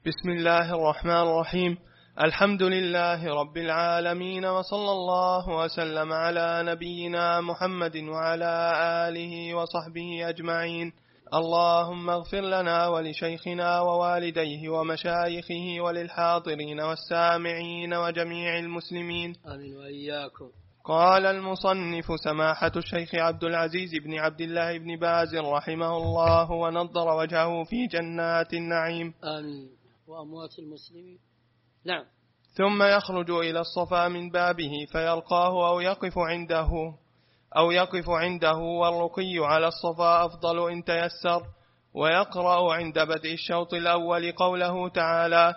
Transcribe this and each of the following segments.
بسم الله الرحمن الرحيم. الحمد لله رب العالمين، وصلى الله وسلم على نبينا محمد وعلى آله وصحبه أجمعين. اللهم اغفر لنا ولشيخنا ووالديه ومشايخه وللحاضرين والسامعين وجميع المسلمين، آمين وإياكم. قال المصنف سماحة الشيخ عبد العزيز بن عبد الله بن باز رحمه الله ونضر وجهه في جنات النعيم، آمين. وأموات المسلمين. نعم. ثم يخرج إلى الصفا من بابه فيلقاه أو يقف عنده والرقي على الصفا أفضل إن تيسر، ويقرأ عند بدء الشوط الأول قوله تعالى: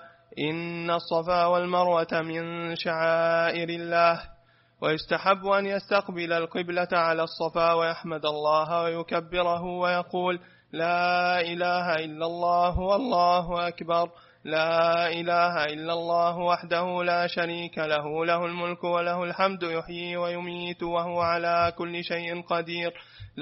إن الصفا والمروة من شعائر الله. ويستحب أن يستقبل القبلة على الصفا ويحمد الله ويكبره ويقول: لا إله إلا الله والله أكبر، لا إله إلا الله وحده لا شريك له، له الملك وله الحمد، يحيي ويميت وهو على كل شيء قدير،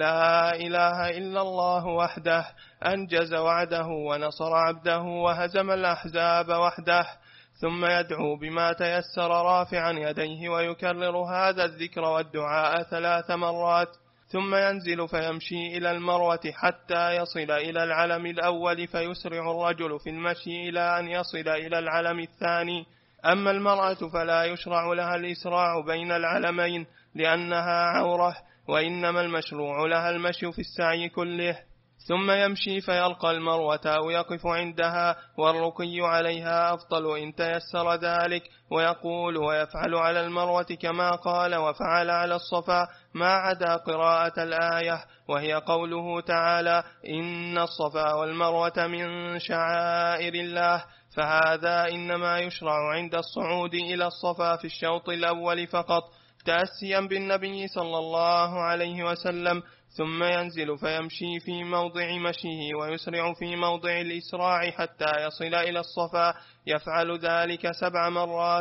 لا إله إلا الله وحده أنجز وعده ونصر عبده وهزم الأحزاب وحده. ثم يدعو بما تيسر رافعا يديه ويكرر هذا الذكر والدعاء 3 مرات، ثم ينزل فيمشي إلى المروة حتى يصل إلى العلم الأول، فيسرع الرجل في المشي إلى أن يصل إلى العلم الثاني. أما المرأة فلا يشرع لها الإسراع بين العلمين لأنها عورة، وإنما المشروع لها المشي في السعي كله. ثم يمشي فيلقى المروة أو يقف عندها، والرقي عليها أفضل إن تيسر ذلك، ويقول ويفعل على المروة كما قال وفعل على الصفا، ما عدا قراءة الآية، وهي قوله تعالى: إن الصفا والمروة من شعائر الله، فهذا إنما يشرع عند الصعود إلى الصفا في الشوط الأول فقط، تأسيا بالنبي صلى الله عليه وسلم. ثم ينزل فيمشي في موضع مشيه ويسرع في موضع الإسراع حتى يصل إلى الصفا، يفعل ذلك 7 مرات،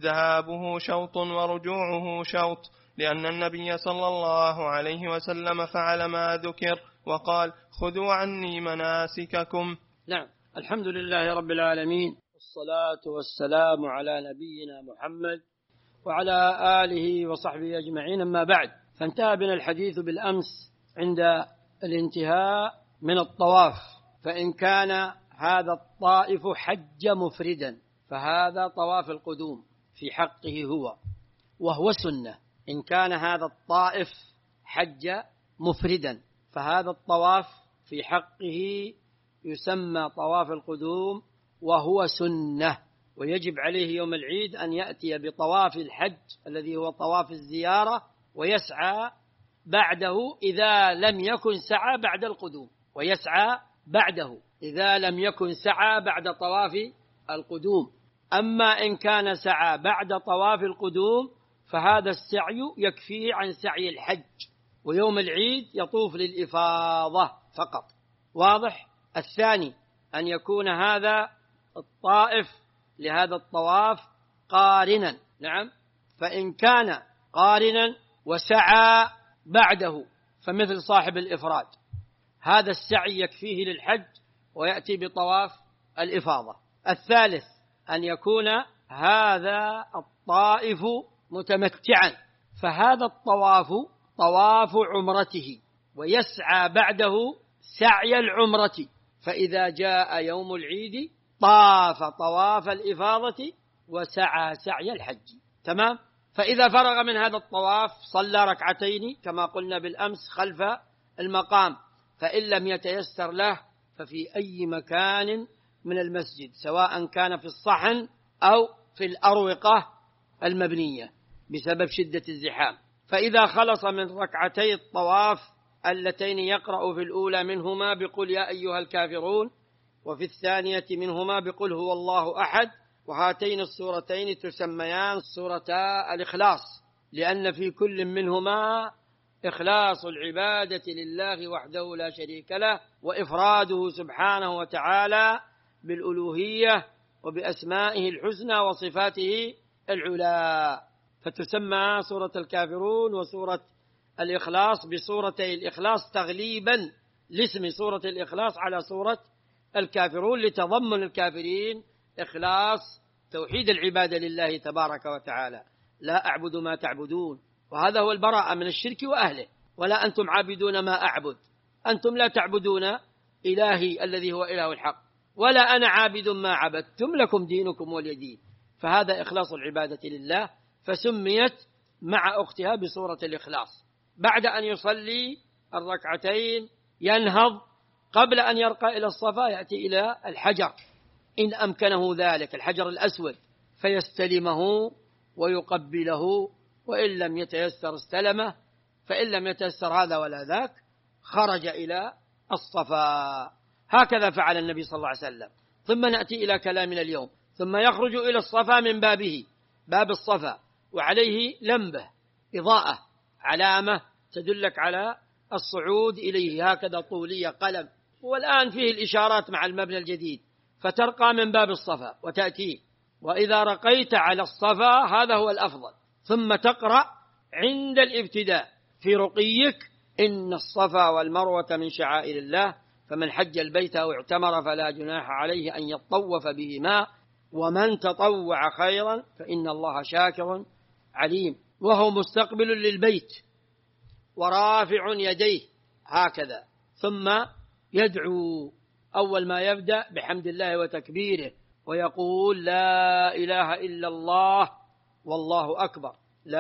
ذهابه شوط ورجوعه شوط، لأن النبي صلى الله عليه وسلم فعل ما ذكر وقال: خذوا عني مناسككم. نعم. الحمد لله رب العالمين، والصلاة والسلام على نبينا محمد وعلى آله وصحبه أجمعين. أما بعد، فانتهى بنا الحديث بالأمس عند الانتهاء من الطواف، فإن كان هذا الطائف حج مفردا فهذا طواف القدوم في حقه وهو سنة. إن كان هذا الطائف حج مفردا فهذا الطواف في حقه يسمى طواف القدوم وهو سنة، ويجب عليه يوم العيد أن يأتي بطواف الحج الذي هو طواف الزيارة، ويسعى بعده إذا لم يكن سعى بعد القدوم، ويسعى بعده إذا لم يكن سعى بعد طواف القدوم. أما إن كان سعى بعد طواف القدوم فهذا السعي يكفيه عن سعي الحج، ويوم العيد يطوف للإفاضة فقط. واضح؟ الثاني أن يكون هذا الطائف لهذا الطواف قارنا. نعم. فإن كان قارنا وسعى بعده فمثل صاحب الإفراد، هذا السعي يكفيه للحج ويأتي بطواف الإفاضة. الثالث أن يكون هذا الطائف متمتعا، فهذا الطواف طواف عمرته، ويسعى بعده سعي العمرة، فإذا جاء يوم العيد طاف طواف الإفاضة وسعى سعي الحج. تمام. فإذا فرغ من هذا الطواف صلى 2 ركعتين كما قلنا بالأمس خلف المقام، فإن لم يتيسر له ففي أي مكان من المسجد، سواء كان في الصحن أو في الأروقة المبنية بسبب شدة الزحام. فإذا خلص من 2 ركعتي الطواف اللتين يقرأ في الأولى منهما بقل يا أيها الكافرون، وفي الثانية منهما بقل هو الله أحد، وهاتين السورتين تسميان سورتا الإخلاص، لأن في كل منهما إخلاص العبادة لله وحده لا شريك له، وإفراده سبحانه وتعالى بالألوهية وبأسمائه الحسنى وصفاته العلى، فتسمى سورة الكافرون وسورة الإخلاص بسورتي الإخلاص تغليبا لاسم سورة الإخلاص على سورة الكافرون لتضمن الكافرين إخلاص توحيد العبادة لله تبارك وتعالى. لا أعبد ما تعبدون، وهذا هو البراءة من الشرك وأهله. ولا أنتم عابدون ما أعبد، أنتم لا تعبدون إلهي الذي هو إله الحق، ولا أنا عابد ما عبدتم، لكم دينكم ولي دين. فهذا إخلاص العبادة لله، فسميت مع أختها بصورة الإخلاص. بعد أن يصلي الركعتين ينهض، قبل أن يرقى إلى الصفا يأتي إلى الحجر إن أمكنه ذلك، الحجر الأسود، فيستلمه ويقبله، وإن لم يتيسر استلمه، فإن لم يتيسر هذا ولا ذاك خرج إلى الصفا. هكذا فعل النبي صلى الله عليه وسلم. ثم نأتي إلى كلامنا اليوم. ثم يخرج إلى الصفا من بابه، باب الصفا، وعليه لمبة، إضاءة، علامة تدلك على الصعود إليه، هكذا طولية قلم. والآن فيه الإشارات مع المبنى الجديد، فترقى من باب الصفا وتأتيه. وإذا رقيت على الصفا هذا هو الأفضل. ثم تقرأ عند الابتداء في رقيك: إن الصفا والمروة من شعائر الله، فمن حج البيت أو اعتمر فلا جناح عليه أن يطوف بهما، ومن تطوع خيرا فإن الله شاكر عليم. وهو مستقبل للبيت ورافع يديه هكذا، ثم يدعو. أول ما يبدأ بحمد الله وتكبيره، ويقول: لا إله إلا الله والله أكبر،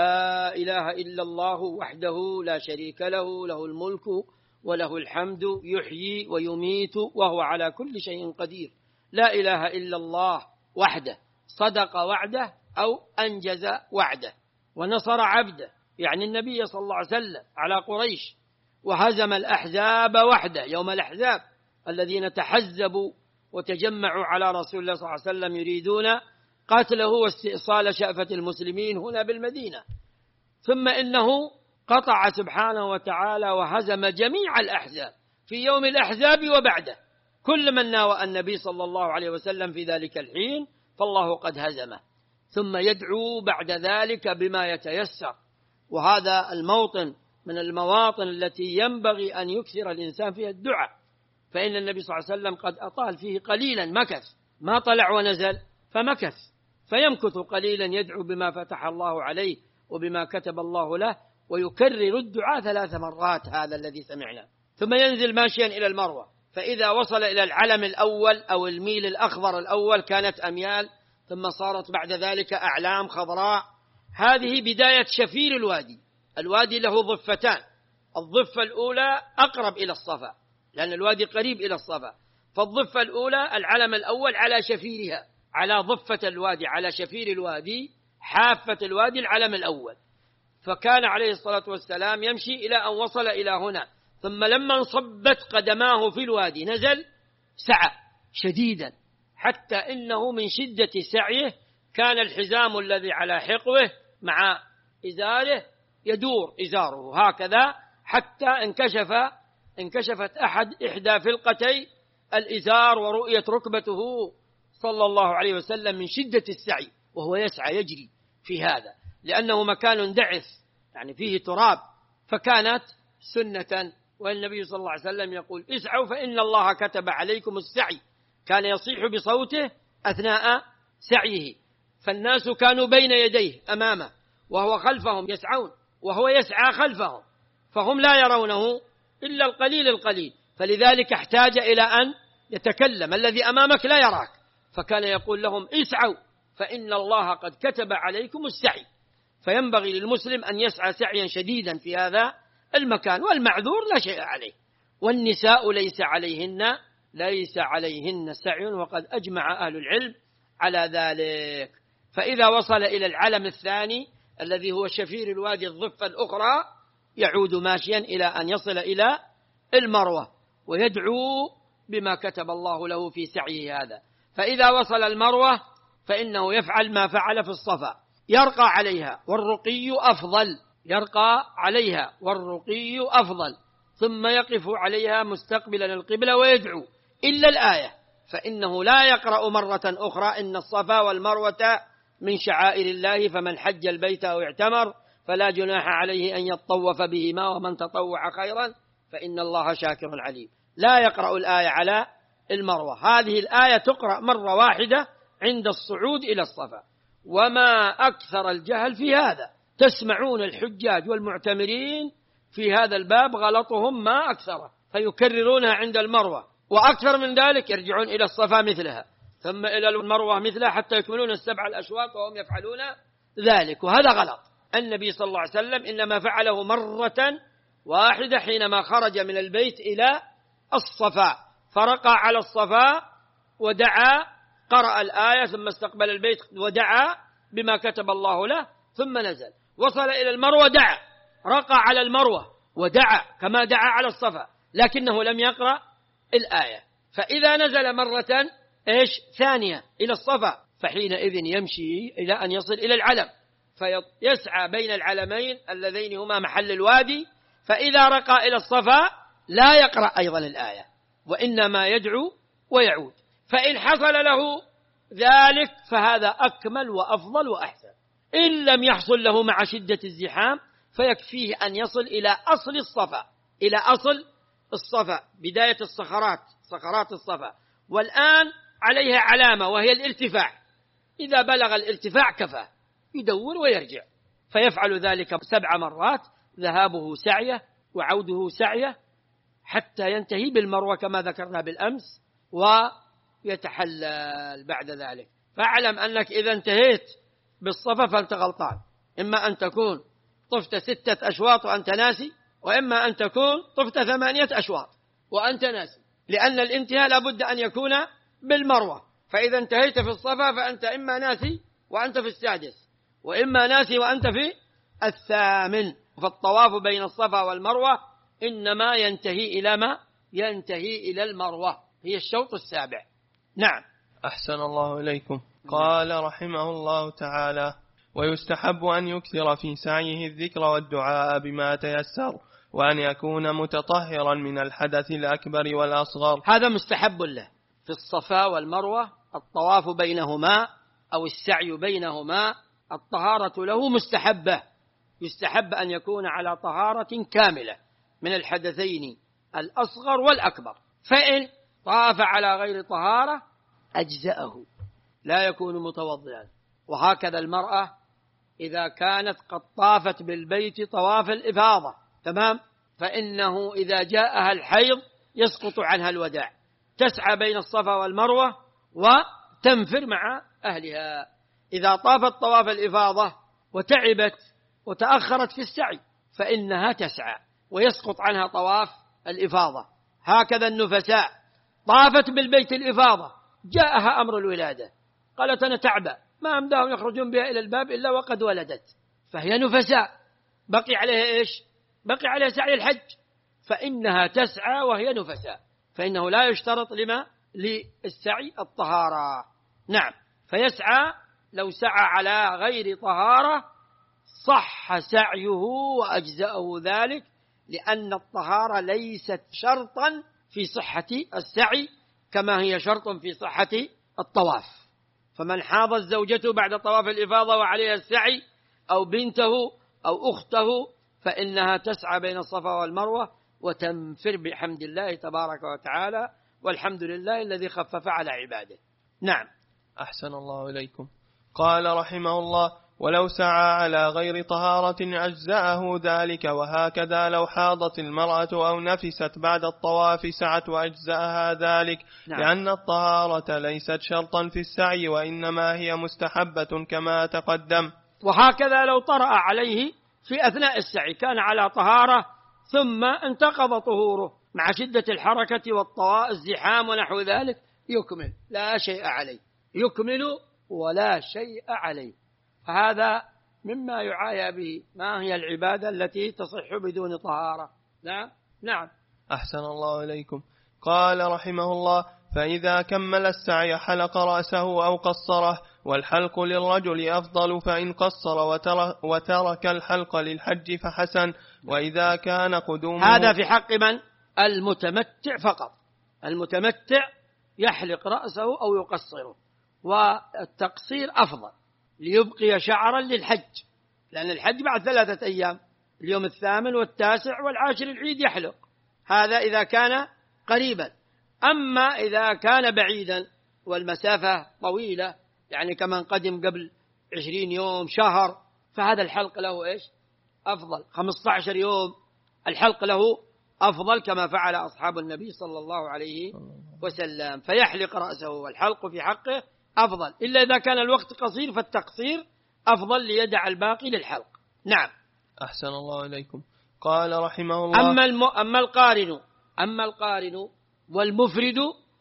لا إله إلا الله وحده لا شريك له، له الملك وله الحمد، يحيي ويميت وهو على كل شيء قدير. لا إله إلا الله وحده، صدق وعده أو أنجز وعده، ونصر عبده، يعني النبي صلى الله عليه وسلم، على قريش، وهزم الأحزاب وحده يوم الأحزاب الذين تحزبوا وتجمعوا على رسول الله صلى الله عليه وسلم يريدون قتله واستئصال شأفة المسلمين هنا بالمدينة. ثم إنه قطع سبحانه وتعالى وهزم جميع الأحزاب في يوم الأحزاب وبعده، كل من ناوى النبي صلى الله عليه وسلم في ذلك الحين فالله قد هزمه. ثم يدعو بعد ذلك بما يتيسر، وهذا الموطن من المواطن التي ينبغي أن يكثر الإنسان فيها الدعاء، فإن النبي صلى الله عليه وسلم قد أطال فيه قليلا، مكث، ما طلع ونزل، فمكث، فيمكث قليلا يدعو بما فتح الله عليه وبما كتب الله له، ويكرر الدعاء 3 مرات، هذا الذي سمعنا. ثم ينزل ماشيا إلى المروة، فإذا وصل إلى العلم الأول أو الميل الأخضر الأول كانت أميال، ثم صارت بعد ذلك أعلام خضراء. هذه بداية شفير الوادي. الوادي له ضفتان، الضفة الأولى أقرب إلى الصفا لأن الوادي قريب إلى الصفا، فالضفة الأولى العلم الأول على شفيرها، على ضفة الوادي، على شفير الوادي، حافة الوادي، العلم الأول. فكان عليه الصلاة والسلام يمشي إلى أن وصل إلى هنا، ثم لما انصبت قدماه في الوادي نزل، سعى شديدا، حتى إنه من شدة سعيه كان الحزام الذي على حقوه مع إزاره يدور إزاره هكذا، حتى انكشفت إحدى فلقتي الإزار ورؤية ركبته صلى الله عليه وسلم من شدة السعي، وهو يسعى يجري في هذا، لأنه مكان دعث يعني فيه تراب، فكانت سنة. والنبي صلى الله عليه وسلم يقول: اسعوا فإن الله كتب عليكم السعي. كان يصيح بصوته أثناء سعيه، فالناس كانوا بين يديه أمامه، وهو خلفهم يسعون، وهو يسعى خلفهم، فهم لا يرونه إلا القليل القليل، فلذلك احتاج إلى أن يتكلم: الذي أمامك لا يراك. فكان يقول لهم: اسعوا فإن الله قد كتب عليكم السعي. فينبغي للمسلم أن يسعى سعيا شديدا في هذا المكان، والمعذور لا شيء عليه. والنساء ليس عليهن سعي، وقد أجمع أهل العلم على ذلك. فإذا وصل إلى العلم الثاني الذي هو شفير الوادي الضفة الأخرى يعود ماشيا إلى أن يصل إلى المروة، ويدعو بما كتب الله له في سعيه هذا. فإذا وصل المروة فإنه يفعل ما فعل في الصفا، يرقى عليها والرقي أفضل، ثم يقف عليها مستقبلا القبلة ويدعو، إلا الآية: فإنه لا يقرأ مرة أخرى إن الصفا والمروة من شعائر الله، فمن حج البيت أو اعتمر فلا جناح عليه أن يطوف بهما، ومن تطوع خيرا فإن الله شاكر عليم. لا يقرأ الآية على المروة. هذه الآية تقرأ مرة واحدة عند الصعود إلى الصفا. وما أكثر الجهل في هذا، تسمعون الحجاج والمعتمرين في هذا الباب غلطهم ما أكثره، فيكررونها عند المروة، وأكثر من ذلك يرجعون إلى الصفا مثلها، ثم إلى المروة مثلها، حتى يكملون 7 الأشواط وهم يفعلون ذلك، وهذا غلط. النبي صلى الله عليه وسلم إنما فعله مرة واحدة حينما خرج من البيت إلى الصفا، فرقى على الصفا ودعا، قرأ الآية ثم استقبل البيت ودعا بما كتب الله له، ثم نزل وصل إلى المروة دعا، رقى على المروة ودعا كما دعا على الصفا، لكنه لم يقرأ الآية. فإذا نزل مرة ثانية إلى الصفا، فحينئذ يمشي إلى أن يصل إلى العلم، فيسعى بين العلمين اللذين هما محل الوادي، فإذا رقى إلى الصفا لا يقرأ أيضا الآية، وإنما يدعو ويعود. فإن حصل له ذلك فهذا أكمل وأفضل وأحسن. إن لم يحصل له مع شدة الزحام فيكفيه أن يصل إلى أصل الصفا، إلى أصل الصفا، بداية الصخرات، صخرات الصفا، والآن عليها علامة وهي الارتفاع، إذا بلغ الارتفاع كفى، يدور ويرجع، فيفعل ذلك 7 مرات، ذهابه سعيه وعوده سعيه، حتى ينتهي بالمروة كما ذكرنا بالأمس، ويتحلل بعد ذلك. فاعلم أنك إذا انتهيت بالصفا فأنت غلطان، إما أن تكون طفت 6 أشواط وأنت ناسي، وإما أن تكون طفت 8 أشواط وأنت ناسي، لأن الانتهاء لابد أن يكون بالمروة. فإذا انتهيت في الصفا فأنت إما ناسي وأنت في 6، وإما ناسي وأنت في 8. فالطواف بين الصفا والمروة إنما ينتهي إلى ما؟ ينتهي إلى المروة، هي الشوط 7. نعم. أحسن الله إليكم. قال رحمه الله تعالى: ويستحب أن يكثر في سعيه الذكر والدعاء بما تيسر، وأن يكون متطهرا من الحدث الأكبر والأصغر. هذا مستحب له في الصفا والمروة، الطواف بينهما أو السعي بينهما، الطهارة له مستحبة، يستحب أن يكون على طهارة كاملة من الحدثين الأصغر والأكبر. فإن طاف على غير طهارة أجزأه، لا يكون متوضئا. وهكذا المرأة إذا كانت قد طافت بالبيت طواف الإفاضة، تمام، فإنه إذا جاءها الحيض يسقط عنها الوداع، تسعى بين الصفا والمروة وتنفر مع أهلها. إذا طافت طواف الإفاضة وتعبت وتأخرت في السعي فإنها تسعى ويسقط عنها طواف الإفاضة. هكذا النفساء طافت بالبيت الإفاضة، جاءها أمر الولادة، قالت أنا تعبى، ما أمداهم يخرجون بها إلى الباب إلا وقد ولدت، فهي نفساء، بقي عليها بقي عليها سعي الحج، فإنها تسعى وهي نفساء، فإنه لا يشترط للسعي الطهارة. نعم، فيسعى، لو سعى على غير طهارة صح سعيه وأجزأه ذلك، لأن الطهارة ليست شرطا في صحة السعي كما هي شرط في صحة الطواف. فمن حاضت زوجته بعد طواف الإفاضة وعليها السعي، أو بنته أو أخته، فإنها تسعى بين الصفا والمروة وتنفر بحمد الله تبارك وتعالى، والحمد لله الذي خفف على عباده. نعم. أحسن الله إليكم. قال رحمه الله: ولو سعى على غير طهارة أجزأه ذلك، وهكذا لو حاضت المرأة أو نفست بعد الطواف سعت وأجزأها ذلك. نعم. لأن الطهارة ليست شرطا في السعي، وإنما هي مستحبة كما تقدم. وهكذا لو طرأ عليه في أثناء السعي كان على طهارة ثم انتقض طهوره مع شدة الحركة والزحام ونحو ذلك، يكمل لا شيء عليه، يكمل ولا شيء عليه. فهذا مما يعايا به ما هي العبادة التي تصح بدون طهارة. نعم. نعم. أحسن الله إليكم. قال رحمه الله: فإذا كمل السعي حلق رأسه أو قصره، والحلق للرجل أفضل، فإن قصر وترك الحلق للحج فحسن. وإذا كان قدومه، هذا في حق من؟ المتمتع فقط. المتمتع يحلق رأسه أو يقصره، والتقصير أفضل ليبقي شعرا للحج، لأن الحج بعد 3 أيام، اليوم 8 و9 و10 العيد يحلق، هذا إذا كان قريبا. أما إذا كان بعيدا والمسافة طويلة، يعني كمن قدم قبل 20 يوم شهر، فهذا الحلق له إيش؟ أفضل. 15 يوم الحلق له أفضل، كما فعل أصحاب النبي صلى الله عليه وسلم، فيحلق رأسه، والحلق في حقه أفضل. إلا إذا كان الوقت قصير فالتقصير أفضل ليدع الباقي للحلق. نعم. أحسن الله إليكم. قال رحمه الله: أما القارن والمفرد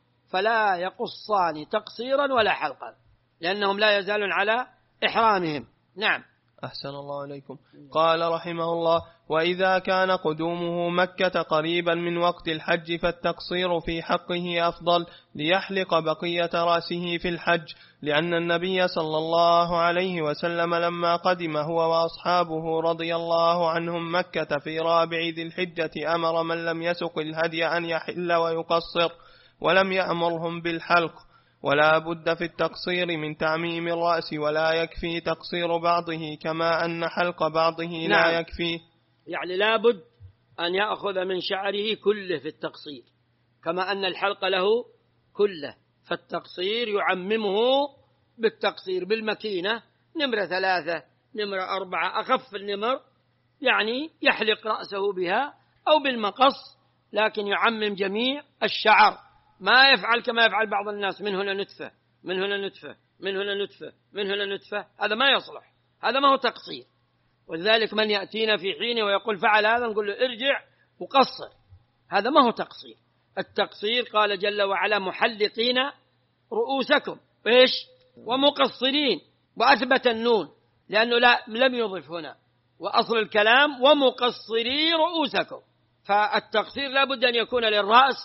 فلا يقصان تقصيرا ولا حلقا، لأنهم لا يزالون على إحرامهم. نعم. أحسن الله إليكم. قال رحمه الله: وإذا كان قدومه مكة قريبا من وقت الحج فالتقصير في حقه أفضل، ليحلق بقية رأسه في الحج، لأن النبي صلى الله عليه وسلم لما قدم هو وأصحابه رضي الله عنهم مكة في رابع ذي الحجة أمر من لم يسق الهدي أن يحل ويقصر، ولم يأمرهم بالحلق. ولا بد في التقصير من تعميم الرأس، ولا يكفي تقصير بعضه، كما أن حلق بعضه لا يكفي. يعني لا بد أن يأخذ من شعره كله في التقصير، كما أن الحلق له كله، فالتقصير يعممه بالتقصير بالمكينة، نمرة 3 نمرة 4 أخف النمر، يعني يحلق رأسه بها، أو بالمقص، لكن يعمم جميع الشعر، ما يفعل كما يفعل بعض الناس، من هنا نتفة، من هنا نتفة، من هنا نتفة، من هنا نتفة، هذا ما يصلح، هذا ما هو تقصير. ولذلك من يأتينا في حينه ويقول فعل هذا نقول له ارجع وقصر، هذا ما هو تقصير. التقصير قال جل وعلا: محلقين رؤوسكم إيش؟ ومقصرين، وأثبت النون لأنه لم يضف هنا، وأصل الكلام ومقصري رؤوسكم، فالتقصير لا بد أن يكون للرأس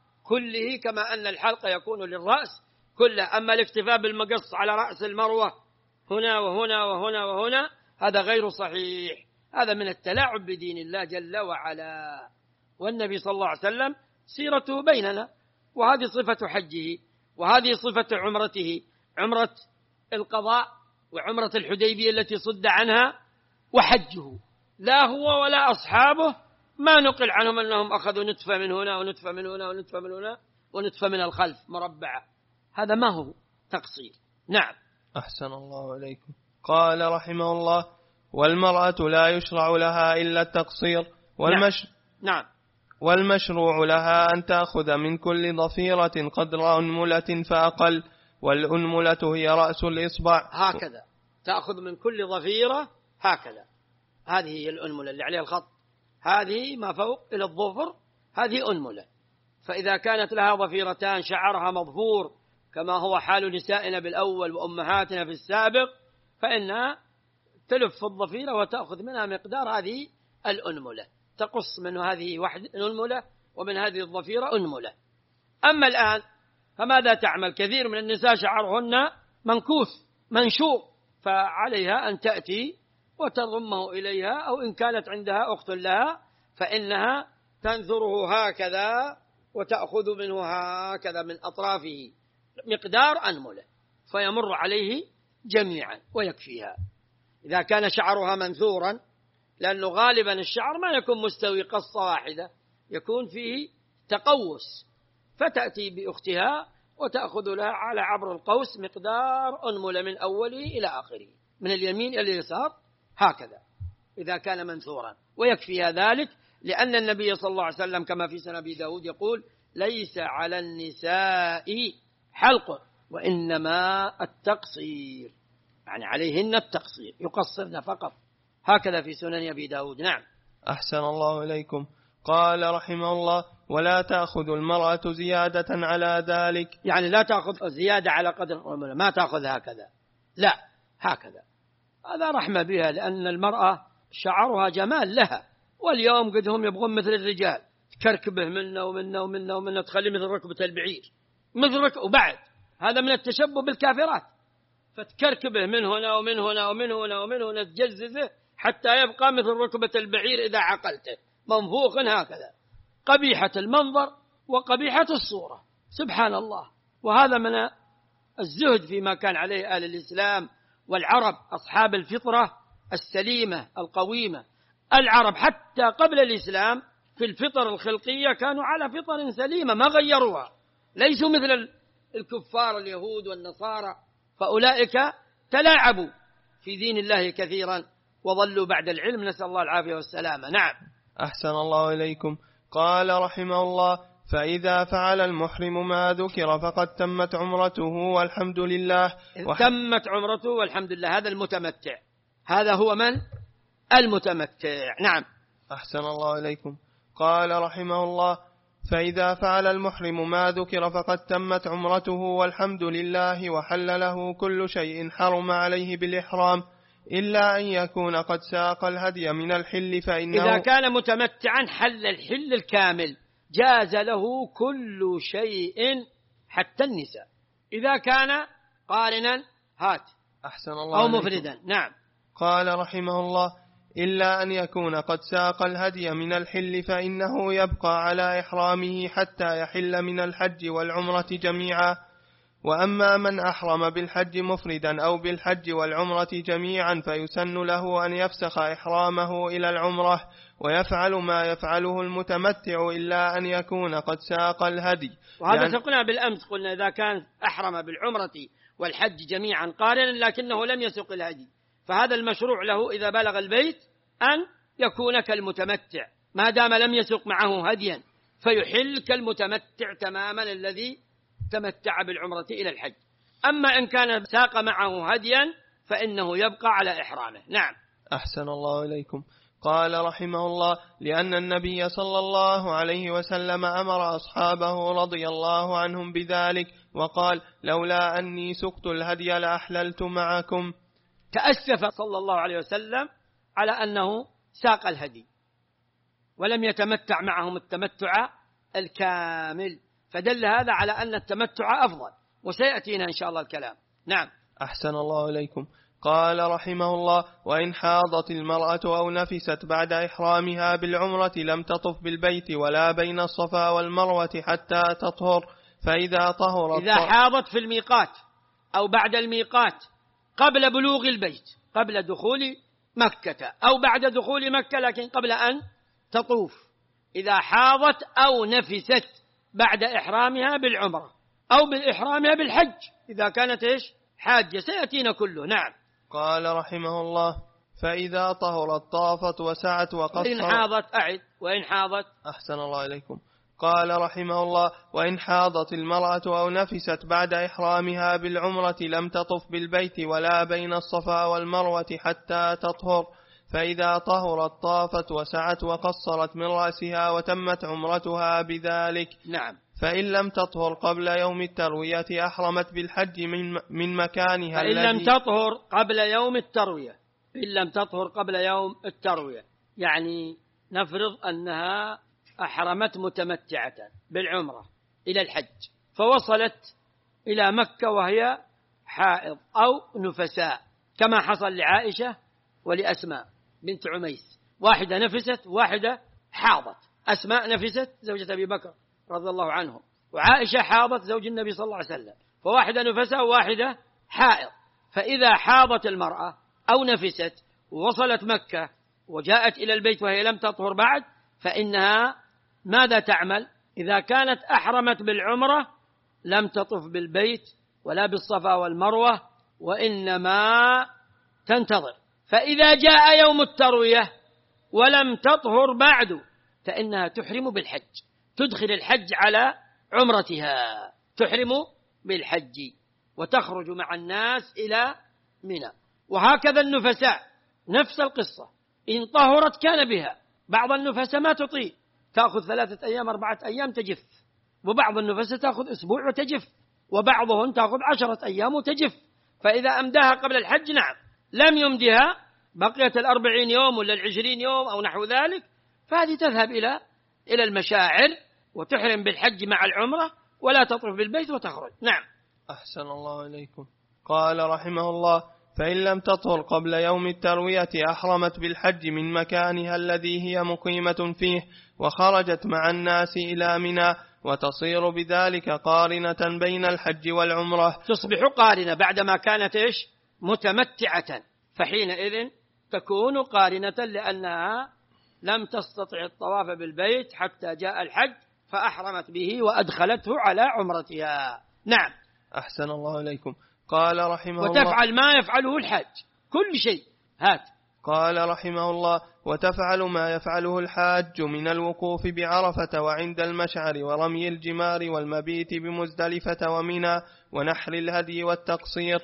كله، كما أن الحلق يكون للرأس كله. أما الاكتفاء بالمقص على رأس المروة هنا وهنا وهنا وهنا هذا غير صحيح، هذا من التلاعب بدين الله جل وعلا. والنبي صلى الله عليه وسلم سيرته بيننا، وهذه صفة حجه، وهذه صفة عمرته، عمرة القضاء وعمرة الحديبية التي صد عنها، وحجه. لا هو ولا أصحابه ما نقل عنهم أنهم أخذوا نتفة من هنا ونتفة من هنا ونتفة من هنا ونتفة من الخلف مربعة، هذا ما هو تقصير. نعم. أحسن الله إليكم. قال رحمه الله: والمرأة لا يشرع لها إلا التقصير، نعم. والمشروع لها أن تأخذ من كل ضفيرة قدر أنملة فأقل، والأنملة هي رأس الإصبع. هكذا تأخذ من كل ضفيرة هكذا، هذه هي الأنملة اللي عليها الخط، هذه ما فوق إلى الظفر، هذه أنملة. فإذا كانت لها ضفيرتان شعرها مظفور كما هو حال نسائنا بالأول وأمهاتنا في السابق، فإنها تلف الضفيرة وتأخذ منها مقدار هذه الأنملة، تقص من هذه واحدة أنملة ومن هذه الضفيرة أنملة. أما الآن فماذا تعمل؟ كثير من النساء شعرهن منكوث منشور، فعليها أن تأتي وتضمه إليها، أو إن كانت عندها أخت لها فإنها تنثره هكذا وتأخذ منه هكذا من أطرافه مقدار أنملة، فيمر عليه جميعا ويكفيها. إذا كان شعرها منثورا، لأنه غالبا الشعر ما يكون مستوي قصة واحدة، يكون فيه تقوس، فتأتي بأختها وتأخذ لها على عبر القوس مقدار أنملة من أوله إلى آخره، من اليمين إلى اليسار هكذا إذا كان منثورا، ويكفيها ذلك، لأن النبي صلى الله عليه وسلم كما في سنن أبي داود يقول: ليس على النساء حلق وإنما التقصير، يعني عليهن التقصير، يقصرن فقط، هكذا في سنن أبي داود. نعم. أحسن الله إليكم. قال رحمه الله: ولا تأخذ المرأة زيادة على ذلك، يعني لا تأخذ زيادة على قدر الأنملة، ما تأخذ هكذا، لا هكذا، هذا رحمة بها، لأن المرأة شعرها جمال لها، واليوم قد هم يبغون مثل الرجال، تكركبه منا ومنا ومنا ومنا، تخلي مثل ركبة البعير، مثل ركبه، وبعد هذا من التشبه بالكافرات، فتكركبه من هنا ومن هنا ومن هنا ومن هنا، تجززه حتى يبقى مثل ركبة البعير إذا عقلته، منفوخ هكذا، قبيحة المنظر وقبيحة الصورة، سبحان الله. وهذا من الزهد فيما كان عليه آل الإسلام والعرب، أصحاب الفطرة السليمة القويمة. العرب حتى قبل الإسلام في الفطر الخلقية كانوا على فطر سليمة ما غيروها، ليسوا مثل الكفار اليهود والنصارى، فأولئك تلاعبوا في دين الله كثيرا وضلوا بعد العلم، نسأل الله العافية والسلامة. نعم. أحسن الله إليكم. قال رحمه الله: فإذا فعل المحرم ما ذكر فقد تمت عمرته والحمد لله. تمت عمرته والحمد لله، هذا المتمتع، هذا هو من؟ المتمتع. نعم. أحسن الله إليكم. قال رحمه الله: فإذا فعل المحرم ما ذكر فقد تمت عمرته والحمد لله، وحل له كل شيء حرم عليه بالإحرام إلا أن يكون قد ساق الهدي من الحل، فإنه إذا كان متمتعا حل الحل الكامل، جاز له كل شيء حتى النساء، إذا كان قارنا أحسن الله أو مفردا. نعم. قال رحمه الله: إلا أن يكون قد ساق الهدي من الحل فإنه يبقى على إحرامه حتى يحل من الحج والعمرة جميعا. وأما من أحرم بالحج مفردا أو بالحج والعمرة جميعا فيسن له أن يفسخ إحرامه إلى العمرة ويفعل ما يفعله المتمتع إلا أن يكون قد ساق الهدي. وهذا سقنا بالأمس، قلنا إذا كان أحرم بالعمرة والحج جميعا قارنا لكنه لم يسق الهدي، فهذا المشروع له إذا بلغ البيت أن يكون كالمتمتع ما دام لم يسق معه هديا، فيحل كالمتمتع تماما الذي تمتع بالعمرة إلى الحج. أما إن كان ساق معه هديا فإنه يبقى على إحرامه. نعم. أحسن الله إليكم. قال رحمه الله: لأن النبي صلى الله عليه وسلم أمر أصحابه رضي الله عنهم بذلك وقال: لولا أني سقت الهدي لأحللت معكم. تأسف صلى الله عليه وسلم على أنه ساق الهدي ولم يتمتع معهم التمتع الكامل، فدل هذا على أن التمتع أفضل، وسيأتينا إن شاء الله الكلام. نعم. أحسن الله إليكم. قال رحمه الله: وإن حاضت المرأة أو نفست بعد إحرامها بالعمرة لم تطف بالبيت ولا بين الصفا والمروة حتى تطهر، فإذا طهرت إذا حاضت في الميقات أو بعد الميقات قبل بلوغ البيت، قبل دخول مكة أو بعد دخول مكة لكن قبل أن تطوف، إذا حاضت أو نفست بعد إحرامها بالعمرة أو بالإحرامها بالحج إذا كانت حاجة، سيأتينا كله. نعم. قال رحمه الله: فإذا طهرت طافت وسعت وقصرت. وإن حاضت وإن حاضت. أحسن الله إليكم. قال رحمه الله: وإن حاضت المرأة أو نفست بعد إحرامها بالعمرة لم تطف بالبيت ولا بين الصفا والمروة حتى تطهر، فإذا طهرت طافت وسعت وقصرت من رأسها وتمت عمرتها بذلك. نعم. فإن لم تطهر قبل يوم التروية أحرمت بالحج من مكانها فإن لم تطهر قبل يوم التروية، إن لم تطهر قبل يوم التروية، يعني نفرض أنها أحرمت متمتعة بالعمرة إلى الحج فوصلت إلى مكة وهي حائض أو نفساء، كما حصل لعائشة ولأسماء بنت عميس، واحدة نفست واحدة حاضت. أسماء نفست زوجة أبي بكر رضي الله عنه، وعائشة حاضت زوج النبي صلى الله عليه وسلم، فواحدة نفساء وواحدة حائض. فإذا حاضت المرأة أو نفست ووصلت مكة وجاءت إلى البيت وهي لم تطهر بعد، فإنها ماذا تعمل؟ إذا كانت أحرمت بالعمرة لم تطف بالبيت ولا بالصفا والمروة، وإنما تنتظر. فإذا جاء يوم التروية ولم تطهر بعد فإنها تحرم بالحج، تدخل الحج على عمرتها، تحرم بالحج وتخرج مع الناس إلى منى. وهكذا النفساء نفس القصة، إن طهرت كان بها. بعض النفساء ما تطيق، تأخذ 3 أيام 4 أيام تجف، وبعض النفساء تأخذ أسبوع وتجف، وبعضهم تأخذ 10 أيام وتجف. فإذا أمداها قبل الحج نعم، لم يمدها بقيت 40 يوم ولا 20 يوم أو نحو ذلك، فهذه تذهب إلى المشاعر وتحرم بالحج مع العمرة ولا تطرف بالبيت وتخرج. نعم. أحسن الله إليكم. قال رحمه الله: فإن لم تطهر قبل يوم التروية أحرمت بالحج من مكانها الذي هي مقيمة فيه وخرجت مع الناس إلى منى، وتصير بذلك قارنة بين الحج والعمرة. تصبح قارنة بعدما كانت متمتعة، فحينئذ تكون قارنة لأنها لم تستطع الطواف بالبيت حتى جاء الحج، فأحرمت به وأدخلته على عمرتها. نعم. أحسن الله إليكم. قال رحمه الله وتفعل ما يفعله الحاج، كل شيء. هات. قال رحمه الله: وتفعل ما يفعله الحاج من الوقوف بعرفة وعند المشعر ورمي الجمار والمبيت بمزدلفة ومنى ونحر الهدي والتقصير.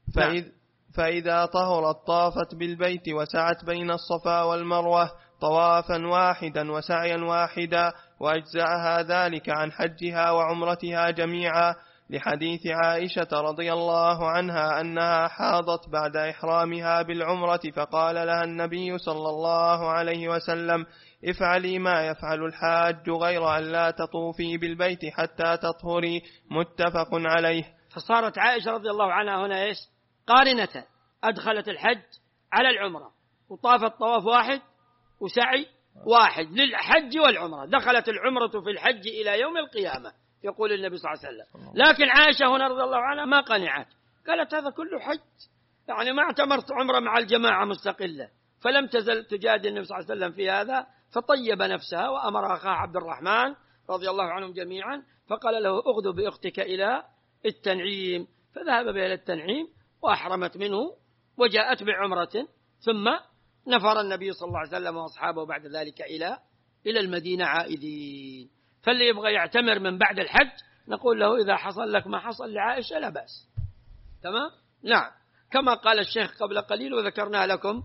فإذا طهرت طافت بالبيت وسعت بين الصفا والمروة طوافا واحدا وسعيا واحدا، وأجزأها ذلك عن حجها وعمرتها جميعا، لحديث عائشة رضي الله عنها أنها حاضت بعد إحرامها بالعمرة، فقال لها النبي صلى الله عليه وسلم: افعلي ما يفعل الحاج غير أن لا تطوفي بالبيت حتى تطهري. متفق عليه. فصارت عائشة رضي الله عنها هنا إيش؟ قارنة، أدخلت الحج على العمرة وطافت طواف واحد وسعي واحد للحج والعمرة، دخلت العمرة في الحج إلى يوم القيامة، يقول النبي صلى الله عليه وسلم. لكن عائشة هنا رضي الله عنها ما قنعت، قالت هذا كله حج، يعني ما اعتمرت عمرة مع الجماعة مستقلة، فلم تزل تجادل النبي صلى الله عليه وسلم في هذا، فطيب نفسها وأمر أخاه عبد الرحمن رضي الله عنهم جميعا، فقال له: اغدو بأختك إلى التنعيم، فذهب بها إلى التنعيم وأحرمت منه وجاءت بعمرة، ثم نفر النبي صلى الله عليه وسلم وأصحابه بعد ذلك إلى المدينة عائدين. فاللي يبغى يعتمر من بعد الحج نقول له: إذا حصل لك ما حصل لعائشة لا بأس. تمام؟ نعم، كما قال الشيخ قبل قليل وذكرنا لكم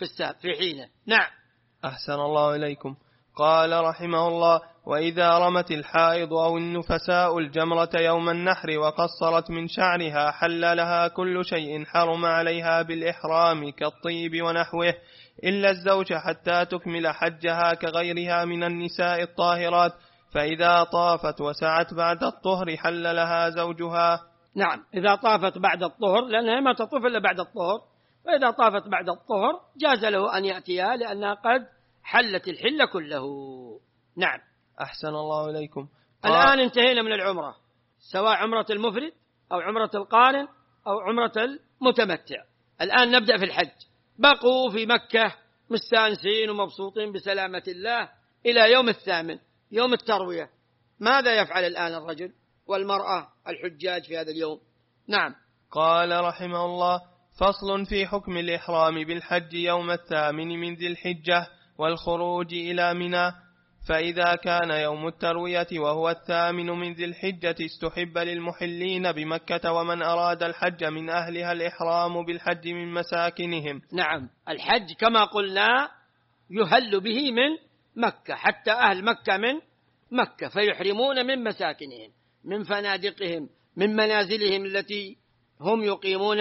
في حينه. نعم. أحسن الله إليكم. قال رحمه الله: وإذا رمت الحائض أو النفساء الجمرة يوم النحر وقصرت من شعرها حل لها كل شيء حرم عليها بالإحرام كالطيب ونحوه، إلا الزوج حتى تكمل حجها كغيرها من النساء الطاهرات، فإذا طافت وسعت بعد الطهر حل لها زوجها. نعم، إذا طافت بعد الطهر، لأنها ما تطوف إلا بعد الطهر، فإذا طافت بعد الطهر جاز له أن يأتيها لأنها قد حلت الحل كله. نعم. أحسن الله إليكم. الآن انتهينا من العمرة، سواء عمرة المفرد أو عمرة القارن أو عمرة المتمتع. الآن نبدأ في الحج. بقوا في مكة مستانسين ومبسوطين بسلامة الله إلى يوم 8 يوم التروية. ماذا يفعل الآن الرجل والمرأة الحجاج في هذا اليوم؟ نعم. قال رحمه الله: فصل في حكم الإحرام بالحج يوم 8 من ذي الحجة والخروج إلى منى. فإذا كان يوم التروية وهو 8 من ذي الحجة استحب للمحلين بمكة ومن أراد الحج من أهلها الإحرام بالحج من مساكنهم. نعم، الحج كما قلنا يهل به من مكة، حتى أهل مكة من مكة، فيحرمون من مساكنهم، من فنادقهم، من منازلهم التي هم يقيمون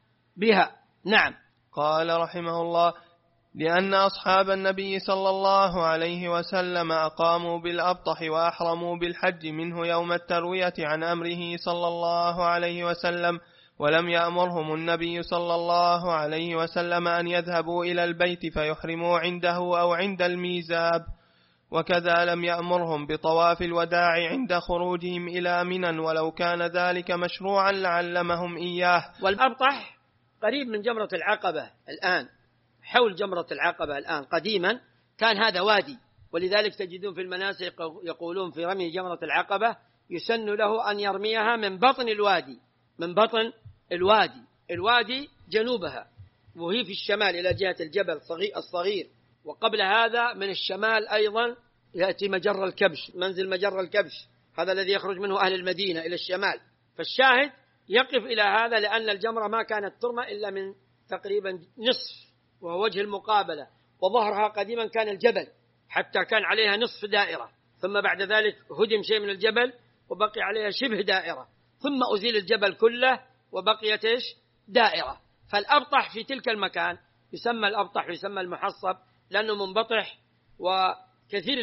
بها. نعم. قال رحمه الله: لأن أصحاب النبي صلى الله عليه وسلم أقاموا بالأبطح وأحرموا بالحج منه يوم التروية عن أمره صلى الله عليه وسلم، ولم يأمرهم النبي صلى الله عليه وسلم أن يذهبوا إلى البيت فيحرموا عنده أو عند الميزاب، وكذا لم يأمرهم بطواف الوداع عند خروجهم إلى منى، ولو كان ذلك مشروعا لعلمهم إياه. والأبطح قريب من جمرة العقبة الآن، حول جمرة العقبة الآن. قديما كان هذا وادي، ولذلك تجدون في المناسك يقولون في رمي جمرة العقبة يسن له أن يرميها من بطن الوادي، من بطن الوادي جنوبها، وهي في الشمال إلى جهة الجبل الصغير. وقبل هذا من الشمال أيضا يأتي مجر الكبش، منزل مجر الكبش، هذا الذي يخرج منه أهل المدينة إلى الشمال. فالشاهد يقف إلى هذا، لأن الجمرة ما كانت ترمى إلا من تقريبا نصف، وهو وجه المقابلة، وظهرها قديما كان الجبل، حتى كان عليها نصف دائرة، ثم بعد ذلك هدم شيء من الجبل وبقي عليها شبه دائرة، ثم أزيل الجبل كله وبقيت دائرة. فالأبطح في تلك المكان يسمى الأبطح، يسمى المحصب، لأنه منبطح وكثير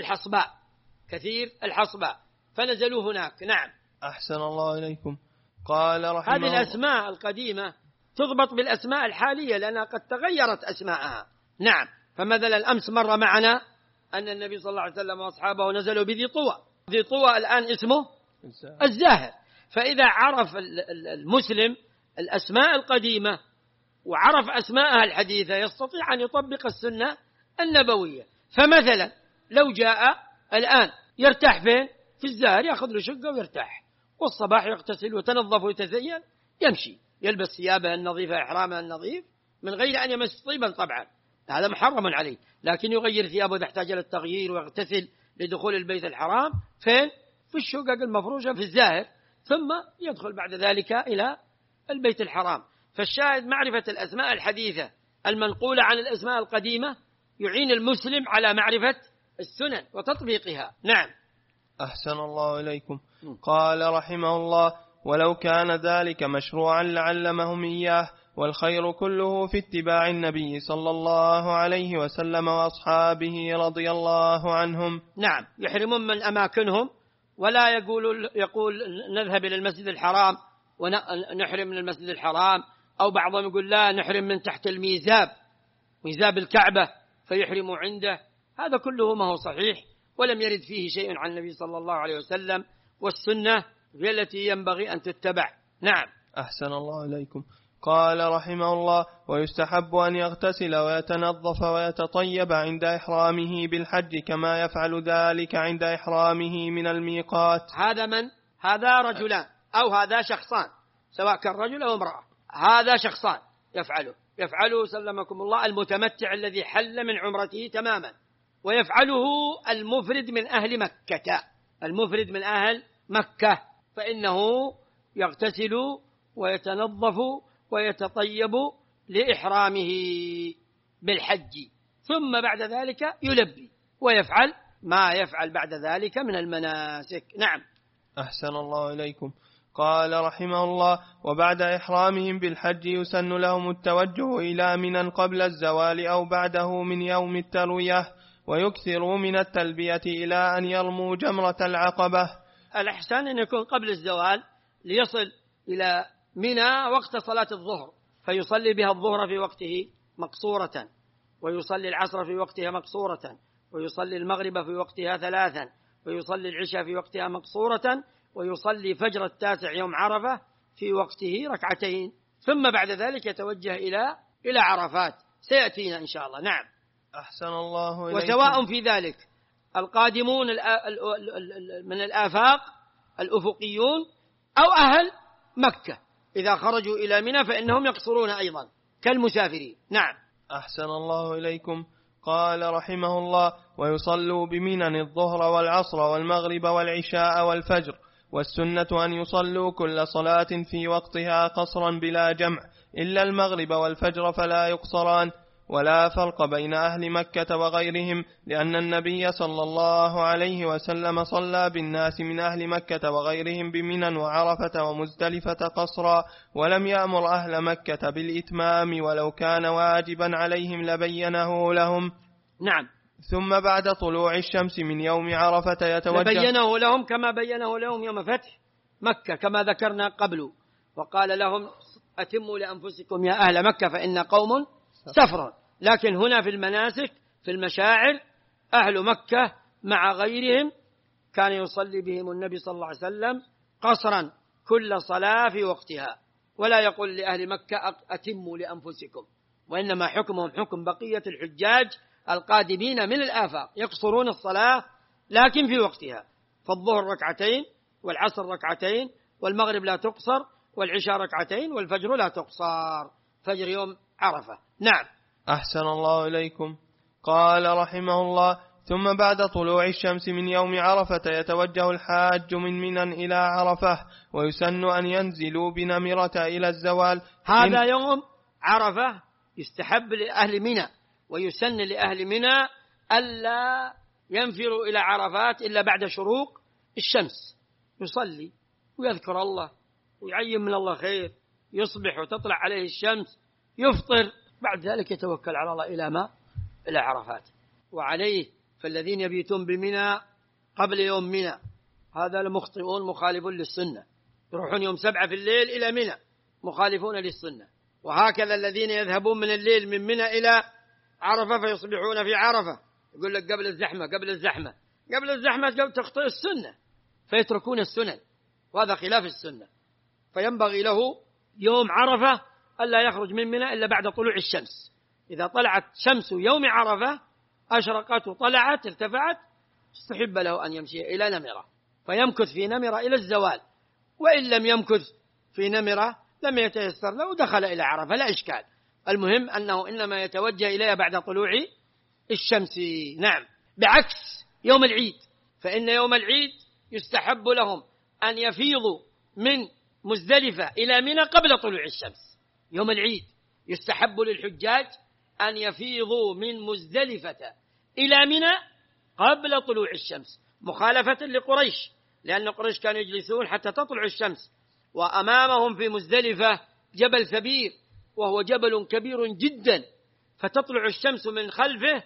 الحصباء، فنزلوا هناك. نعم. أحسن الله إليكم. قال رحمه الله: هذه الأسماء القديمة تضبط بالأسماء الحالية لأنها قد تغيرت أسماءها. نعم. فمثلا الأمس مر معنا أن النبي صلى الله عليه وسلم وأصحابه نزلوا بذي طوى. ذي طوى الآن اسمه الزاهر. فإذا عرف المسلم الأسماء القديمة وعرف أسماءها الحديثة يستطيع أن يطبق السنة النبوية. فمثلا لو جاء الآن يرتاح فين؟ في الزهر يأخذ له شقة ويرتاح، والصباح يغتسل ويتنظف ويتزين، يمشي يلبس ثيابه النظيفة إحرامه النظيف من غير أن يمس طيبا طبعا، هذا محرم عليه، لكن يغير ثيابه إذا احتاج إلى التغيير ويغتسل لدخول البيت الحرام. فين؟ في الشقق المفروشة في الزاهر، ثم يدخل بعد ذلك إلى البيت الحرام. فالشاهد معرفة الأسماء الحديثة المنقولة عن الأسماء القديمة يعين المسلم على معرفة السنن وتطبيقها. نعم. أحسن الله إليكم. قال رحمه الله: ولو كان ذلك مشروعا لعلمهم إياه، والخير كله في اتباع النبي صلى الله عليه وسلم وأصحابه رضي الله عنهم. نعم، يحرمون من أماكنهم، ولا يقول نذهب إلى المسجد الحرام ونحرم من المسجد الحرام، أو بعضهم يقول لا نحرم من تحت الميزاب، ميزاب الكعبة فيحرم عنده. هذا كله ما هو صحيح، ولم يرد فيه شيء عن النبي صلى الله عليه وسلم، والسنة هي التي ينبغي أن تتبع. نعم. أحسن الله إليكم. قال رحمه الله: ويستحب أن يغتسل ويتنظف ويتطيب عند إحرامه بالحج كما يفعل ذلك عند إحرامه من الميقات. هذا من؟ هذا رجلان أو هذا شخصان، سواء كان رجل أو امرأة، هذا شخصان يفعله سلمكم الله المتمتع الذي حل من عمرته تماما، ويفعله المفرد من أهل مكة، المفرد من أهل مكة، فإنه يغتسل ويتنظف ويتطيب لإحرامه بالحج، ثم بعد ذلك يلبي ويفعل ما يفعل بعد ذلك من المناسك. نعم. أحسن الله إليكم. قال رحمه الله: وبعد إحرامهم بالحج يسن لهم التوجه إلى منى قبل الزوال أو بعده من يوم التروية، ويكثروا من التلبية إلى أن يرموا جمرة العقبة. الأحسن أن يكون قبل الزوال ليصل إلى منى وقت صلاة الظهر، فيصلي بها الظهر في وقته مقصورة، ويصلي العصر في وقتها مقصورة، ويصلي المغرب في وقتها 3، ويصلي العشاء في وقتها مقصورة، ويصلي فجر التاسع يوم عرفة في وقته 2، ثم بعد ذلك يتوجه إلى عرفات، سيأتينا إن شاء الله. نعم. أحسن الله إليكم. وسواء في ذلك القادمون من الآفاق الأفقيون أو أهل مكة، إذا خرجوا إلى منى فإنهم يقصرون أيضا كالمسافرين. نعم. أحسن الله إليكم. قال رحمه الله: ويصلوا بمنى الظهر والعصر والمغرب والعشاء والفجر، والسنة أن يصلوا كل صلاة في وقتها قصرا بلا جمع، إلا المغرب والفجر فلا يقصران، ولا فرق بين أهل مكة وغيرهم، لأن النبي صلى الله عليه وسلم صلى بالناس من أهل مكة وغيرهم بمنى وعرفة ومزدلفة قصرا، ولم يأمر أهل مكة بالإتمام، ولو كان واجبا عليهم لبينه لهم. نعم. ثم بعد طلوع الشمس من يوم عرفة يتوجه، لبينه لهم كما بينه لهم يوم فتح مكة كما ذكرنا قبل، وقال لهم أتموا لأنفسكم يا أهل مكة فإن قوم سفر. لكن هنا في المناسك في المشاعر أهل مكة مع غيرهم كان يصلي بهم النبي صلى الله عليه وسلم قصرا كل صلاة في وقتها، ولا يقول لأهل مكة أتموا لأنفسكم، وإنما حكمهم حكم بقية الحجاج القادمين من الآفاق، يقصرون الصلاة لكن في وقتها، فالظهر 2 والعصر 2 والمغرب لا تقصر والعشاء 2 والفجر لا تقصر، فجر يوم عرفة. نعم. أحسن الله إليكم. قال رحمه الله: ثم بعد طلوع الشمس من يوم عرفة يتوجه الحاج من منى إلى عرفة، ويسن أن ينزلوا بنمرة إلى الزوال. هذا يوم عرفة يستحب لأهل منى، ويسن لأهل منى ألا ينفروا إلى عرفات إلا بعد شروق الشمس، يصلي ويذكر الله ويعين من الله خير، يصبح وتطلع عليه الشمس، يفطر، بعد ذلك يتوكل على الله إلى عرفات. وعليه فالذين يبيتون بمنى قبل يوم منى هذا لمخطئون مخالفون للسنة، يروحون يوم 7 في الليل إلى منى مخالفون للسنة. وهكذا الذين يذهبون من الليل من منى إلى عرفة فيصبحون في عرفة، يقول لك قبل الزحمة تخطئ السنة فيتركون السنن، وهذا خلاف السنة. فينبغي له يوم عرفة ألا يخرج من منى إلا بعد طلوع الشمس، إذا طلعت شمس يوم عرفة أشرقت وطلعت ارتفعت استحب له أن يمشي إلى نمرة فيمكث في نمرة إلى الزوال، وإن لم يمكث في نمرة لم يتيسر له ودخل إلى عرفة، لا إشكال. المهم أنه إنما يتوجه إليها بعد طلوع الشمس. نعم، بعكس يوم العيد، فإن يوم العيد يستحب لهم أن يفيضوا من مزدلفة إلى منى قبل طلوع الشمس. يوم العيد يستحب للحجاج أن يفيضوا من مزدلفة إلى منى قبل طلوع الشمس، مخالفة لقريش، لأن قريش كانوا يجلسون حتى تطلع الشمس، وأمامهم في مزدلفة جبل ثبير وهو جبل كبير جدا، فتطلع الشمس من خلفه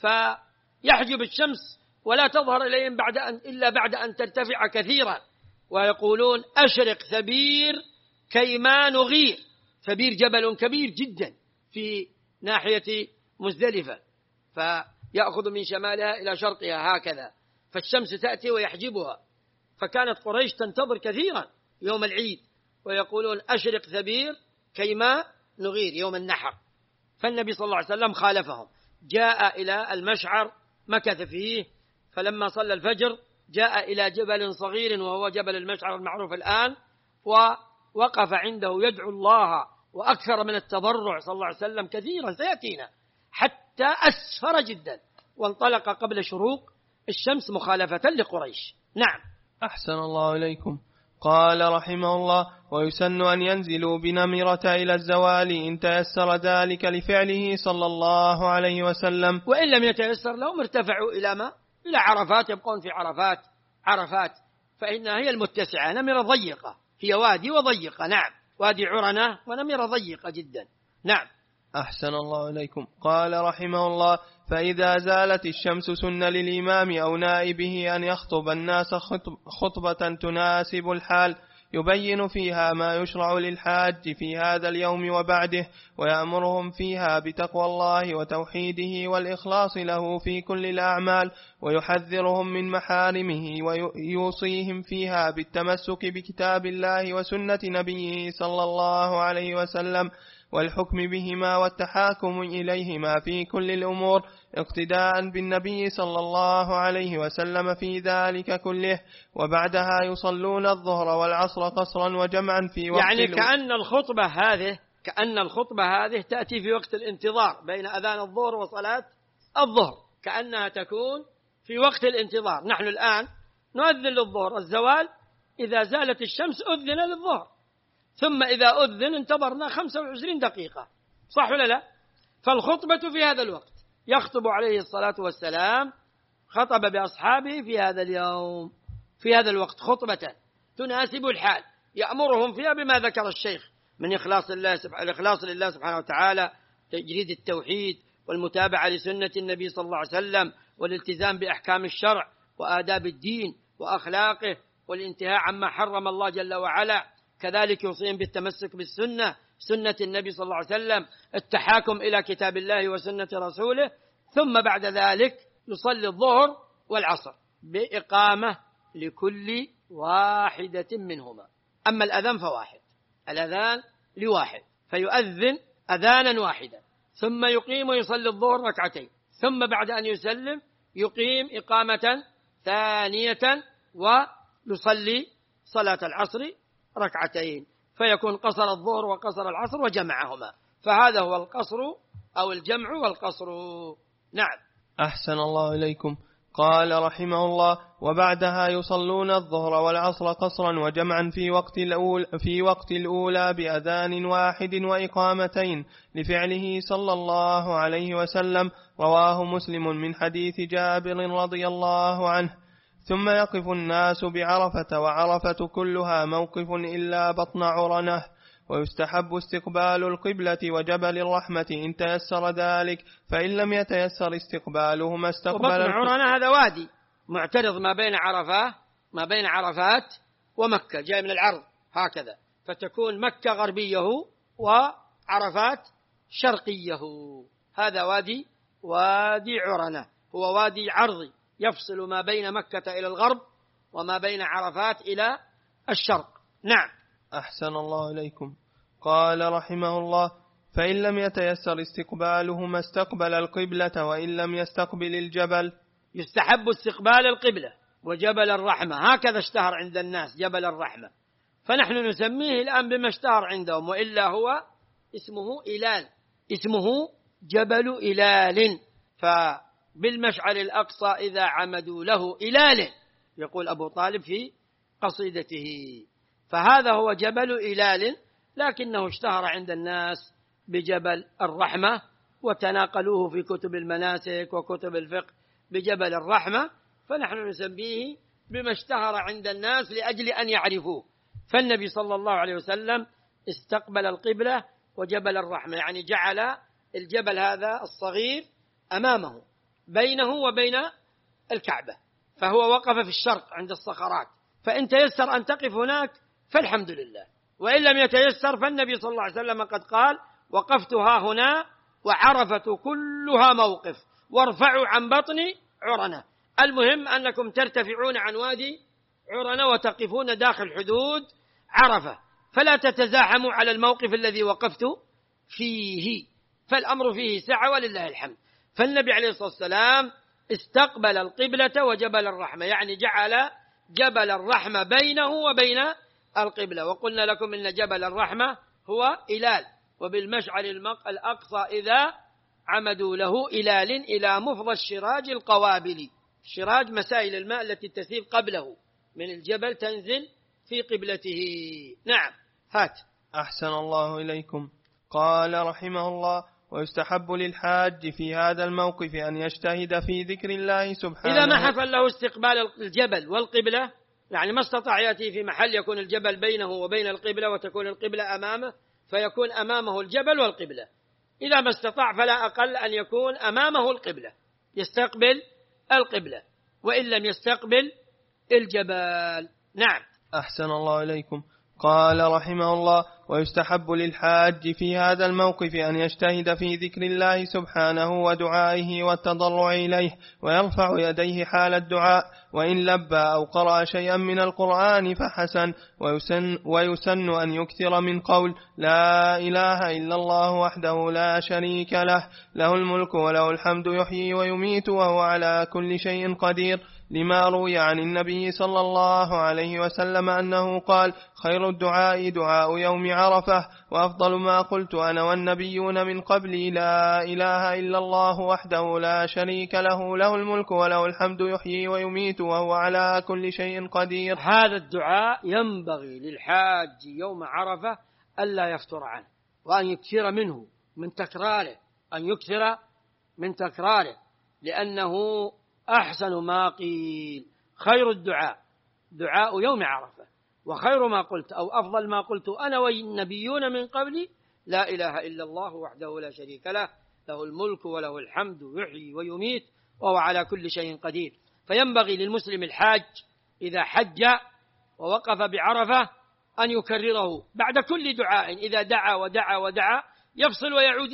فيحجب الشمس ولا تظهر إليهم إلا بعد أن ترتفع كثيرا. ويقولون أشرق ثبير كيما نغير. ثبير جبل كبير جدا في ناحية مزدلفة، فيأخذ من شمالها إلى شرقها هكذا، فالشمس تأتي ويحجبها. فكانت قريش تنتظر كثيرا يوم العيد، ويقولون أشرق ثبير كيما نغير يوم النحر. فالنبي صلى الله عليه وسلم خالفهم، جاء إلى المشعر مكث فيه، فلما صلى الفجر جاء إلى جبل صغير وهو جبل المشعر المعروف الآن، ووقف عنده يدعو الله، وأكثر من التضرع صلى الله عليه وسلم كثيرا سيأتينا، حتى أسفر جدا وانطلق قبل شروق الشمس مخالفة لقريش. نعم. أحسن الله إليكم. قال رحمه الله: ويسن أن ينزلوا بنمرة إلى الزوال إن تيسر ذلك لفعله صلى الله عليه وسلم، وإن لم يتيسر لهم ارتفعوا إلى عرفات، يبقون في عرفات فإنها هي المتسعة. نمرة ضيقة، هي وادي وضيقة. نعم، وادي عرنة ونمرة ضيقة جدا. نعم. أحسن الله إليكم. قال رحمه الله: فإذا زالت الشمس سن للإمام أو نائبه أن يخطب الناس خطبة تناسب الحال، يبين فيها ما يشرع للحاج في هذا اليوم وبعده، ويأمرهم فيها بتقوى الله وتوحيده والإخلاص له في كل الأعمال، ويحذرهم من محارمه، ويوصيهم فيها بالتمسك بكتاب الله وسنة نبيه صلى الله عليه وسلم، والحكم بهما والتحاكم إليهما في كل الأمور، اقتداء بالنبي صلى الله عليه وسلم في ذلك كله. وبعدها يصلون الظهر والعصر قصرا وجمعا في وقت يعني كأن الخطبة هذه تأتي في وقت الانتظار بين أذان الظهر وصلاة الظهر، كأنها تكون في وقت الانتظار. نحن الآن نؤذن للظهر، الزوال إذا زالت الشمس أذن للظهر، ثم إذا أذن انتظرنا 25 دقيقة، صح ولا لا؟ فالخطبة في هذا الوقت، يخطب عليه الصلاة والسلام، خطب بأصحابه في هذا اليوم في هذا الوقت خطبة تناسب الحال، يأمرهم فيها بما ذكر الشيخ من الإخلاص لله سبحانه وتعالى، تجريد التوحيد والمتابعة لسنة النبي صلى الله عليه وسلم، والالتزام بأحكام الشرع وآداب الدين وأخلاقه، والانتهاء عما حرم الله جل وعلا. كذلك يوصيهم بالتمسك بالسنة، سنة النبي صلى الله عليه وسلم، التحاكم إلى كتاب الله وسنة رسوله. ثم بعد ذلك يصلي الظهر والعصر بإقامة لكل واحدة منهما. أما الأذان فواحد، الأذان لواحد، فيؤذن أذانا واحدا، ثم يقيم ويصلي الظهر ركعتين، ثم بعد أن يسلم يقيم إقامة ثانية ويصلي صلاة العصر ركعتين، فيكون قصر الظهر وقصر العصر وجمعهما. فهذا هو القصر أو الجمع والقصر. نعم. أحسن الله إليكم. قال رحمه الله: وبعدها يصلون الظهر والعصر قصرا وجمعا في وقت الأولى بأذان واحد وإقامتين لفعله صلى الله عليه وسلم، رواه مسلم من حديث جابر رضي الله عنه. ثم يقف الناس بعرفة، وعرفة كلها موقف إلا بطن عرنة. ويستحب استقبال القبلة وجبل الرحمة إن تيسر ذلك، فإن لم يتيسر استقبالهما استقبل. وبطن عرنة هذا وادي معترض ما بين عرفات ومكة، جاي من العرض هكذا، فتكون مكة غربيه وعرفات شرقيه. هذا وادي عرنة، هو وادي عرضي يفصل ما بين مكة إلى الغرب وما بين عرفات إلى الشرق. نعم. أحسن الله إليكم. قال رحمه الله: فإن لم يتيسر استقبالهما استقبل القبلة، وإن لم يستقبل الجبل. يستحب استقبال القبلة وجبل الرحمة، هكذا اشتهر عند الناس جبل الرحمة، فنحن نسميه الآن بما اشتهر عندهم، وإلا هو اسمه إلال، اسمه جبل إلال. فبالمشعر الأقصى إذا عمدوا له إلال، يقول أبو طالب في قصيدته، فهذا هو جبل إلال، لكنه اشتهر عند الناس بجبل الرحمة، وتناقلوه في كتب المناسك وكتب الفقه بجبل الرحمة، فنحن نسميه بما اشتهر عند الناس لأجل أن يعرفوه. فالنبي صلى الله عليه وسلم استقبل القبلة وجبل الرحمة، يعني جعل الجبل هذا الصغير أمامه بينه وبين الكعبة، فهو وقف في الشرق عند الصخرات، فإن تيسر أن تقف هناك فالحمد لله، وإن لم يتيسر فالنبي صلى الله عليه وسلم قد قال: وقفت ها هنا وعرفة كلها موقف وارفعوا عن بطن عرنة. المهم أنكم ترتفعون عن وادي عرنة وتقفون داخل حدود عرفة، فلا تتزاحموا على الموقف الذي وقفت فيه، فالأمر فيه سعة ولله الحمد. فالنبي عليه الصلاة والسلام استقبل القبلة وجبل الرحمة، يعني جعل جبل الرحمة بينه وبين القبلة. وقلنا لكم إن جبل الرحمة هو إلال، وبالمشعر الأقصى إذا عمدوا له إلال إلى مفضى الشراج القوابلي. الشراج مسائل الماء التي تسيل قبله من الجبل تنزل في قبلته. نعم، هات. أحسن الله إليكم. قال رحمه الله: ويستحب للحاج في هذا الموقف أن يجتهد في ذكر الله سبحانه. إذا ما حصل له استقبال الجبل والقبلة، يعني ما استطاع يأتي في محل يكون الجبل بينه وبين القبلة وتكون القبلة أمامه، فيكون أمامه الجبل والقبلة. إذا ما استطاع فلا أقل أن يكون أمامه القبلة، يستقبل القبلة، وإن لم يستقبل الجبل. نعم. أحسن الله إليكم. قال رحمه الله: ويستحب للحاج في هذا الموقف أن يجتهد في ذكر الله سبحانه ودعائه والتضرع إليه، ويرفع يديه حال الدعاء، وإن لبى أو قرأ شيئا من القرآن فحسن. ويسن أن يكثر من قول: لا إله إلا الله وحده لا شريك له، له الملك وله الحمد يحيي ويميت وهو على كل شيء قدير، لما روي عن النبي صلى الله عليه وسلم أنه قال: خير الدعاء دعاء يوم عرفة، وأفضل ما قلت أنا والنبيون من قبلي لا إله إلا الله وحده لا شريك له، له الملك وله الحمد يحيي ويميت وهو على كل شيء قدير. هذا الدعاء ينبغي للحاج يوم عرفة ألا يفتر عنه، وأن يكثر منه من تكراره، أن يكثر من تكراره، لأنه أحسن ما قيل. خير الدعاء دعاء يوم عرفة، وخير ما قلت أو أفضل ما قلت أنا والنبيون من قبلي لا إله إلا الله وحده لا شريك له، له الملك وله الحمد يحيي ويميت وهو على كل شيء قدير. فينبغي للمسلم الحاج إذا حج ووقف بعرفة أن يكرره بعد كل دعاء، إذا دعا ودعا ودعا يفصل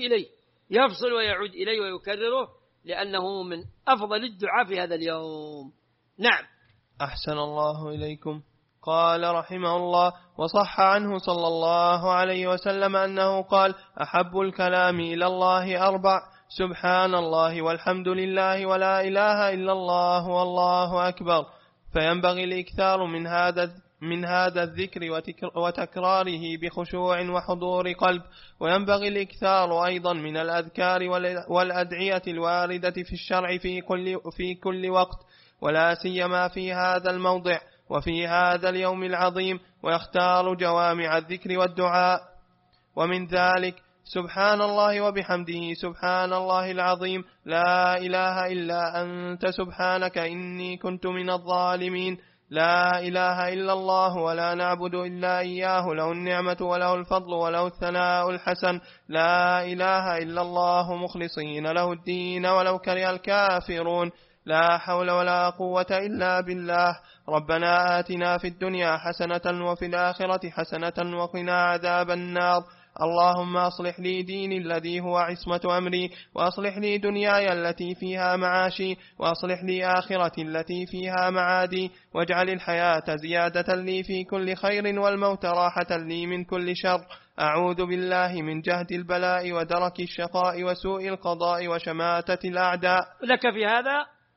ويعود إليه ويكرره، لأنه من أفضل الدعاء في هذا اليوم. نعم. أحسن الله إليكم. قال رحمه الله: وصح عنه صلى الله عليه وسلم أنه قال: أحب الكلام إلى الله 4: سبحان الله والحمد لله ولا إله إلا الله والله أكبر. فينبغي الإكثار من هذا الذكر وتكراره بخشوع وحضور قلب، وينبغي الإكثار أيضا من الأذكار والأدعية الواردة في الشرع في كل وقت، ولا سيما في هذا الموضع وفي هذا اليوم العظيم، ويختار جوامع الذكر والدعاء. ومن ذلك: سبحان الله وبحمده سبحان الله العظيم، لا إله إلا أنت سبحانك إني كنت من الظالمين، لا إله إلا الله ولا نعبد إلا إياه، له النعمة وله الفضل وله الثناء الحسن، لا إله إلا الله مخلصين له الدين ولو كره الكافرون، لا حول ولا قوة إلا بالله. ربنا آتنا في الدنيا حسنة وفي الآخرة حسنة وقنا عذاب النار. اللهم أصلح لي ديني الذي هو عصمة أمري، وأصلح لي دنياي التي فيها معاشي، وأصلح لي آخرتي التي فيها معادي، واجعل الحياة زيادة لي في كل خير والموت راحة لي من كل شر. أعوذ بالله من جهد البلاء ودرك الشقاء وسوء القضاء وشماتة الأعداء. لك في هذا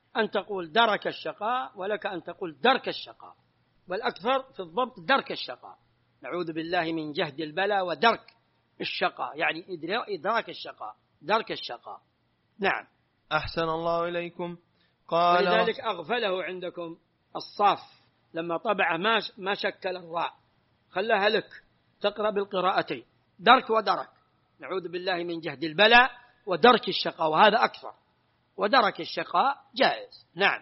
أن تقول درك الشقاء، ولك أن تقول درك الشقاء، والأكثر في الضبط درك الشقاء. نعوذ بالله من جهد البلاء ودرك الشقاء، يعني إدراك الشقاء، درك الشقاء. نعم. أحسن الله إليكم. قال ولذلك أغفله عندكم الصاف لما طبع ما شكل الراء، خلاها لك تقرأ بالقراءتين، درك ودرك. نعوذ بالله من جهد البلاء ودرك الشقاء، وهذا أكثر. ودرك الشقاء جائز. نعم.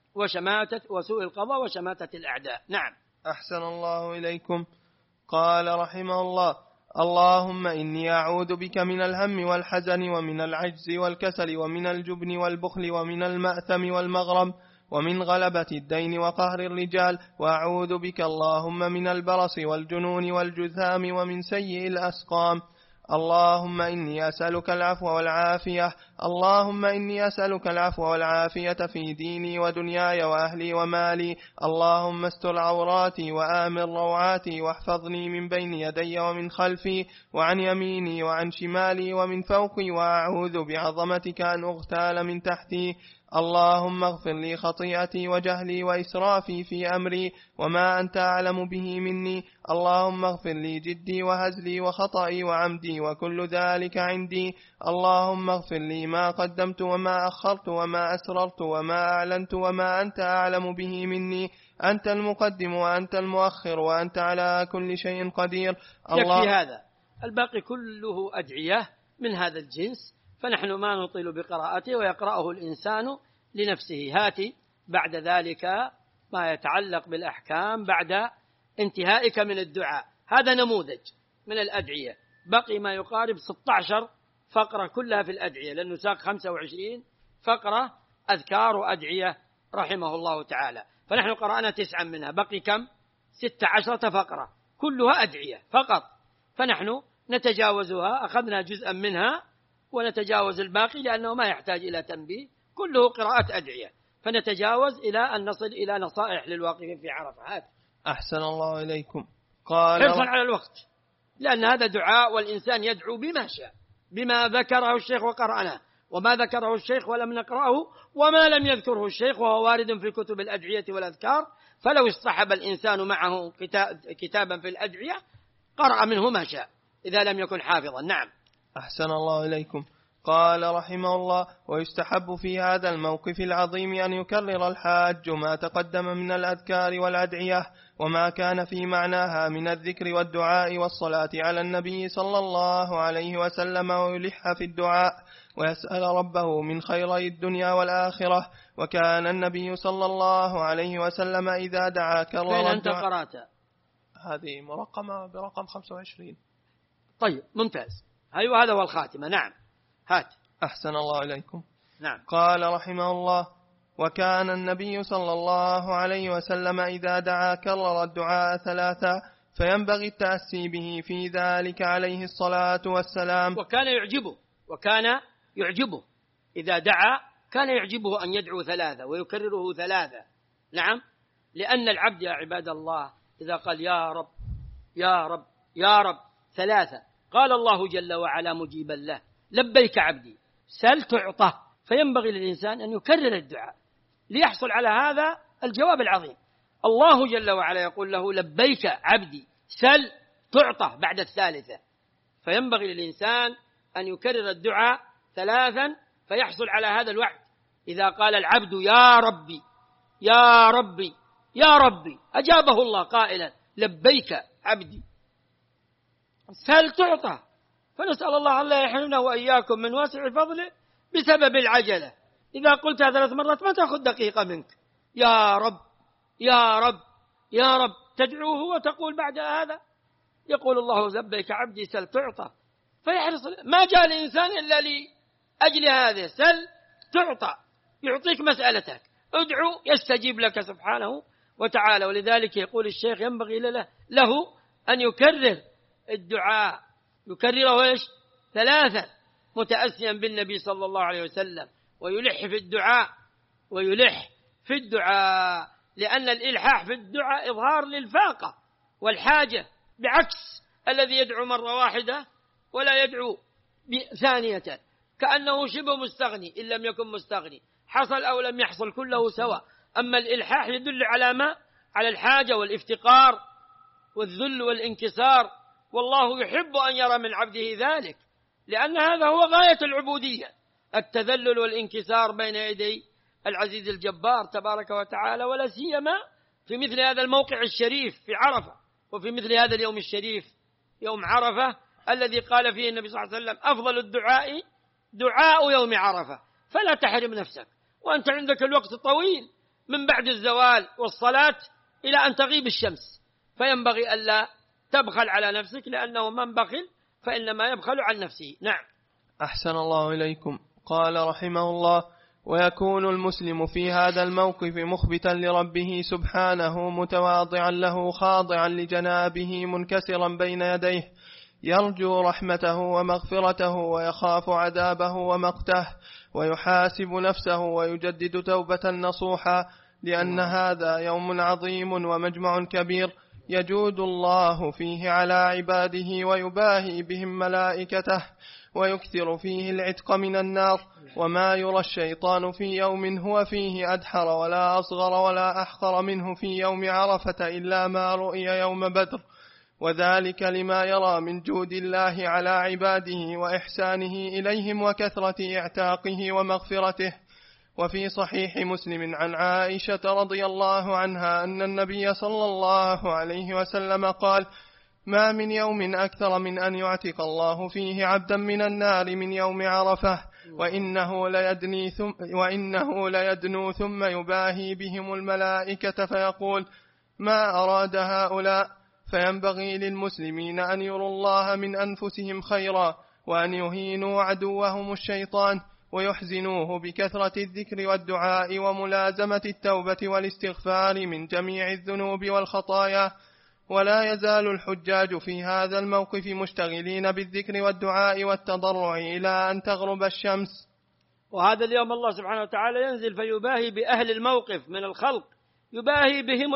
وشماتة وسوء القضاء وشماتة الأعداء. نعم. أحسن الله إليكم. قال رحمه الله: اللهم إني أعوذ بك من الهم والحزن ومن العجز والكسل ومن الجبن والبخل ومن المأثم والمغرم ومن غلبة الدين وقهر الرجال، وأعوذ بك اللهم من البرص والجنون والجذام ومن سيء الأسقام. اللهم إني أسألك العفو والعافية. اللهم إني أسألك العفو والعافية في ديني ودنياي وأهلي ومالي. اللهم استر عوراتي وآمن روعاتي، واحفظني من بين يدي ومن خلفي وعن يميني وعن شمالي ومن فوقي، وأعوذ بعظمتك أن أغتال من تحتي. اللهم اغفر لي خطيئتي وجهلي وإسرافي في أمري وما أنت أعلم به مني. اللهم اغفر لي جدي وهزلي وخطئي وعمدي وكل ذلك عندي. اللهم اغفر لي ما قدمت وما أخرت وما أسررت وما أعلنت وما أنت أعلم به مني. أنت المقدم وأنت المؤخر وأنت على كل شيء قدير. يكفي هذا، الباقي كله أدعية من هذا الجنس، فنحن ما نطيل بقراءته، ويقرأه الإنسان لنفسه. هاتي بعد ذلك ما يتعلق بالأحكام بعد انتهائك من الدعاء. هذا نموذج من الأدعية، بقي ما يقارب 16 فقرة كلها في الأدعية، لأنه ساق 25 فقرة أذكار وأدعية رحمه الله تعالى. فنحن قرأنا 9 منها، بقي كم؟ 16 فقرة كلها أدعية فقط، فنحن نتجاوزها، أخذنا جزءا منها ونتجاوز الباقي لأنه ما يحتاج إلى تنبيه، كله قراءة أدعية، فنتجاوز إلى أن نصل إلى نصائح للواقفين في عرفة. أحسن الله إليكم. قال حرصا على الوقت، لأن هذا دعاء والإنسان يدعو بما شاء، بما ذكره الشيخ وقرأناه، وما ذكره الشيخ ولم نقرأه، وما لم يذكره الشيخ وهو وارد في كتب الأدعية والأذكار. فلو اصطحب الإنسان معه كتابا في الأدعية قرأ منه ما شاء إذا لم يكن حافظا. نعم. أحسن الله إليكم. قال رحمه الله: ويستحب في هذا الموقف العظيم أن يكرر الحاج ما تقدم من الأذكار والأدعية وما كان في معناها من الذكر والدعاء والصلاة على النبي صلى الله عليه وسلم، ويلح في الدعاء ويسأل ربه من خيري الدنيا والآخرة. وكان النبي صلى الله عليه وسلم إذا دعا كرر فين أنت قرأت؟ هذه مرقمة برقم 25. طيب ممتاز. أيوة هذا هو الخاتمة. نعم. هات. أحسن الله إليكم. نعم. قال رحمه الله: وكان النبي صلى الله عليه وسلم إذا دعا كرر الدعاء 3، فينبغي التأسي به في ذلك عليه الصلاة والسلام. وكان يعجبه إذا دعا، كان يعجبه أن يدعو 3 ويكرره 3. نعم. لأن العبد يا عباد الله إذا قال يا رب يا رب يا رب 3، قال الله جل وعلا مجيبا له: لبيك عبدي سل تعطى. فينبغي للإنسان أن يكرر الدعاء ليحصل على هذا الجواب العظيم. الله جل وعلا يقول له: لبيك عبدي سل تعطى بعد 3. فينبغي للإنسان أن يكرر الدعاء 3 فيحصل على هذا الوعد. إذا قال العبد يا ربي يا ربي يا ربي، أجابه الله قائلا: لبيك عبدي سل تعطى. فنسأل الله أن لا يحرمنا وإياكم من واسع فضله بسبب العجلة. إذا قلتها 3 مرات ما تأخذ دقيقة منك. يا رب يا رب يا رب، تدعوه وتقول بعد هذا يقول الله: لبيك عبدي سل تعطى. فيحرص، ما جاء الإنسان إلا لأجل هذا، سل تعطى، يعطيك مسألتك، ادعو يستجيب لك سبحانه وتعالى. ولذلك يقول الشيخ: ينبغي له أن يكرر الدعاء، يكرره إيش؟ 3 متأسيا بالنبي صلى الله عليه وسلم، ويلح في الدعاء، لأن الإلحاح في الدعاء إظهار للفاقة والحاجة، بعكس الذي يدعو مرة واحدة ولا يدعو ثانية، كأنه شبه مستغني إن لم يكن مستغني. حصل أو لم يحصل كله سواء. أما الإلحاح يدل على ما؟ على الحاجة والافتقار والذل والانكسار، والله يحب أن يرى من عبده ذلك، لأن هذا هو غاية العبودية، التذلل والانكسار بين يدي العزيز الجبار تبارك وتعالى، ولا سيما في مثل هذا الموقع الشريف في عرفة، وفي مثل هذا اليوم الشريف يوم عرفة الذي قال فيه النبي صلى الله عليه وسلم أفضل الدعاء دعاء يوم عرفة. فلا تحرم نفسك وأنت عندك الوقت طويل من بعد الزوال والصلاة إلى أن تغيب الشمس، فينبغي ألا تبخل على نفسك، لأنه من بخل فإنما يبخل عن نفسه. نعم. أحسن الله إليكم. قال رحمه الله: ويكون المسلم في هذا الموقف مخبتا لربه سبحانه متواضعا له خاضعا لجنابه منكسرا بين يديه، يرجو رحمته ومغفرته ويخاف عذابه ومقته، ويحاسب نفسه ويجدد توبة نصوحا، لأن هذا يوم عظيم ومجمع كبير يجود الله فيه على عباده ويباهي بهم ملائكته، ويكثر فيه العتق من النار. وما يرى الشيطان في يوم هو فيه أدحر ولا أصغر ولا أحقر منه في يوم عرفة إلا ما رؤي يوم بدر، وذلك لما يرى من جود الله على عباده وإحسانه إليهم وكثرة اعتاقه ومغفرته. وفي صحيح مسلم عن عائشة رضي الله عنها أن النبي صلى الله عليه وسلم قال: ما من يوم أكثر من أن يعتق الله فيه عبدا من النار من يوم عرفة، وإنه ليدنو ثم يباهي بهم الملائكة فيقول: ما أراد هؤلاء؟ فينبغي للمسلمين أن يروا الله من أنفسهم خيرا، وأن يهينوا عدوهم الشيطان، ويحزنوه بكثرة الذكر والدعاء وملازمة التوبة والاستغفار من جميع الذنوب والخطايا. ولا يزال الحجاج في هذا الموقف مشتغلين بالذكر والدعاء والتضرع إلى أن تغرب الشمس. وهذا اليوم الله سبحانه وتعالى ينزل فيباهي بأهل الموقف من الخلق، يباهي بهم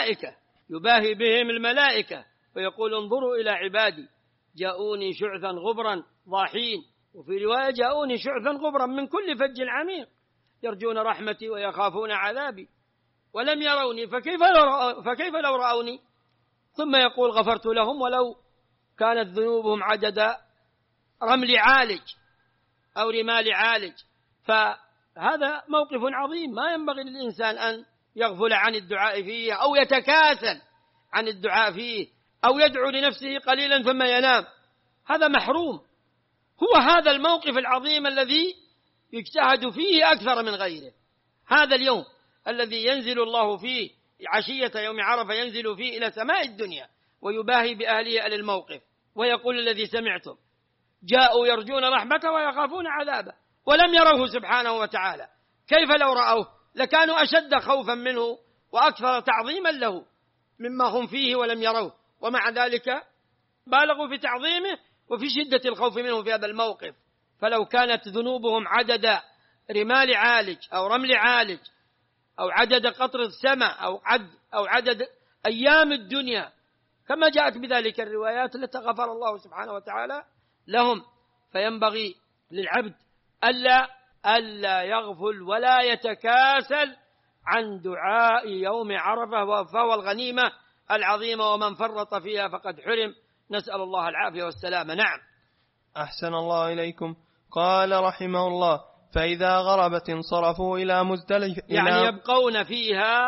الملائكة ويقول: انظروا إلى عبادي جاءوني شعثا غبرا ضاحين، وفي رواية جاءوني شعثا غبرا من كل فج عميق، يرجون رحمتي ويخافون عذابي ولم يروني فكيف لو رأوني. ثم يقول: غفرت لهم ولو كانت ذنوبهم عدد رمل عالج أو رمال عالج. فهذا موقف عظيم ما ينبغي للإنسان أن يغفل عن الدعاء فيه أو يتكاسل عن الدعاء فيه أو يدعو لنفسه قليلا ثم ينام، هذا محروم. هو هذا الموقف العظيم الذي يجتهد فيه أكثر من غيره، هذا اليوم الذي ينزل الله فيه عشية يوم عرفة، ينزل فيه إلى سماء الدنيا ويباهي بأهله على الموقف، ويقول الذي سمعتم جاءوا يرجون رحمته ويخافون عذابه ولم يروه سبحانه وتعالى. كيف لو رأوه؟ لكانوا أشد خوفا منه وأكثر تعظيما له مما هم فيه ولم يروه، ومع ذلك بالغوا في تعظيمه وفي شدة الخوف منه في هذا الموقف. فلو كانت ذنوبهم عدد رمال عالج أو رمل عالج أو عدد قطر السماء أو عدد أيام الدنيا كما جاءت بذلك الروايات لتغفر الله سبحانه وتعالى لهم. فينبغي للعبد ألا يغفل ولا يتكاسل عن دعاء يوم عرفة، فهو الغنيمة العظيمة، ومن فرط فيها فقد حرم، نسأل الله العافية والسلامة. نعم. أحسن الله إليكم. قال رحمه الله: فإذا غربت انصرفوا إلى مزدلفة، يعني يبقون فيها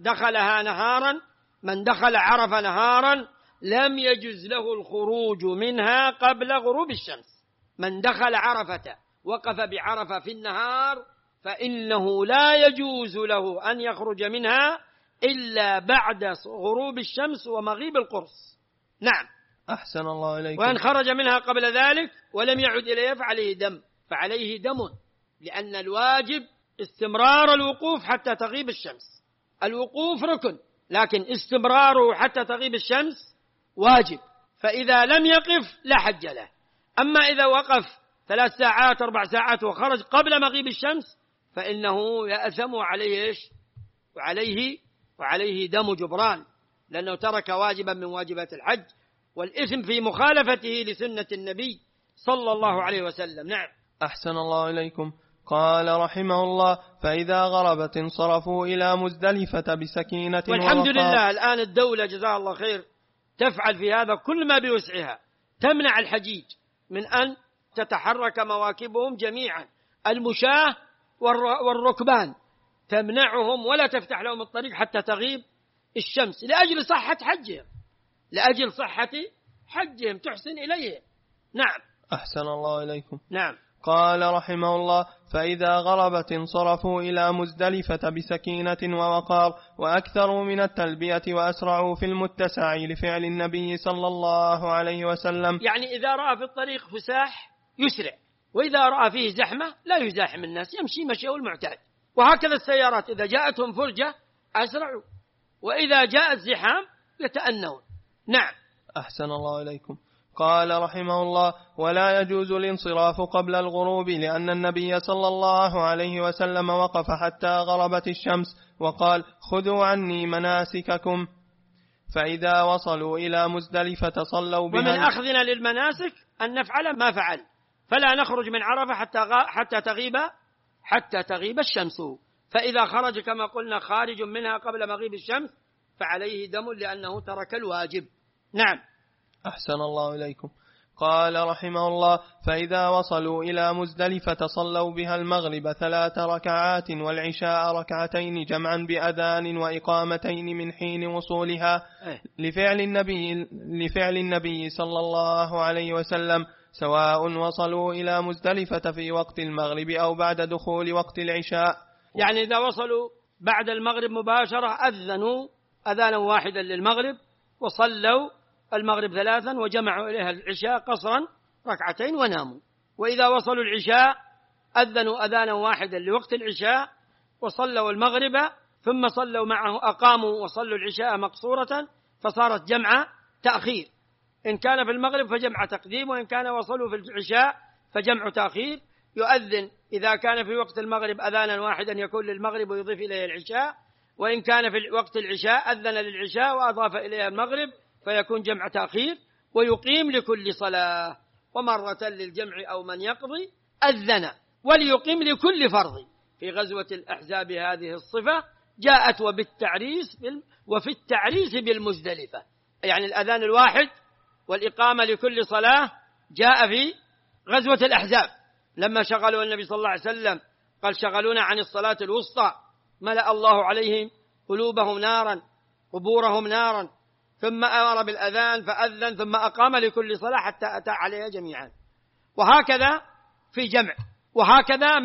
من دخل عرفة نهارا لم يجز له الخروج منها قبل غروب الشمس. من دخل عرفة وقف بعرفة في النهار فإنه لا يجوز له أن يخرج منها إلا بعد غروب الشمس ومغيب القرص. نعم. أحسن الله إليكم. وأن خرج منها قبل ذلك ولم يعد إليه فعليه دم، لأن الواجب استمرار الوقوف حتى تغيب الشمس. الوقوف ركن، لكن استمراره حتى تغيب الشمس واجب، فإذا لم يقف لا حج له. أما إذا وقف 3 ساعات 4 ساعات وخرج قبل مغيب الشمس فإنه يأثم وعليه دم جبران، لأنه ترك واجبا من واجبات الحج، والإثم في مخالفته لسنة النبي صلى الله عليه وسلم. نعم. أحسن الله إليكم. قال رحمه الله: فإذا غربت انصرفوا إلى مزدلفة بسكينة والحمد لله الآن الدولة جزاها الله خير تفعل في هذا كل ما بوسعها، تمنع الحجيج من أن تتحرك مواكبهم جميعا، المشاة والركبان تمنعهم ولا تفتح لهم الطريق حتى تغيب الشمس لأجل صحة حجهم، لأجل صحة حجهم تحسن إليه. نعم. أحسن الله إليكم. نعم. قال رحمه الله: فإذا غربت انصرفوا إلى مزدلفة بسكينة ووقار، وأكثروا من التلبية وأسرعوا في المتسع لفعل النبي صلى الله عليه وسلم. يعني إذا رأى في الطريق فساح يسرع، وإذا رأى فيه زحمة لا يزاحم الناس، يمشي مشيه المعتاد. وهكذا السيارات إذا جاءتهم فرجة أسرعوا، وإذا جاء الزحام يتأنون. نعم. أحسن الله إليكم. قال رحمه الله: ولا يجوز الانصراف قبل الغروب، لأن النبي صلى الله عليه وسلم وقف حتى غربت الشمس وقال: خذوا عني مناسككم. فإذا وصلوا إلى مزدلفة صلوا بها. ومن أخذنا للمناسك أن نفعل ما فعل، فلا نخرج من عرفة حتى تغيب الشمس، فإذا خرج كما قلنا خارج منها قبل مغيب الشمس فعليه دم لأنه ترك الواجب. نعم. أحسن الله إليكم. قال رحمه الله: فإذا وصلوا إلى مزدلفة صلوا بها المغرب 3 ركعات والعشاء 2 ركعتين جمعا بأذان وإقامتين من حين وصولها، لفعل النبي صلى الله عليه وسلم، سواء وصلوا إلى مزدلفة في وقت المغرب أو بعد دخول وقت العشاء. يعني إذا وصلوا بعد المغرب مباشرة أذنوا أذانا واحدا للمغرب وصلوا المغرب 3 وجمعوا إليها العشاء قصرا 2 ركعتين وناموا. وإذا وصلوا العشاء أذنوا أذانا واحدا لوقت العشاء وصلوا المغرب، ثم صلوا معه أقاموا وصلوا العشاء مقصورة، فصارت جمع تأخير. إن كان في المغرب فجمع تقديم، وإن كان وصلوا في العشاء فجمع تأخير. يؤذن إذا كان في وقت المغرب أذانا واحدا يكون للمغرب ويضيف إليه العشاء، وإن كان في وقت العشاء أذن للعشاء وأضاف إليها المغرب فيكون جمع تأخير. ويقيم لكل صلاة، ومرة للجمع أو من يقضي أذن، وليقيم لكل فرض. في غزوة الأحزاب هذه الصفة جاءت وفي التعريس بالمزدلفة، يعني الأذان الواحد والإقامة لكل صلاة جاء في غزوة الأحزاب لما شغلوا النبي صلى الله عليه وسلم، قال: شغلونا عن الصلاة الوسطى، ملأ الله عليهم قلوبهم نارا قبورهم نارا، ثم أمر بالأذان فأذن ثم أقام لكل صلاة حتى أتى عليها جميعا. وهكذا في جمع، وهكذا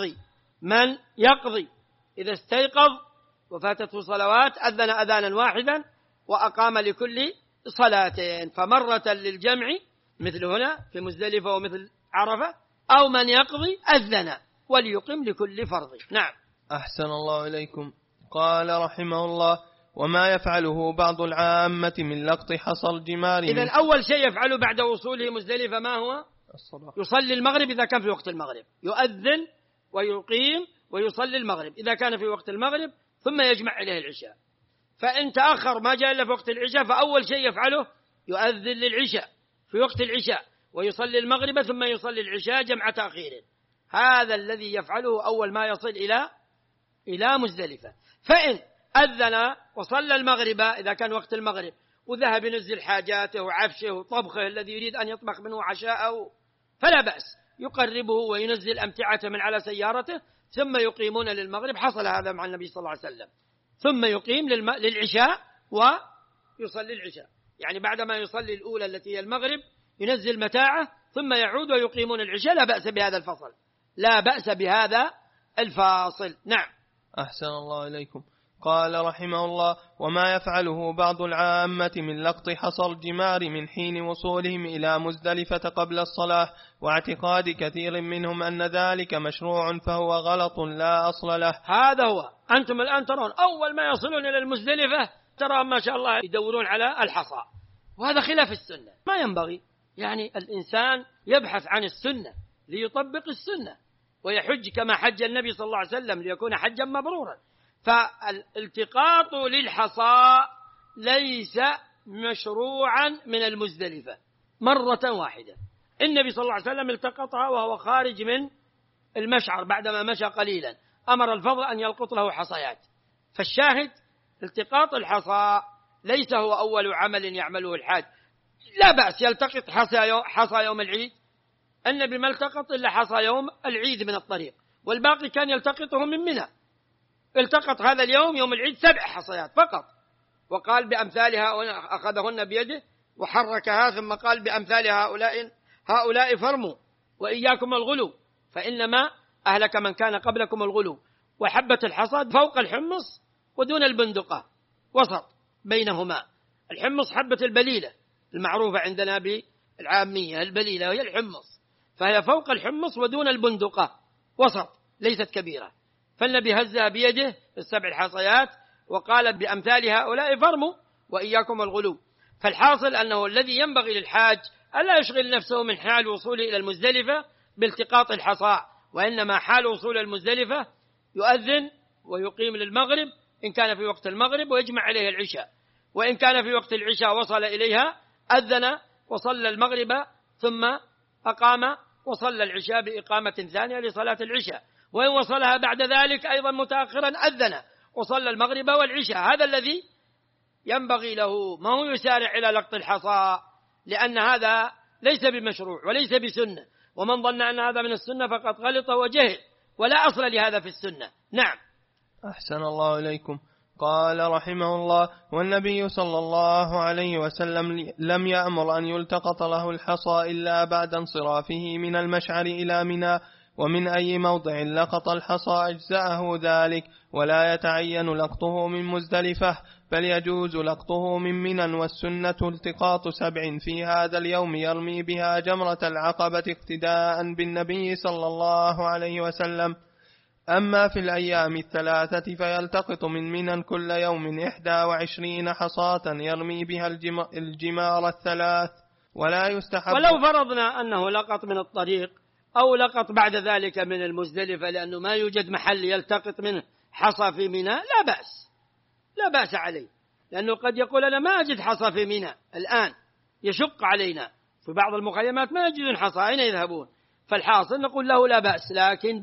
من يقضي إذا استيقظ وفاتته صلوات أذن أذانا واحدا وأقام لكل صلاتين، فمرة للجمع مثل هنا في مزدلفة ومثل عرفة، أو من يقضي أذن وليقم لكل فرض. نعم. أحسن الله إليكم. قال رحمه الله: وما يفعله بعض العامة من لقط حصى الجمار. إذن أول شيء يفعله بعد وصوله مزدلفة ما هو؟ الصلاة. يصلي المغرب إذا كان في وقت المغرب، يؤذن ويقيم ويصلي المغرب إذا كان في وقت المغرب، ثم يجمع إليه العشاء. فإن تأخر ما جاء إلا في وقت العشاء فأول شيء يفعله يؤذن للعشاء في وقت العشاء ويصلي المغرب ثم يصلي العشاء جمع تأخير. هذا الذي يفعله أول ما يصل إلى مزدلفة. فإن أذن وصلى المغرب إذا كان وقت المغرب وذهب ينزل حاجاته وعفشه وطبخه الذي يريد أن يطبخ منه عشاءه فلا بأس، يقربه وينزل أمتعته من على سيارته ثم يقيمون للمغرب. حصل هذا مع النبي صلى الله عليه وسلم. ثم يقيم للعشاء ويصلي العشاء، يعني بعدما يصلي الأولى التي هي المغرب ينزل متاعه ثم يعود ويقيمون العشاء. لا بأس بهذا الفصل، لا بأس بهذا الفاصل. نعم. أحسن الله إليكم. قال رحمه الله: وما يفعله بعض العامة من لقط حصى الجمار من حين وصولهم إلى مزدلفة قبل الصلاة، واعتقاد كثير منهم أن ذلك مشروع، فهو غلط لا أصل له. هذا هو. أنتم الآن ترون أول ما يصلون إلى المزدلفة ترى ما شاء الله يدورون على الحصى، وهذا خلاف السنة. ما ينبغي، يعني الإنسان يبحث عن السنة ليطبق السنة ويحج كما حج النبي صلى الله عليه وسلم ليكون حجا مبرورا. فالالتقاط للحصى ليس مشروعا من المزدلفة مرة واحدة. النبي صلى الله عليه وسلم التقطها وهو خارج من المشعر بعدما مشى قليلا أمر الفضل أن يلقط له حصيات. فالشاهد التقاط الحصى ليس هو أول عمل يعمله الحاج. لا بأس يلتقط حصى يوم العيد، النبي ما التقط إلا حصى يوم العيد من الطريق، والباقي كان يلتقطه من منى. التقط هذا اليوم يوم العيد 7 حصيات فقط، وقال بأمثالها، أخذهن بيده وحركها ثم قال بأمثال هؤلاء فرموا وإياكم الغلو فإنما أهلك من كان قبلكم الغلو. وحبة الحصاد فوق الحمص ودون البندقة، وسط بينهما. الحمص حبة البليلة المعروفة عندنا بالعامية، البليلة وهي الحمص، فهي فوق الحمص ودون البندقة، وسط ليست كبيرة. فالنبي هزها بيده 7 حصيات وقال بأمثال هؤلاء فرموا وإياكم الغلو. فالحاصل أنه الذي ينبغي للحاج ألا يشغل نفسه من حال وصوله إلى المزدلفة بالتقاط الحصى، وإنما حال وصول المزدلفة يؤذن ويقيم للمغرب إن كان في وقت المغرب ويجمع عليه العشاء، وإن كان في وقت العشاء وصل إليها أذن وصلى المغرب ثم أقام وصلى العشاء بإقامة ثانية لصلاة العشاء، وإن وصلها بعد ذلك أيضا متأخرا أذن وصلى المغرب والعشاء. هذا الذي ينبغي له، ما هو يسارع إلى لقط الحصى، لأن هذا ليس بمشروع وليس بسنة، ومن ظن أن هذا من السنة فقد غلط وجهل، ولا أصل لهذا في السنة. نعم. أحسن الله إليكم. قال رحمه الله: والنبي صلى الله عليه وسلم لم يأمر أن يلتقط له الحصى إلا بعد انصرافه من المشعر إلى منى، ومن أي موضع لقط الحصى أجزأه ذلك، ولا يتعين لقطه من مزدلفة، بل يجوز لقطه من منى، والسنة التقاط 7 في هذا اليوم يرمي بها جمرة العقبة اقتداء بالنبي صلى الله عليه وسلم. أما في الأيام 3 فيلتقط من منى كل يوم 21 حصاة يرمي بها الجمار 3، ولا يستحب. ولو فرضنا أنه لقط من الطريق أو لقط بعد ذلك من المزدلفة، لأنه ما يوجد محل يلتقط منه حصى في منى، لا بأس عليه، لأنه قد يقول أنا ما أجد حصى في منى الآن، يشق علينا، في بعض المخيمات ما يجدون حصى، أين يذهبون؟ فالحاصل نقول له لا بأس، لكن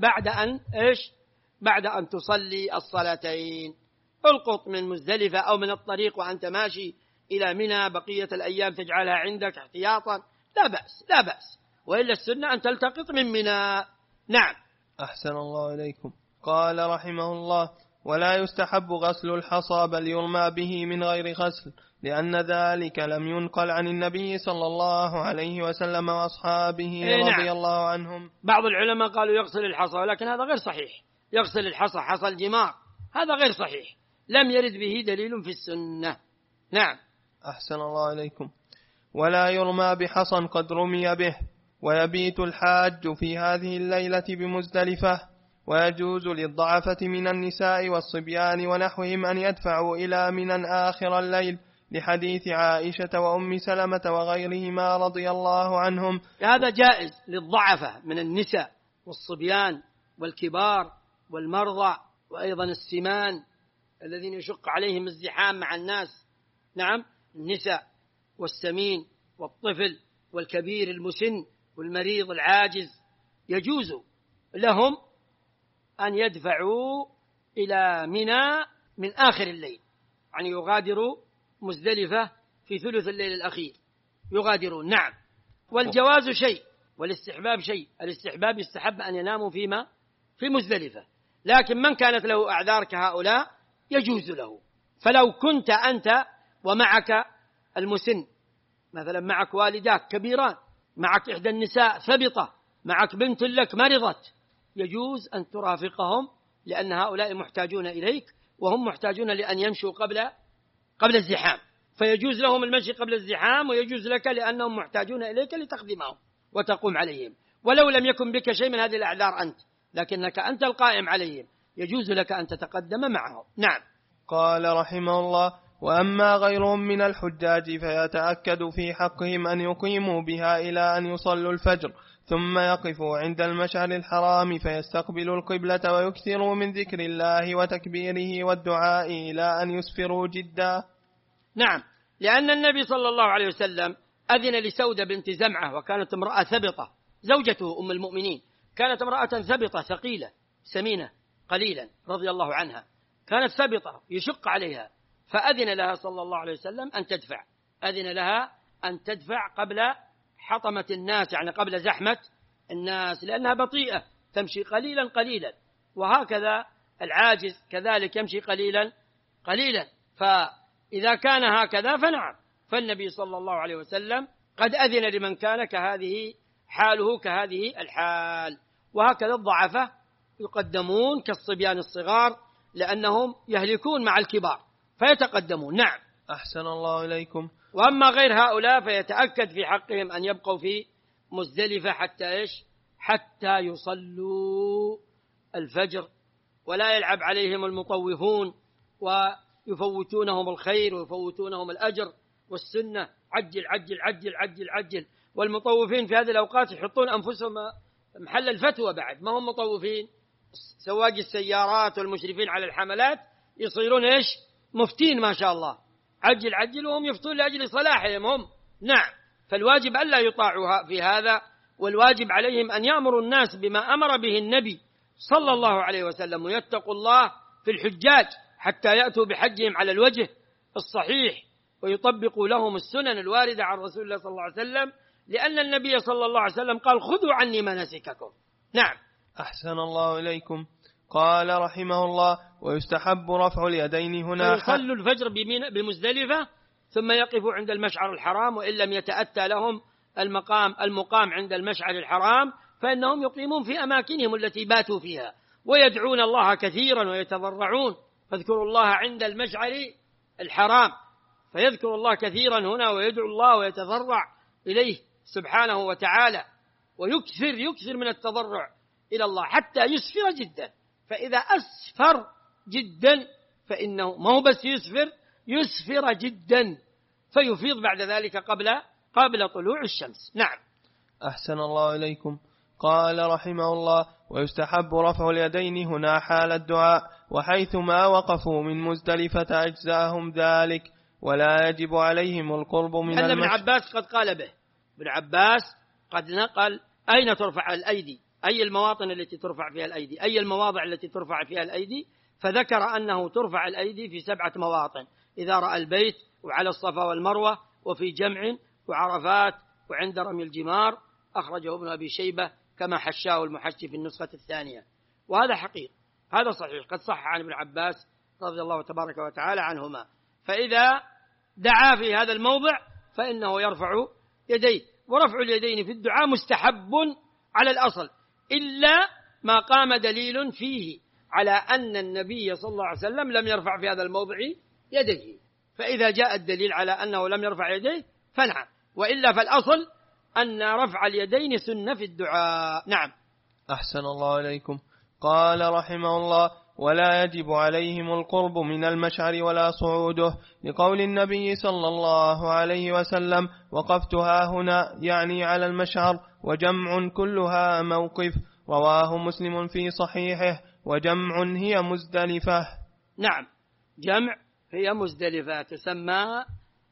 بعد أن تصلي الصلاتين. القط من مزدلفة أو من الطريق وأنت ماشي إلى منى بقية الأيام تجعلها عندك احتياطا، لا بأس، وإلا السنة أن تلتقط من منى. نعم. أحسن الله إليكم. قال رحمه الله: ولا يستحب غسل الحصى، بل يرمى به من غير غسل، لأن ذلك لم ينقل عن النبي صلى الله عليه وسلم وأصحابه رضي الله عنهم. بعض العلماء قالوا يغسل الحصى، ولكن هذا غير صحيح. يغسل الحصى، حصى الجمار، هذا غير صحيح، لم يرد به دليل في السنة. نعم. أحسن الله إليكم. ولا يرمى بحصى قد رمي به، ويبيت الحاج في هذه الليلة بمزدلفة، ويجوز للضعفة من النساء والصبيان ونحوهم أن يدفعوا إلى منى آخر الليل، لحديث عائشة وأم سلمة وغيرهما رضي الله عنهم. هذا جائز للضعفة من النساء والصبيان والكبار والمرضى، وأيضا السمان الذين يشق عليهم الزحام مع الناس. نعم، النساء والسمين والطفل والكبير المسن والمريض العاجز، يجوز لهم أن يدفعوا إلى منى من آخر الليل، يعني يغادروا مزدلفة في ثلث الليل الأخير، يغادرون. نعم. والجواز شيء والاستحباب شيء. الاستحباب يستحب أن يناموا في مزدلفة، لكن من كانت له أعذار كهؤلاء يجوز له. فلو كنت أنت ومعك المسن، مثلا معك والداك كبيران، معك إحدى النساء ثبطة، معك بنت لك مرضت، يجوز أن ترافقهم، لأن هؤلاء محتاجون إليك، وهم محتاجون لأن يمشوا قبل الزحام، فيجوز لهم المشي قبل الزحام، ويجوز لك لأنهم محتاجون إليك لتخدمهم وتقوم عليهم. ولو لم يكن بك شيء من هذه الأعذار أنت، لكنك أنت القائم عليهم، يجوز لك أن تتقدم معهم. نعم. قال رحمه الله: وأما غيرهم من الحجاج فيتأكد في حقهم أن يقيموا بها إلى أن يصلوا الفجر، ثم يقفوا عند المشعر الحرام فيستقبلوا القبلة، ويكثروا من ذكر الله وتكبيره والدعاء إلى أن يسفروا جدا. نعم، لأن النبي صلى الله عليه وسلم أذن لسودة بنت زمعة، وكانت امرأة ثبطة زوجته أم المؤمنين، كانت امرأة ثبطة ثقيلة سمينة قليلا رضي الله عنها، كانت ثبطة يشق عليها، فأذن لها صلى الله عليه وسلم أن تدفع، أذن لها أن تدفع قبل حطمة الناس، يعني قبل زحمة الناس، لأنها بطيئة تمشي قليلا قليلا، وهكذا العاجز كذلك يمشي قليلا قليلا. فإذا كان هكذا فنعم، فالنبي صلى الله عليه وسلم قد أذن لمن كان كهذه حاله كهذه الحال. وهكذا الضعفاء يقدمون كالصبيان الصغار، لأنهم يهلكون مع الكبار فيتقدمون. نعم. أحسن الله إليكم. وأما غير هؤلاء فيتأكد في حقهم أن يبقوا في مزدلفة حتى إيش؟ حتى يصلوا الفجر، ولا يلعب عليهم المطوفون ويفوتونهم الخير ويفوتونهم الأجر والسنة. عجل عجل عجل عجل عجل. والمطوفين في هذه الأوقات يحطون أنفسهم محل الفتوى بعد، ما هم مطوفين. سواقي السيارات والمشرفين على الحملات يصيرون إيش؟ مفتين ما شاء الله. عجل عجل وهم يفتون لأجل صلاحهم هم. نعم. فالواجب ألا يطاعوا في هذا، والواجب عليهم أن يأمروا الناس بما أمر به النبي صلى الله عليه وسلم، ويتقوا الله في الحجاج حتى يأتوا بحجهم على الوجه الصحيح، ويطبقوا لهم السنن الواردة عن رسول الله صلى الله عليه وسلم، لأن النبي صلى الله عليه وسلم قال خذوا عني مناسككم. نعم. أحسن الله إليكم. قال رحمه الله: ويستحب رفع اليدين هنا. فيصلوا الفجر بمزدلفة ثم يقفوا عند المشعر الحرام، وإن لم يتأتى لهم المقام عند المشعر الحرام فإنهم يقيمون في أماكنهم التي باتوا فيها، ويدعون الله كثيرا ويتضرعون. فاذكروا الله عند المشعر الحرام، فيذكر الله كثيرا هنا ويدعو الله ويتضرع إليه سبحانه وتعالى، ويكثر من التضرع إلى الله حتى يسفر جدا. فإذا أسفر جدا فإنه ما هو بس يسفر جدا، فيفيض بعد ذلك قبل طلوع الشمس. نعم. أحسن الله إليكم. قال رحمه الله: ويستحب رفع اليدين هنا حال الدعاء، وحيثما وقفوا من مزدلفة أجزاهم ذلك، ولا يجب عليهم القرب من أن ابن عباس قد قال به. ابن عباس قد نقل أين ترفع الأيدي، أي المواطن التي ترفع فيها الأيدي، أي المواضع التي ترفع فيها الأيدي، فذكر أنه ترفع الأيدي في 7 مواطن: إذا رأى البيت، وعلى الصفا والمروة، وفي جمع، وعرفات، وعند رمي الجمار. أخرجه ابن أبي شيبة كما حشاه المحشي في النسخة الثانية. وهذا حقيقي، هذا صحيح، قد صح عن ابن عباس رضي الله تبارك وتعالى عنهما. فإذا دعا في هذا الموضع فإنه يرفع يديه. ورفع اليدين في الدعاء مستحب على الأصل، إلا ما قام دليل فيه على أن النبي صلى الله عليه وسلم لم يرفع في هذا الموضع يديه. فإذا جاء الدليل على أنه لم يرفع يديه فنعم، وإلا فالأصل أن رفع اليدين سنة في الدعاء. نعم. أحسن الله إليكم. قال رحمه الله: ولا يجب عليهم القرب من المشعر ولا صعوده، لقول النبي صلى الله عليه وسلم: وقفتها هنا، يعني على المشعر، وجمع كلها موقف. رواه مسلم في صحيحه. وجمع هي مزدلفة. نعم، جمع هي مزدلفة، تسمى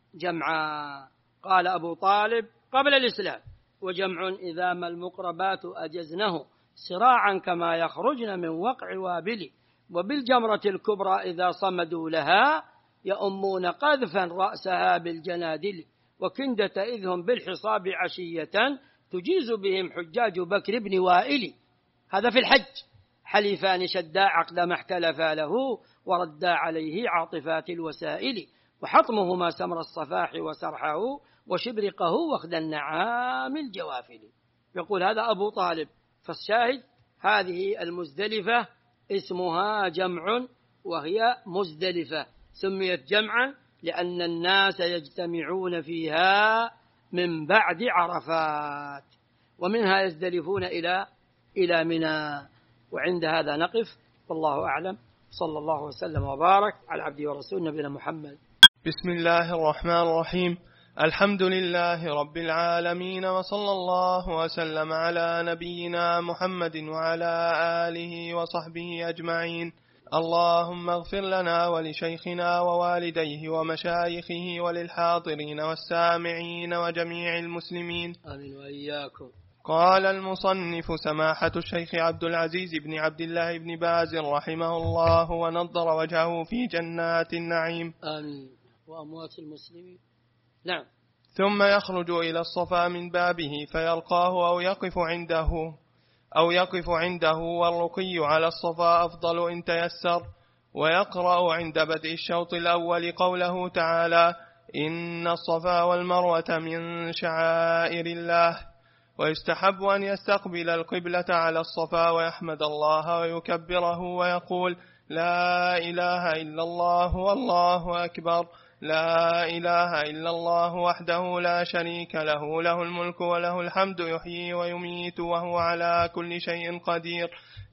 جمعا. قال أبو طالب قبل الإسلام: وجمع إذا ما المقربات أجزنه سراعا كما يخرجن من وقع وابل، وبالجمرة الكبرى إذا صمدوا لها يؤمون قذفا رأسها بالجنادل، وكندة إذ هم بالحصاب عشية تجيز بهم حجاج بكر بن وائل. هذا في الحج. حليفان شدا عقد ما احتلفا له، وردا عليه عاطفات الوسائل، وحطمهما سمر الصفاح وسرحه، وشبرقه وخد النعام الجوافل. يقول هذا أبو طالب. فالشاهد هذه المزدلفة اسمها جمع، وهي مزدلفة سميت جمعا لأن الناس يجتمعون فيها من بعد عرفات، ومنها يزدلفون إلى منى. وعند هذا نقف، والله أعلم. صلى الله وسلم وبارك على عبده ورسوله نبينا محمد. بسم الله الرحمن الرحيم. الحمد لله رب العالمين، وصلى الله وسلم على نبينا محمد وعلى آله وصحبه أجمعين. اللهم اغفر لنا ولشيخنا ووالديه ومشايخه وللحاضرين والسامعين وجميع المسلمين. آمين وإياكم. قال المصنف سماحة الشيخ عبد العزيز بن عبد الله بن باز رحمه الله ونضر وجهه في جنات النعيم. آمين. وأموات المسلمين. نعم. ثم يخرج إلى الصفا من بابه فيلقاه أو يقف عنده والرقي على الصفا أفضل إن تيسر، ويقرأ عند بدء الشوط الأول قوله تعالى: إن الصفا والمروة من شعائر الله. ويستحب أن يستقبل القبلة على الصفا ويحمد الله ويكبره ويقول: لا إله إلا الله والله أكبر، لا إله إلا الله وحده لا شريك له، له الملك وله الحمد يحيي ويميت وهو على كل شيء قدير،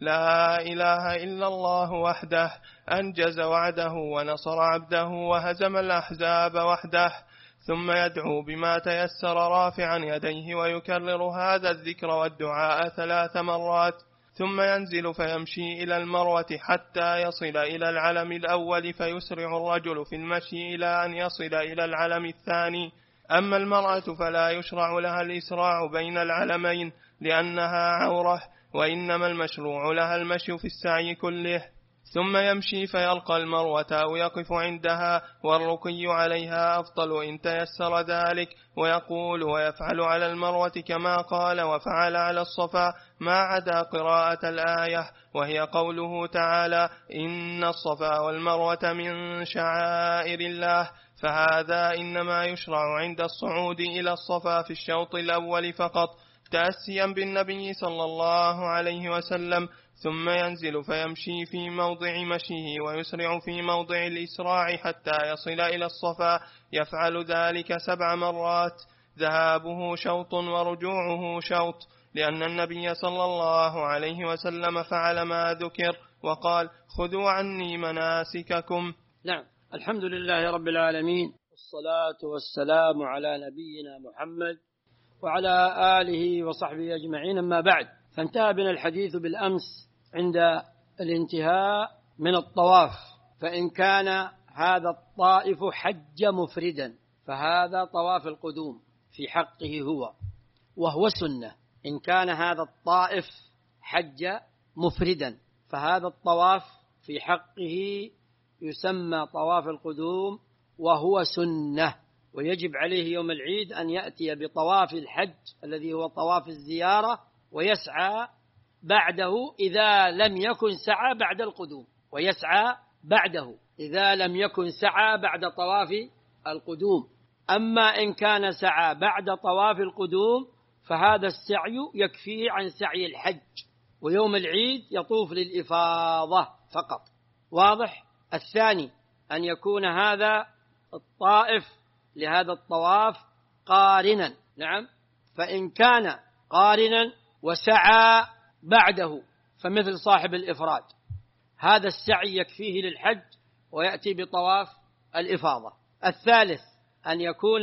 لا إله إلا الله وحده أنجز وعده ونصر عبده وهزم الأحزاب وحده. ثم يدعو بما تيسر رافعا يديه ويكرر هذا الذكر والدعاء 3 مرات، ثم ينزل فيمشي إلى المروة حتى يصل إلى العلم الأول، فيسرع الرجل في المشي إلى أن يصل إلى العلم الثاني. أما المرأة فلا يشرع لها الإسراع بين العلمين لأنها عورة، وإنما المشروع لها المشي في السعي كله. ثم يمشي فيلقى المروة أو يقف عندها، والرقي عليها أفضل إن تيسر ذلك، ويقول ويفعل على المروة كما قال وفعل على الصفا، ما عدا قراءة الآية وهي قوله تعالى: إن الصفا والمروة من شعائر الله، فهذا إنما يشرع عند الصعود إلى الصفا في الشوط الأول فقط، تأسيا بالنبي صلى الله عليه وسلم. ثم ينزل فيمشي في موضع مشيه ويسرع في موضع الإسراع حتى يصل إلى الصفا، يفعل ذلك 7 مرات، ذهابه شوط ورجوعه شوط، لأن النبي صلى الله عليه وسلم فعل ما ذكر وقال: خذوا عني مناسككم. نعم. الحمد لله رب العالمين، والصلاة والسلام على نبينا محمد وعلى آله وصحبه أجمعين، أما بعد. فانتهى بنا الحديث بالأمس عند الانتهاء من الطواف، فإن كان هذا الطائف حج مفردا فهذا طواف القدوم في حقه وهو سنة. إن كان هذا الطائف حج مفردا فهذا الطواف في حقه يسمى طواف القدوم وهو سنة، ويجب عليه يوم العيد أن يأتي بطواف الحج الذي هو طواف الزيارة، ويسعى بعده إذا لم يكن سعى بعد القدوم، ويسعى بعده إذا لم يكن سعى بعد طواف القدوم. أما إن كان سعى بعد طواف القدوم فهذا السعي يكفيه عن سعي الحج، ويوم العيد يطوف للإفاضة فقط. واضح؟ الثاني أن يكون هذا الطائف لهذا الطواف قارنا. نعم. فإن كان قارنا وسعى بعده فمثل صاحب الإفراد، هذا السعي يكفيه للحج ويأتي بطواف الإفاضة. الثالث أن يكون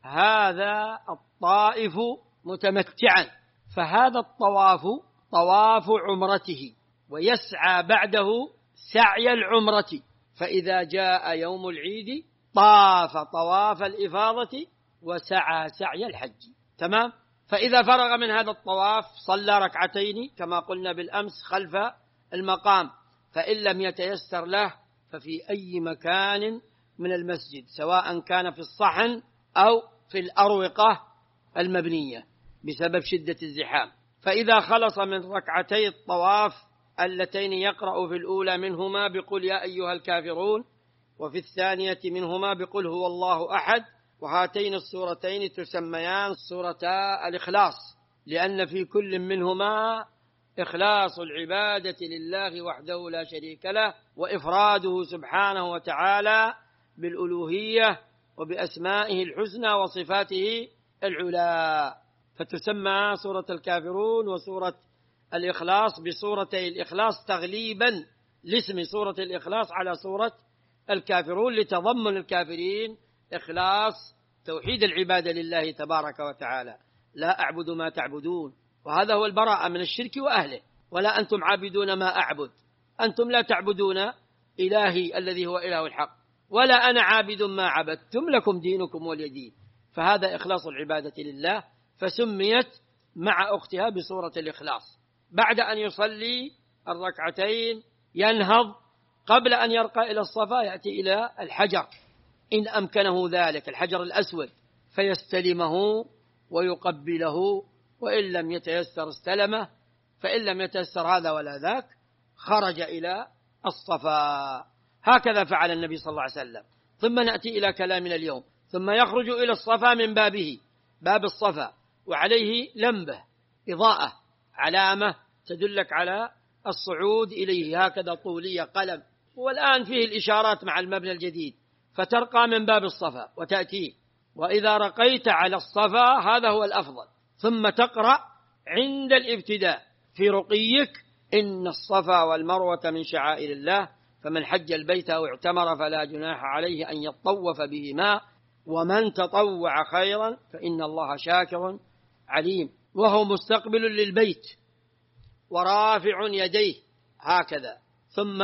هذا الطائف متمتعا، فهذا الطواف طواف عمرته، ويسعى بعده سعي العمرة، فإذا جاء يوم العيد طاف طواف الإفاضة وسعى سعي الحج. تمام. فإذا فرغ من هذا الطواف صلى ركعتين كما قلنا بالأمس خلف المقام، فإن لم يتيسر له ففي أي مكان من المسجد، سواء كان في الصحن أو في الأروقة المبنية بسبب شدة الزحام. فإذا خلص من ركعتي الطواف اللتين يقرأ في الأولى منهما بقل يا أيها الكافرون، وفي الثانية منهما بقل هو الله أحد، وهاتين السورتين تسميان سورتا الإخلاص، لأن في كل منهما إخلاص العبادة لله وحده لا شريك له، وإفراده سبحانه وتعالى بالألوهية وبأسمائه الحسنى وصفاته العلى، فتسمى سورة الكافرون وسورة الإخلاص بسورتي الإخلاص تغليبا لاسم سورة الإخلاص على سورة الكافرون، لتضمن الكافرين إخلاص توحيد العبادة لله تبارك وتعالى. لا أعبد ما تعبدون، وهذا هو البراءة من الشرك وأهله، ولا أنتم عابدون ما أعبد، أنتم لا تعبدون إلهي الذي هو إله الحق، ولا أنا عابد ما عبدتم لكم دينكم ولي دين. فهذا إخلاص العبادة لله، فسميت مع أختها بصورة الإخلاص. بعد أن يصلي الركعتين ينهض، قبل أن يرقى إلى الصفا يأتي إلى الحجر إن أمكنه ذلك، الحجر الأسود، فيستلمه ويقبله، وإن لم يتيسر استلمه، فإن لم يتيسر هذا ولا ذاك خرج إلى الصفا. هكذا فعل النبي صلى الله عليه وسلم. ثم نأتي إلى كلامنا اليوم. ثم يخرج إلى الصفا من بابه، باب الصفا، وعليه لمبة، إضاءة، علامة تدلك على الصعود إليه، هكذا طولية قلم. والآن فيه الإشارات مع المبنى الجديد، فترقى من باب الصفا وتأتيه. وإذا رقيت على الصفا هذا هو الأفضل. ثم تقرأ عند الابتداء في رقيك: إن الصفا والمروة من شعائر الله، فمن حج البيت أو اعتمر فلا جناح عليه أن يطوف بهما، ومن تطوع خيرا فإن الله شاكر عليم. وهو مستقبل للبيت ورافع يديه هكذا، ثم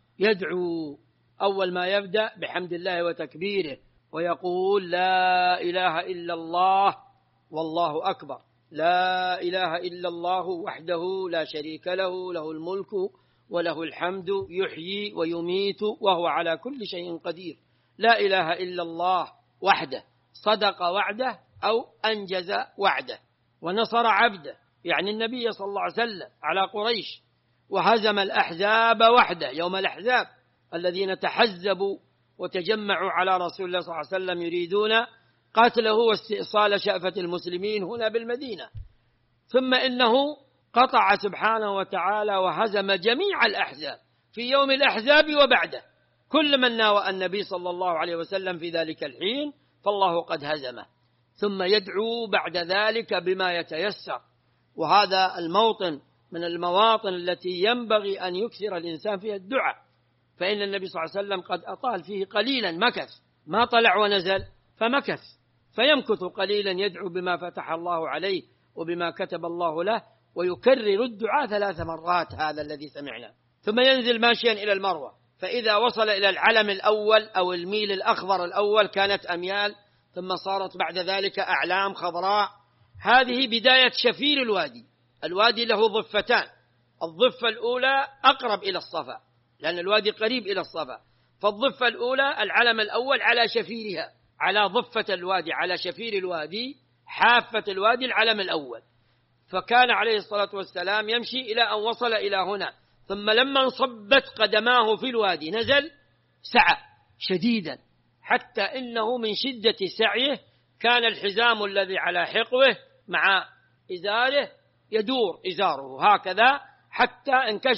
يدعو أول ما يبدأ بحمد الله وتكبيره، ويقول: لا إله إلا الله والله أكبر، لا إله إلا الله وحده لا شريك له، له الملك وله الحمد، يحيي ويميت وهو على كل شيء قدير، لا إله إلا الله وحده، صدق وعده أو أنجز وعده، ونصر عبده، يعني النبي صلى الله عليه وسلم، على قريش، وهزم الأحزاب وحده يوم الأحزاب الذين تحزبوا وتجمعوا على رسول الله صلى الله عليه وسلم يريدون قتله واستئصال شأفة المسلمين هنا بالمدينة. ثم إنه قطع سبحانه وتعالى وهزم جميع الأحزاب في يوم الأحزاب وبعده، كل من ناوى النبي صلى الله عليه وسلم في ذلك الحين فالله قد هزمه. ثم يدعو بعد ذلك بما يتيسر، وهذا الموطن من المواطن التي ينبغي أن يكثر الإنسان فيها الدعاء، فإن النبي صلى الله عليه وسلم قد أطال فيه قليلا، مكث، ما طلع ونزل فمكث، فيمكث قليلا يدعو بما فتح الله عليه وبما كتب الله له، ويكرر الدعاء 3 مرات، هذا الذي سمعنا. ثم ينزل ماشيا إلى المروة، فإذا وصل إلى العلم الأول أو الميل الأخضر الأول كانت أميال، ثم صارت بعد ذلك أعلام خضراء. هذه بداية شفير الوادي. الوادي له ضفتان، الضفة الأولى أقرب إلى الصفا لأن الوادي قريب إلى الصفا، فالضفة الأولى العلم الأول على شفيرها، على ضفة الوادي، على شفير الوادي، حافة الوادي العلم الأول. فكان عليه الصلاة والسلام يمشي إلى أن وصل إلى هنا، ثم لما انصبت قدماه في الوادي نزل سعى شديدا، حتى إنه من شدة سعيه كان الحزام الذي على حقوه مع إزاره يدور إزاره هكذا، حتى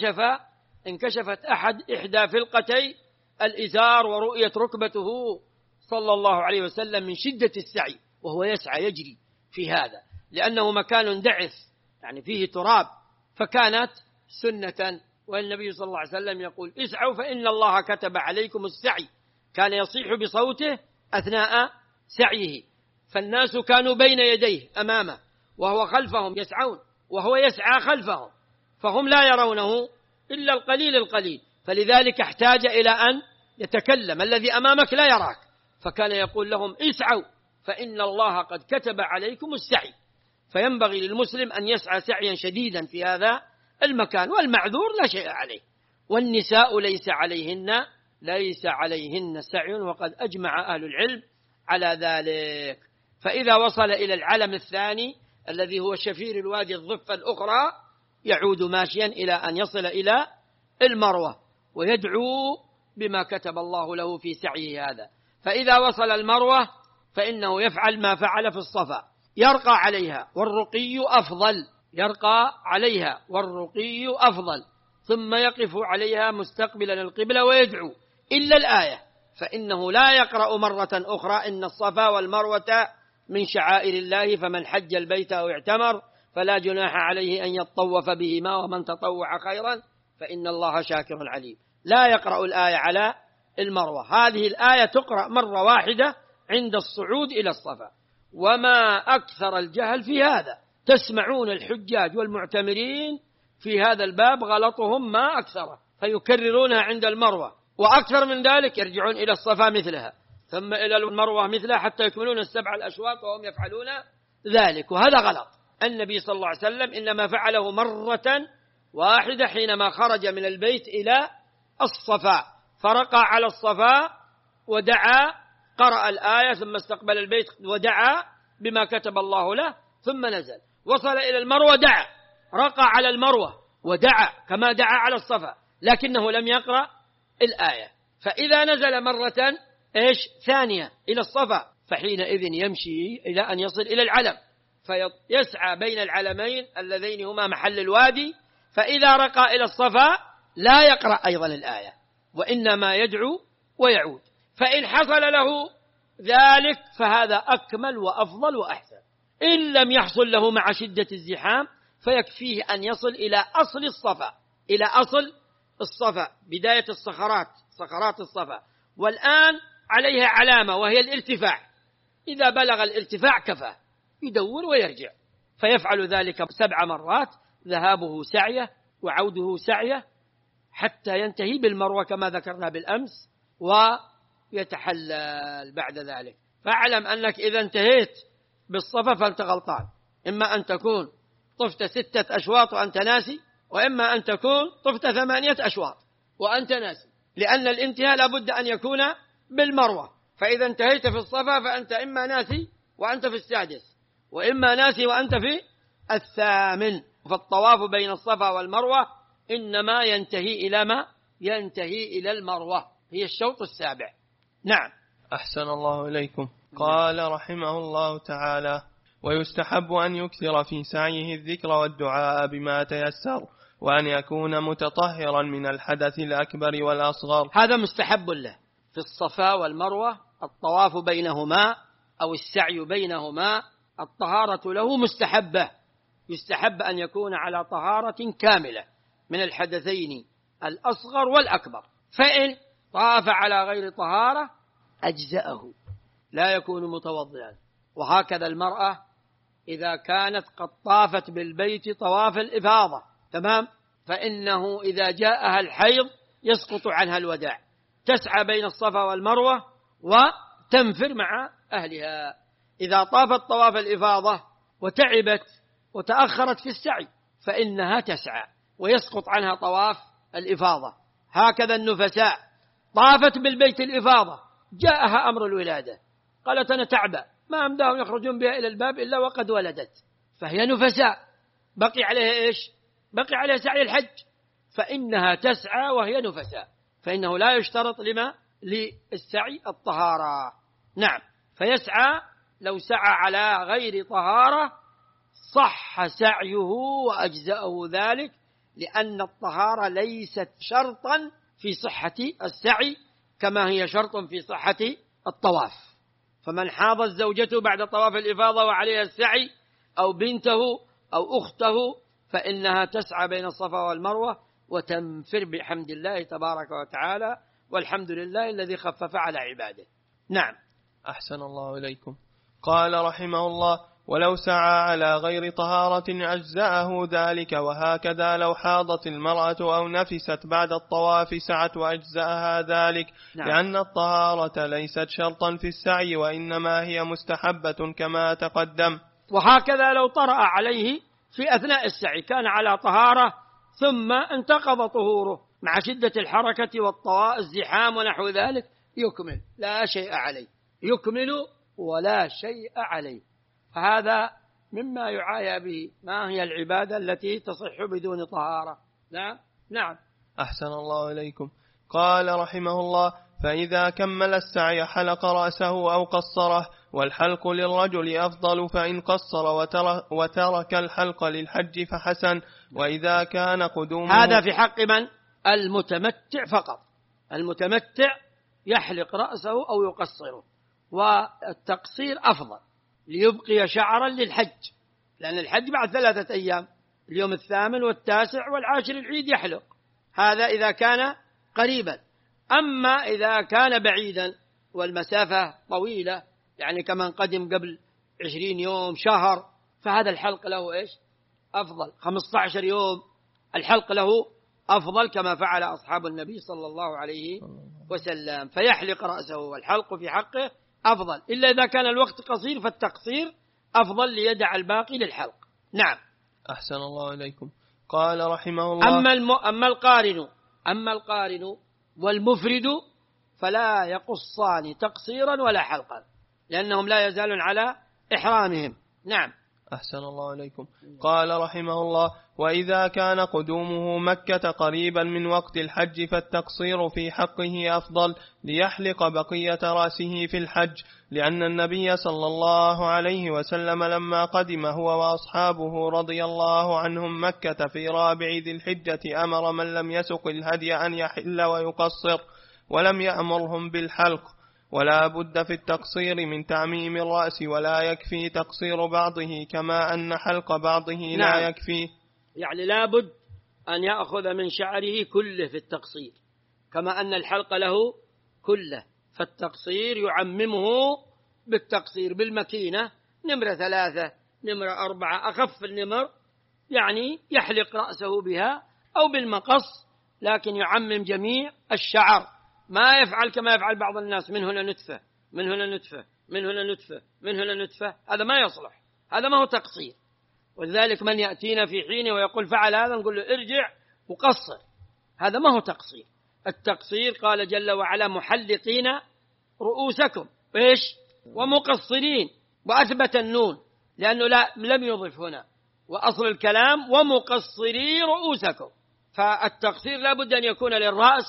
انكشفت إحدى فلقتي الإزار ورؤية ركبته صلى الله عليه وسلم من شدة السعي، وهو يسعى يجري في هذا، لأنه مكان دعث يعني فيه تراب، فكانت سنة. والنبي صلى الله عليه وسلم يقول: اسعوا فإن الله كتب عليكم السعي. كان يصيح بصوته أثناء سعيه، فالناس كانوا بين يديه أمامه وهو خلفهم يسعون، وهو يسعى خلفهم، فهم لا يرونه إلا القليل، فلذلك احتاج إلى أن يتكلم: الذي أمامك لا يراك. فكان يقول لهم: اسعوا فإن الله قد كتب عليكم السعي. فينبغي للمسلم أن يسعى سعيا شديدا في هذا المكان، والمعذور لا شيء عليه. والنساء ليس عليهن سعي، وقد أجمع أهل العلم على ذلك. فإذا وصل إلى العلم الثاني الذي هو شفير الوادي الضفة الأخرى يعود ماشيا إلى أن يصل إلى المروة، ويدعو بما كتب الله له في سعيه هذا. فإذا وصل المروة فإنه يفعل ما فعل في الصفا، يرقى عليها والرقي أفضل، ثم يقف عليها مستقبلا القبلة ويدعو، إلا الآية، فإنه لا يقرأ مرة أخرى: إن الصفا والمروة من شعائر الله، فمن حج البيت أو اعتمر فلا جناح عليه أن يطوف بهما، ومن تطوع خيرا فإن الله شاكر عليم. لا يقرأ الآية على المروة، هذه الآية تقرأ مرة واحدة عند الصعود إلى الصفا. وما أكثر الجهل في هذا، تسمعون الحجاج والمعتمرين في هذا الباب غلطهم ما أكثره، فيكررونها عند المروة، وأكثر من ذلك يرجعون إلى الصفا مثلها، ثم إلى المروة مثلها، حتى يكملون 7 الأشواط وهم يفعلون ذلك، وهذا غلط. النبي صلى الله عليه وسلم إنما فعله مرة واحدة حينما خرج من البيت إلى الصفا، فرقى على الصفا ودعا، قرأ الآية ثم استقبل البيت ودعا بما كتب الله له، ثم نزل وصل إلى المروة دعا، رقى على المروة ودعا كما دعا على الصفا، لكنه لم يقرأ الآية. فإذا نزل مرة ثانية إلى الصفا فحينئذ يمشي إلى أن يصل إلى العلم، فيسعى بين العلمين اللذين هما محل الوادي، فإذا رقى إلى الصفا لا يقرأ أيضا الآية وإنما يدعو ويعود. فإن حصل له ذلك فهذا أكمل وأفضل وأحسن. إن لم يحصل له مع شدة الزحام فيكفيه أن يصل إلى أصل الصفا، إلى أصل الصفا، بداية صخرات الصفا، والآن عليها علامة وهي الارتفاع، إذا بلغ الارتفاع كفى، يدور ويرجع، فيفعل ذلك 7 مرات، ذهابه سعيه وعوده سعيه حتى ينتهي بالمروة كما ذكرنا بالأمس، ويتحلل بعد ذلك. فاعلم أنك إذا انتهيت بالصفا فأنت غلطان، إما أن تكون طفت 6 أشواط وأنت ناسي، وإما أن تكون طفت 8 أشواط وأنت ناسي، لأن الانتهاء لابد أن يكون بالمروة. فإذا انتهيت في الصفا فأنت إما ناسي وأنت في السادس، وإما ناسي وأنت في الثامن. فالطواف بين الصفا والمروة إنما ينتهي إلى ما؟ ينتهي إلى المروة، هي الشوط السابع. نعم. أحسن الله إليكم. قال رحمه الله تعالى: ويستحب أن يكثر في سعيه الذكر والدعاء بما تيسر، وأن يكون متطهرا من الحدث الأكبر والأصغر. هذا مستحب له في الصفا والمروة، الطواف بينهما أو السعي بينهما، الطهارة له مستحبة، يستحب أن يكون على طهارة كاملة من الحدثين الأصغر والأكبر. فإن طاف على غير طهارة أجزأه، لا يكون متوضئا. وهكذا المرأة إذا كانت قد طافت بالبيت طواف الإفاضة، تمام، فإنه إذا جاءها الحيض يسقط عنها الوداع، تسعى بين الصفا والمروة وتنفر مع أهلها. إذا طافت طواف الإفاضة وتعبت وتأخرت في السعي فإنها تسعى ويسقط عنها طواف الإفاضة. هكذا النفساء طافت بالبيت الإفاضة، جاءها أمر الولادة، قالت أنا تعبى، ما أمداهم يخرجون بها إلى الباب إلا وقد ولدت، فهي نفساء، بقي عليها بقي عليها سعي الحج، فإنها تسعى وهي نفساء، فإنه لا يشترط للسعي الطهارة. نعم، فيسعى، لو سعى على غير طهارة صح سعيه وأجزأه ذلك، لأن الطهارة ليست شرطا في صحة السعي كما هي شرط في صحة الطواف. فمن حاضت زوجته بعد طواف الإفاضة وعليها السعي أو بنته أو أخته فإنها تسعى بين الصفا والمروة وتنفر بحمد الله تبارك وتعالى، والحمد لله الذي خفف على عباده. نعم. أحسن الله إليكم. قال رحمه الله: ولو سعى على غير طهارة أجزأه ذلك، وهكذا لو حاضت المرأة أو نفست بعد الطواف سعت وأجزأها ذلك. نعم. لأن الطهارة ليست شرطا في السعي، وإنما هي مستحبة كما تقدم. وهكذا لو طرأ عليه في أثناء السعي كان على طهارة ثم انتقض طهوره مع شدة الحركة والزحام ونحو ذلك، يكمل لا شيء عليه، يكمل ولا شيء عليه. فهذا مما يعايى به ما هي العبادة التي تصح بدون طهارة. نعم. نعم. أحسن الله إليكم. قال رحمه الله: فإذا كمل السعي حلق رأسه أو قصره، والحلق للرجل أفضل، فإن قصر وترك الحلق للحج فحسن. وإذا كان قدومه، هذا في حق من؟ المتمتع فقط. المتمتع يحلق رأسه أو يقصره، والتقصير أفضل ليبقي شعرا للحج، لأن الحج بعد 3 أيام، اليوم 8 والتاسع والعاشر العيد يحلق، هذا إذا كان قريبا. أما إذا كان بعيدا والمسافة طويلة، يعني كمن قدم قبل 20 يوم شهر، فهذا الحلق له أفضل. 15 يوم الحلق له أفضل كما فعل أصحاب النبي صلى الله عليه وسلم، فيحلق رأسه، والحلق في حقه أفضل، إلا إذا كان الوقت قصير فالتقصير أفضل ليدع الباقي للحلق. نعم. أحسن الله إليكم. قال رحمه الله: أما القارن والمفرد فلا يقصان تقصيرا ولا حلقا، لأنهم لا يزالون على إحرامهم. نعم. أحسن الله إليكم. قال رحمه الله: وإذا كان قدومه مكة قريبا من وقت الحج فالتقصير في حقه أفضل، ليحلق بقية رأسه في الحج، لأن النبي صلى الله عليه وسلم لما قدم هو وأصحابه رضي الله عنهم مكة في رابع ذي الحجة أمر من لم يسق الهدي أن يحل ويقصر، ولم يأمرهم بالحلق. ولا بد في التقصير من تعميم الرأس، ولا يكفي تقصير بعضه كما أن حلق بعضه لا يكفي. يعني لا بد أن يأخذ من شعره كله في التقصير، كما أن الحلق له كله، فالتقصير يعممه بالتقصير بالمكينة، نمرة 3 نمرة 4 أخف النمر، يعني يحلق رأسه بها أو بالمقص، لكن يعمم جميع الشعر، ما يفعل كما يفعل بعض الناس، من هنا نتفة من هنا نتفة من هنا نتفة من هنا نتفة، هذا ما يصلح، هذا ما هو تقصير. ولذلك من يأتينا في حين ويقول فعل هذا نقول له ارجع وقصر، هذا ما هو تقصير. التقصير قال جل وعلا: محلقين رؤوسكم إيش؟ ومقصرين، وأثبت النون لأنه لم يضف هنا، وأصل الكلام ومقصري رؤوسكم. فالتقصير لا بد أن يكون للرأس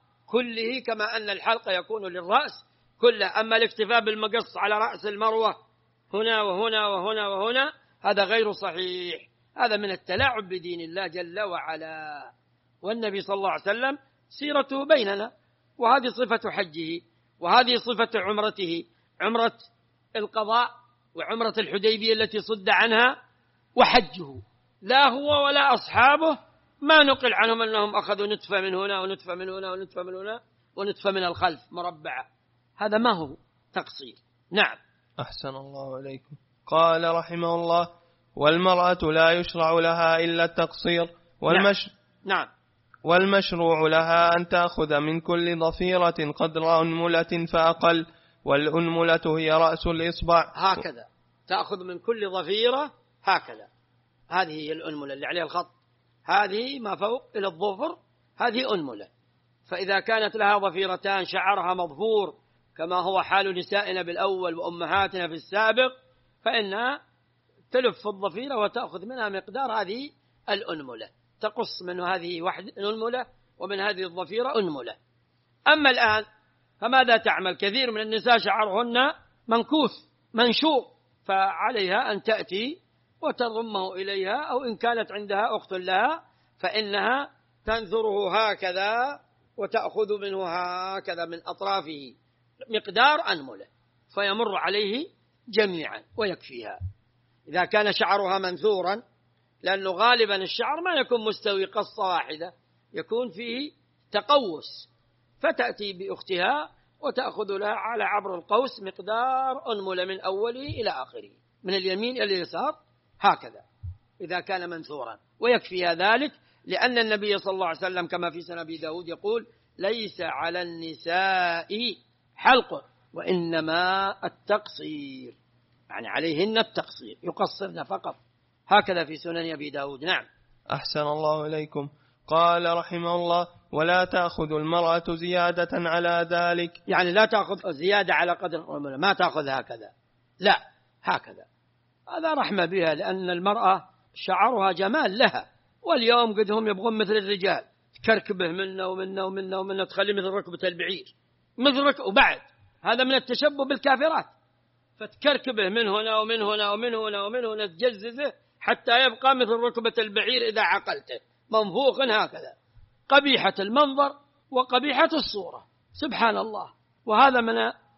كله، كما أن الحلق يكون للرأس كله. أما الاكتفاء بالمقص على رأس المروة هنا وهنا وهنا وهنا هذا غير صحيح، هذا من التلاعب بدين الله جل وعلا. والنبي صلى الله عليه وسلم سيرته بيننا، وهذه صفة حجه، وهذه صفة عمرته، عمرة القضاء وعمرة الحديبية التي صد عنها، وحجه لا هو ولا أصحابه ما نقل عنهم أنهم أخذوا نتفة من هنا ونتفة من هنا ونتفة من هنا ونتفة من الخلف مربعة، هذا ما هو تقصير. نعم. أحسن الله عليكم. قال رحمه الله: والمرأة لا يشرع لها إلا التقصير، نعم. والمشروع لها أن تأخذ من كل ضفيرة قدر أنملة فأقل، والأنملة هي رأس الإصبع، هكذا تأخذ من كل ضفيرة هكذا، هذه هي الأنملة اللي عليها الخط، هذه ما فوق إلى الظفر هذه أنملة. فإذا كانت لها ضفيرتان شعرها مظفور كما هو حال نسائنا بالأول وأمهاتنا في السابق، فإنها تلف الضفيرة وتأخذ منها مقدار هذه الأنملة، تقص من هذه واحد أنملة ومن هذه الضفيرة أنملة. أما الآن فماذا تعمل؟ كثير من النساء شعرهن منكوث منشور، فعليها أن تأتي وتضمه إليها، أو إن كانت عندها أخت لها فإنها تنثره هكذا وتأخذ منه هكذا من أطرافه مقدار أنملة، فيمر عليه جميعا ويكفيها. إذا كان شعرها منثورا، لأنه غالبا الشعر ما يكون مستوي قصة واحدة، يكون فيه تقوس، فتأتي بأختها وتأخذ لها على عبر القوس مقدار أنملة من أوله إلى آخره، من اليمين إلى اليسار هكذا إذا كان منثورا، ويكفيها ذلك، لأن النبي صلى الله عليه وسلم كما في سنن أبي داود يقول: ليس على النساء حلق وإنما التقصير، يعني عليهن التقصير، يقصرن فقط، هكذا في سنن أبي داود. نعم. أحسن الله إليكم. قال رحمه الله: ولا تأخذ المرأة زيادة على ذلك، يعني لا تأخذ زيادة على قدر، ما تأخذ هكذا، لا هكذا، هذا رحمة بها، لأن المرأة شعرها جمال لها، واليوم قد هم يبغون مثل الرجال، تكركبه منا ومنا ومنا ومنا، تخلي مثل ركبة البعير، وبعد هذا من التشبه بالكافرات، فتكركبه من هنا ومن هنا ومن هنا ومن هنا، تجززه حتى يبقى مثل ركبة البعير إذا عقلته، منفوخ هكذا، قبيحة المنظر وقبيحة الصورة، سبحان الله. وهذا من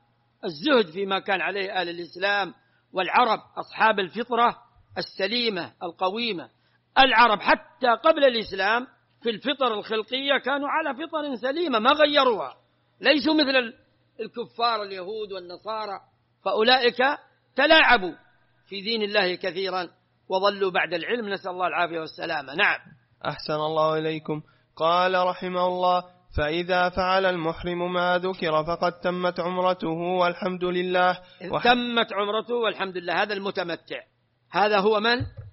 الزهد فيما كان عليه أهل الإسلام والعرب، أصحاب الفطرة السليمة القويمة. العرب حتى قبل الإسلام في الفطر الخلقية كانوا على فطر سليمة ما غيروها، ليسوا مثل الكفار اليهود والنصارى، فأولئك تلاعبوا في دين الله كثيرا وظلوا بعد العلم، نسأل الله العافية والسلامة. نعم. أحسن الله إليكم. قال رحمه الله: فإذا فعل المحرم ما ذكر فقد تمت عمرته والحمد لله. تمت عمرته والحمد لله. هذا المتمتع، هذا هو من؟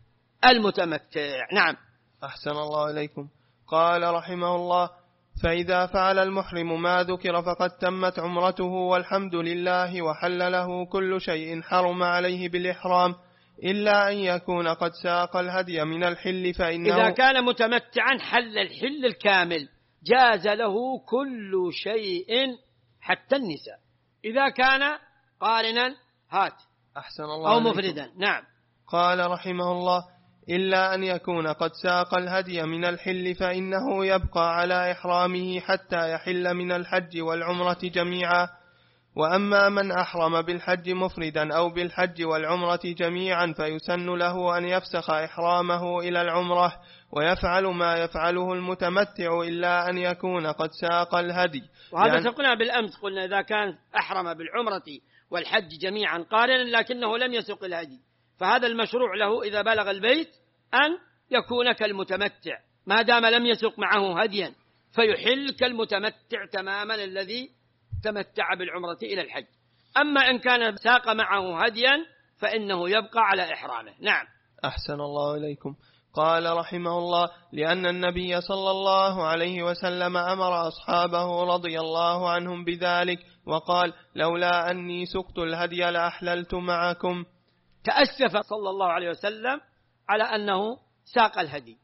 المتمتع. نعم. أحسن الله إليكم. قال رحمه الله: فإذا فعل المحرم ما ذكر فقد تمت عمرته والحمد لله، وحل له كل شيء حرم عليه بالإحرام إلا أن يكون قد ساق الهدي من الحل، فإنه إذا كان متمتعا حل الحل الكامل، جاز له كل شيء حتى النساء إذا كان قارنا أحسن الله أو عليكم. مفردا. نعم. قال رحمه الله: إلا أن يكون قد ساق الهدي من الحل فإنه يبقى على إحرامه حتى يحل من الحج والعمرة جميعا. وأما من أحرم بالحج مفردا أو بالحج والعمرة جميعا فيسن له أن يفسخ إحرامه إلى العمرة ويفعل ما يفعله المتمتع إلا أن يكون قد ساق الهدي. وهذا قلنا بالأمس، قلنا إذا كان أحرم بالعمرة والحج جميعا قارنا لكنه لم يسق الهدي، فهذا المشروع له إذا بلغ البيت أن يكون كالمتمتع ما دام لم يسق معه هديا، فيحل كالمتمتع تماما الذي تمتع بالعمرة إلى الحج. أما إن كان ساق معه هديا فإنه يبقى على إحرامه. نعم. أحسن الله إليكم. قال رحمه الله: لأن النبي صلى الله عليه وسلم أمر أصحابه رضي الله عنهم بذلك وقال: لولا أني سقت الهدي لأحللت معكم. تأسف صلى الله عليه وسلم على أنه ساق الهدي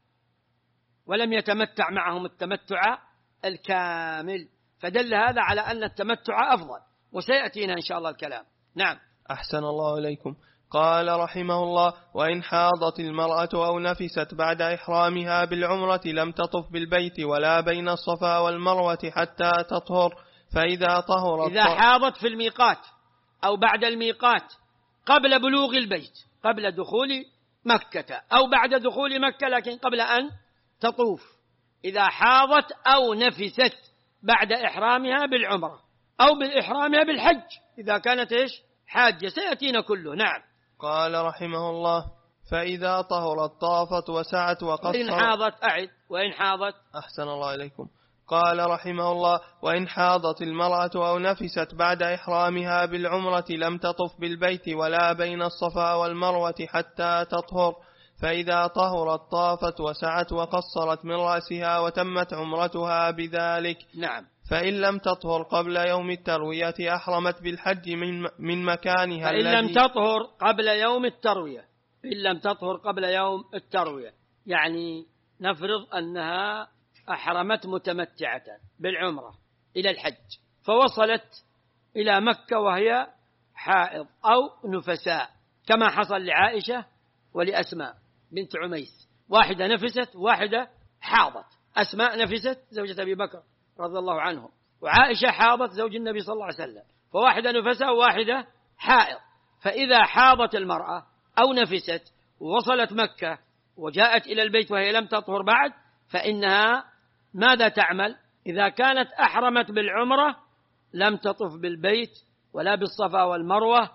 ولم يتمتع معهم التمتع الكامل، فدل هذا على أن التمتع أفضل، وسيأتينا إن شاء الله الكلام. نعم. أحسن الله إليكم. قال رحمه الله: وإن حاضت المرأة أو نفست بعد إحرامها بالعمرة لم تطف بالبيت ولا بين الصفا والمروة حتى تطهر، فإذا طهرت إذا حاضت في الميقات أو بعد الميقات قبل بلوغ البيت، قبل دخول مكة أو بعد دخول مكة لكن قبل أن تطوف، إذا حاضت أو نفست بعد إحرامها بالعمرة أو بالإحرامها بالحج إذا كانت حاجة، سيأتينا كله. نعم. قال رحمه الله: فإذا طهرت طافت وسعت وقصرت. إن حاضت وإن حاضت. أحسن الله إليكم. قال رحمه الله: وإن حاضت المرأة أو نفست بعد إحرامها بالعمرة لم تطف بالبيت ولا بين الصفا والمروة حتى تطهر، فإذا طهرت طافت وسعت وقصرت من رأسها وتمت عمرتها بذلك. نعم. فإن لم تطهر قبل يوم التروية أحرمت بالحج من مكانها. فإن لم تطهر قبل يوم التروية، إن لم تطهر قبل يوم التروية يعني نفرض أنها أحرمت متمتعة بالعمرة إلى الحج فوصلت إلى مكة وهي حائض أو نفساء، كما حصل لعائشة ولأسماء بنت عميس، واحدة نفست واحدة حاضت. أسماء نفست زوجة أبي بكر رضي الله عنه، وعائشة حاضت زوج النبي صلى الله عليه وسلم، فواحدة نفسها وواحدة حائض. فإذا حاضت المرأة أو نفست ووصلت مكة وجاءت إلى البيت وهي لم تطهر بعد، فإنها ماذا تعمل؟ إذا كانت أحرمت بالعمرة لم تطف بالبيت ولا بالصفا والمروة،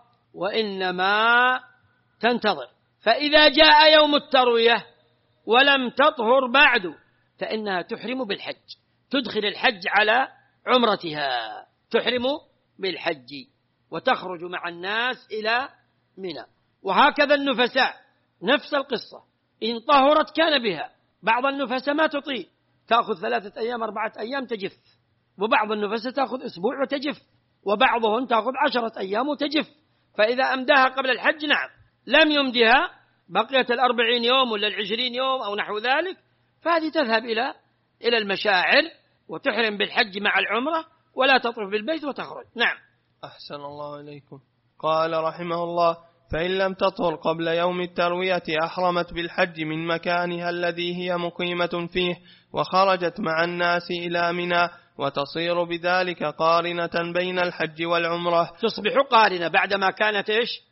وإنما تنتظر. فإذا جاء يوم التروية ولم تطهر بعد فإنها تحرم بالحج، تدخل الحج على عمرتها، تحرم بالحج وتخرج مع الناس إلى منى. وهكذا النفساء نفس القصة، إن طهرت كان بها. بعض النفساء ما تطيق، تأخذ 3 أيام 4 أيام تجف، وبعض النفساء تأخذ أسبوع وتجف، وبعضهم تأخذ 10 أيام وتجف. فإذا أمداها قبل الحج نعم، لم يمدها بقية 40 يوم ولا 20 يوم أو نحو ذلك، فهذه تذهب إلى المشاعر وتحرم بالحج مع العمرة ولا تطرف بالبيت وتخرج. نعم. أحسن الله إليكم. قال رحمه الله: فإن لم تطهر قبل يوم التروية أحرمت بالحج من مكانها الذي هي مقيمة فيه وخرجت مع الناس إلى منى، وتصير بذلك قارنة بين الحج والعمرة. تصبح قارنة بعدما كانت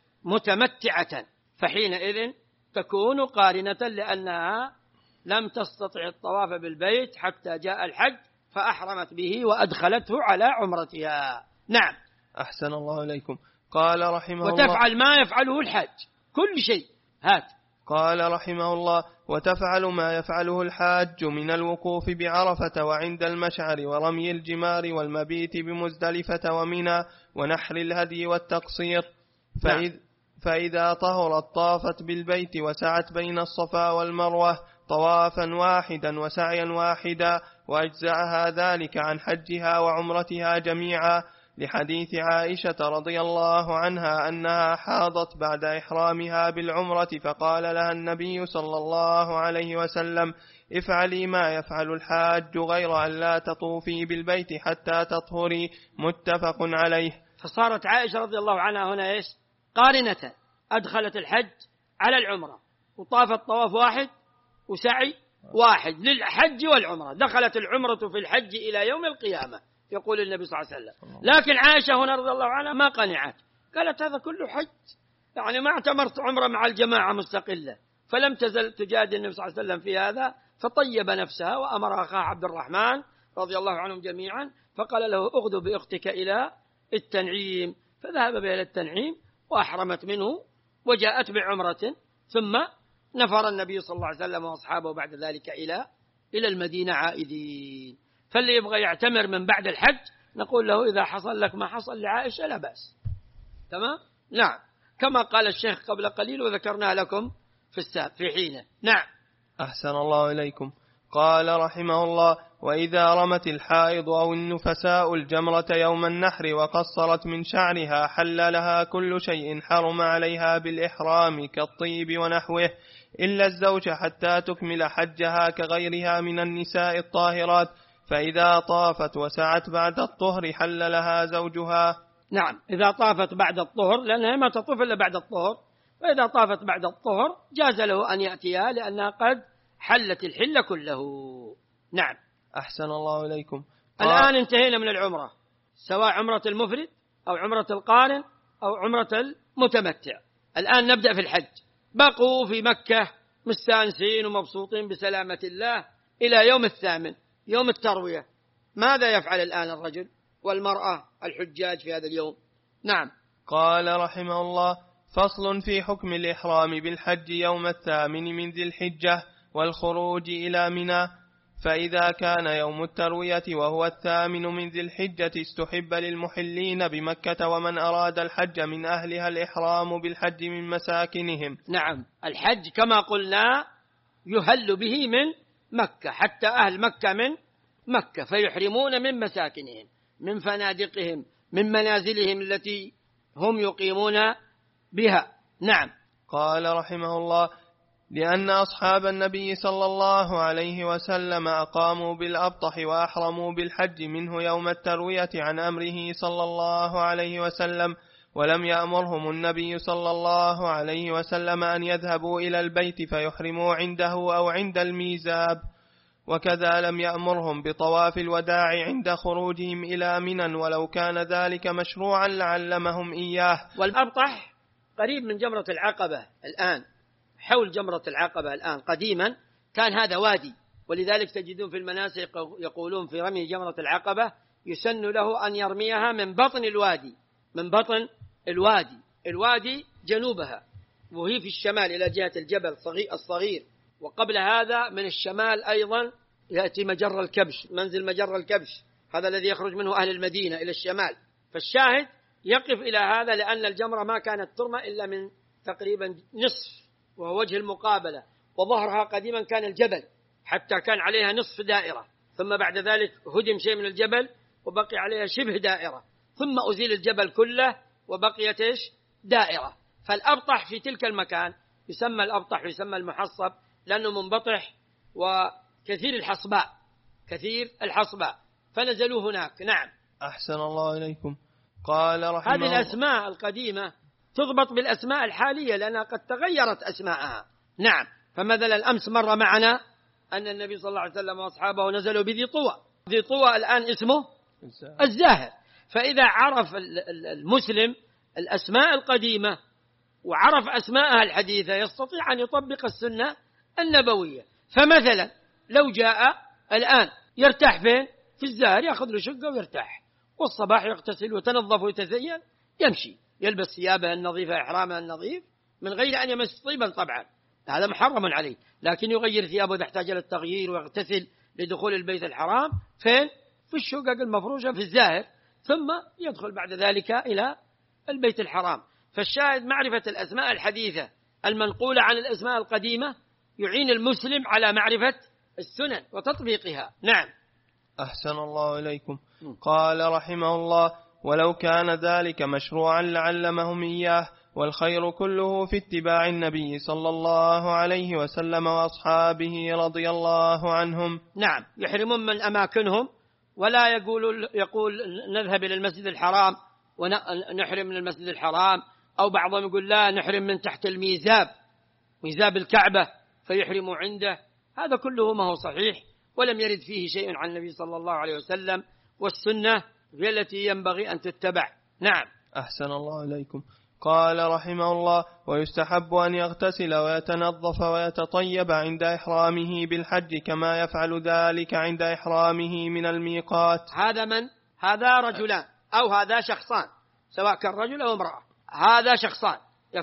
متمتعة، فحينئذ تكون قارنة لأنها لم تستطع الطواف بالبيت حتى جاء الحج فأحرمت به وأدخلته على عمرتها. نعم. أحسن الله إليكم. قال رحمه الله: وتفعل ما يفعله الحاج، كل شيء. قال رحمه الله: وتفعل ما يفعله الحاج من الوقوف بعرفة وعند المشعر ورمي الجمار والمبيت بمزدلفة ومنى ونحر الهدي والتقصير. فإذا طهرت طافت بالبيت وسعت بين الصفا والمروة طوافا واحدا وسعيا واحدا، وأجزأها ذلك عن حجها وعمرتها جميعا، لحديث عائشة رضي الله عنها أنها حاضت بعد إحرامها بالعمرة، فقال لها النبي صلى الله عليه وسلم: افعلي ما يفعل الحاج غير أن لا تطوفي بالبيت حتى تطهري. متفق عليه. فصارت عائشة رضي الله عنها هنا إيش؟ قارنة، أدخلت الحج على العمرة، وطافت طواف واحد وسعي واحد للحج والعمرة، دخلت العمرة في الحج إلى يوم القيامة، يقول النبي صلى الله عليه وسلم. لكن عائشة هنا رضي الله عنها ما قنعت، قالت هذا كله حج، يعني ما اعتمرت عمرة مع الجماعة مستقلة، فلم تزل تجادل النبي صلى الله عليه وسلم في هذا، فطيب نفسها وأمر أخاه عبد الرحمن رضي الله عنهم جميعا، فقال له: اغدو بأختك إلى التنعيم، فذهب بها إلى التنعيم وأحرمت منه وجاءت بعمرة، ثم نفر النبي صلى الله عليه وسلم وأصحابه بعد ذلك إلى المدينة عائدين. فاللي يبغى يعتمر من بعد الحج نقول له: إذا حصل لك ما حصل لعائشة لا بأس. تمام؟ نعم، كما قال الشيخ قبل قليل وذكرنا لكم في حينه. نعم. أحسن الله إليكم. قال رحمه الله: وإذا رمت الحائض أو النفساء الجمرة يوم النحر وقصرت من شعرها حل لها كل شيء حرم عليها بالإحرام كالطيب ونحوه، إلا الزوج حتى تكمل حجها كغيرها من النساء الطاهرات، فإذا طافت وسعت بعد الطهر حل لها زوجها. نعم، إذا طافت بعد الطهر، لأنها ما تطوف إلا بعد الطهر، فإذا طافت بعد الطهر جاز له أن يأتيها لأنها قد حلت الحل كله. نعم. أحسن الله إليكم. الآن انتهينا من العمرة، سواء عمرة المفرد أو عمرة القارن أو عمرة المتمتع. الآن نبدأ في الحج. بقوا في مكة مستانسين ومبسوطين بسلامة الله إلى يوم الثامن، يوم التروية. ماذا يفعل الآن الرجل والمرأة الحجاج في هذا اليوم؟ نعم. قال رحمه الله: فصل في حكم الإحرام بالحج يوم الثامن من ذي الحجة والخروج إلى منى. فإذا كان يوم التروية وهو الثامن من ذي الحجة استحب للمحلين بمكة ومن أراد الحج من أهلها الإحرام بالحج من مساكنهم. نعم، الحج كما قلنا يهل به من مكة، حتى أهل مكة من مكة، فيحرمون من مساكنهم، من فنادقهم، من منازلهم التي هم يقيمون بها. نعم. قال رحمه الله: لأن أصحاب النبي صلى الله عليه وسلم أقاموا بالأبطح وأحرموا بالحج منه يوم التروية عن أمره صلى الله عليه وسلم، ولم يأمرهم النبي صلى الله عليه وسلم أن يذهبوا إلى البيت فيحرموا عنده أو عند الميزاب، وكذا لم يأمرهم بطواف الوداع عند خروجهم إلى منى، ولو كان ذلك مشروعا لعلمهم إياه. والأبطح قريب من جمرة العقبة الآن، حول جمرة العقبة الآن. قديما كان هذا وادي، ولذلك تجدون في المناسك يقولون في رمي جمرة العقبة يسن له أن يرميها من بطن الوادي، من بطن الوادي. الوادي جنوبها، وهي في الشمال إلى جهة الجبل الصغير، وقبل هذا من الشمال أيضا يأتي مجر الكبش، منزل مجر الكبش، هذا الذي يخرج منه أهل المدينة إلى الشمال. فالشاهد يقف إلى هذا، لأن الجمرة ما كانت ترمى إلا من تقريبا نصف، وهو وجه المقابلة، وظهرها قديما كان الجبل، حتى كان عليها نصف دائرة، ثم بعد ذلك هدم شيء من الجبل وبقي عليها شبه دائرة، ثم أزيل الجبل كله وبقيت دائرة. فالأبطح في تلك المكان يسمى الأبطح، يسمى المحصب، لأنه منبطح وكثير الحصباء، كثير الحصباء، فنزلوا هناك. نعم. أحسن الله إليكم. قال رحمه هذه الأسماء القديمة تضبط بالأسماء الحالية لأنها قد تغيرت أسماءها. نعم. فمثلا الأمس مر معنا أن النبي صلى الله عليه وسلم وأصحابه نزلوا بذي طوى، ذي طوى الآن اسمه الزاهر. فإذا عرف المسلم الأسماء القديمة وعرف أسماءها الحديثة يستطيع أن يطبق السنة النبوية. فمثلا لو جاء الآن يرتاح فين؟ في الزاهر، يأخذ له شقة ويرتاح، والصباح يغتسل ويتنظف ويتزين، يمشي يلبس ثيابه النظيفة، إحرامه النظيف، من غير أن يمس طيبا طبعا، هذا محرم عليه، لكن يغير ثيابه إذا احتاج للتغيير ويغتسل لدخول البيت الحرام. فين؟ في الشقق المفروشة في الزاهر، ثم يدخل بعد ذلك إلى البيت الحرام. فالشاهد معرفة الأسماء الحديثة المنقولة عن الأسماء القديمة يعين المسلم على معرفة السنن وتطبيقها. نعم. أحسن الله إليكم. قال رحمه الله: ولو كان ذلك مشروعا لعلمهم إياه، والخير كله في اتباع النبي صلى الله عليه وسلم وأصحابه رضي الله عنهم. نعم، يحرمون من أماكنهم ولا يقول نذهب إلى المسجد الحرام ونحرم من المسجد الحرام، أو بعضهم يقول لا نحرم من تحت الميزاب، ميزاب الكعبة فيحرموا عنده. هذا كله ما هو صحيح ولم يرد فيه شيء عن النبي صلى الله عليه وسلم، والسنة هي التي ينبغي أن تتبع. نعم. أحسن الله إليكم. قال رحمه الله: ويستحب أن يغتسل ويتنظف ويتطيب عند إحرامه بالحج كما يفعل ذلك عند إحرامه من الميقات. هذا من؟ هذا رجلان أو هذا شخصان، سواء كان رجل أو امرأة. هذا شخصان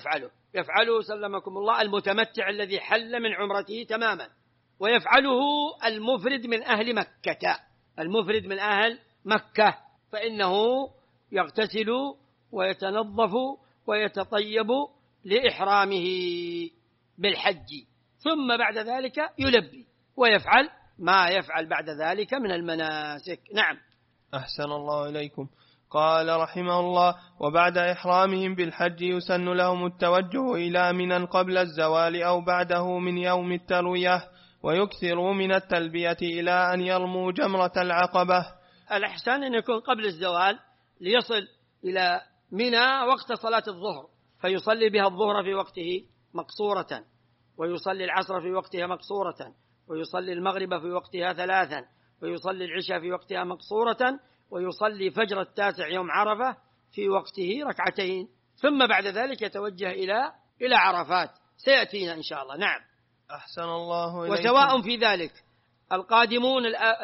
يفعله سلمكم الله المتمتع الذي حل من عمرته تماما، ويفعله المفرد من أهل مكة. المفرد من أهل مكة فإنه يغتسل ويتنظف ويتطيب لإحرامه بالحج، ثم بعد ذلك يلبي ويفعل ما يفعل بعد ذلك من المناسك. نعم. أحسن الله إليكم. قال رحمه الله: وبعد إحرامهم بالحج يسن لهم التوجه إلى منى قبل الزوال أو بعده من يوم التروية، ويكثروا من التلبية إلى أن يرموا جمرة العقبة. الأحسن أن يكون قبل الزوال ليصل إلى منى وقت صلاة الظهر، فيصلي بها الظهر في وقته مقصورة، ويصلي العصر في وقتها مقصورة، ويصلي المغرب في وقتها 3، ويصلي العشاء في وقتها مقصورة، ويصلي فجر التاسع يوم عرفة في وقته 2، ثم بعد ذلك يتوجه إلى عرفات، سيأتينا إن شاء الله. نعم. أحسن الله إليكم. وسواء في ذلك القادمون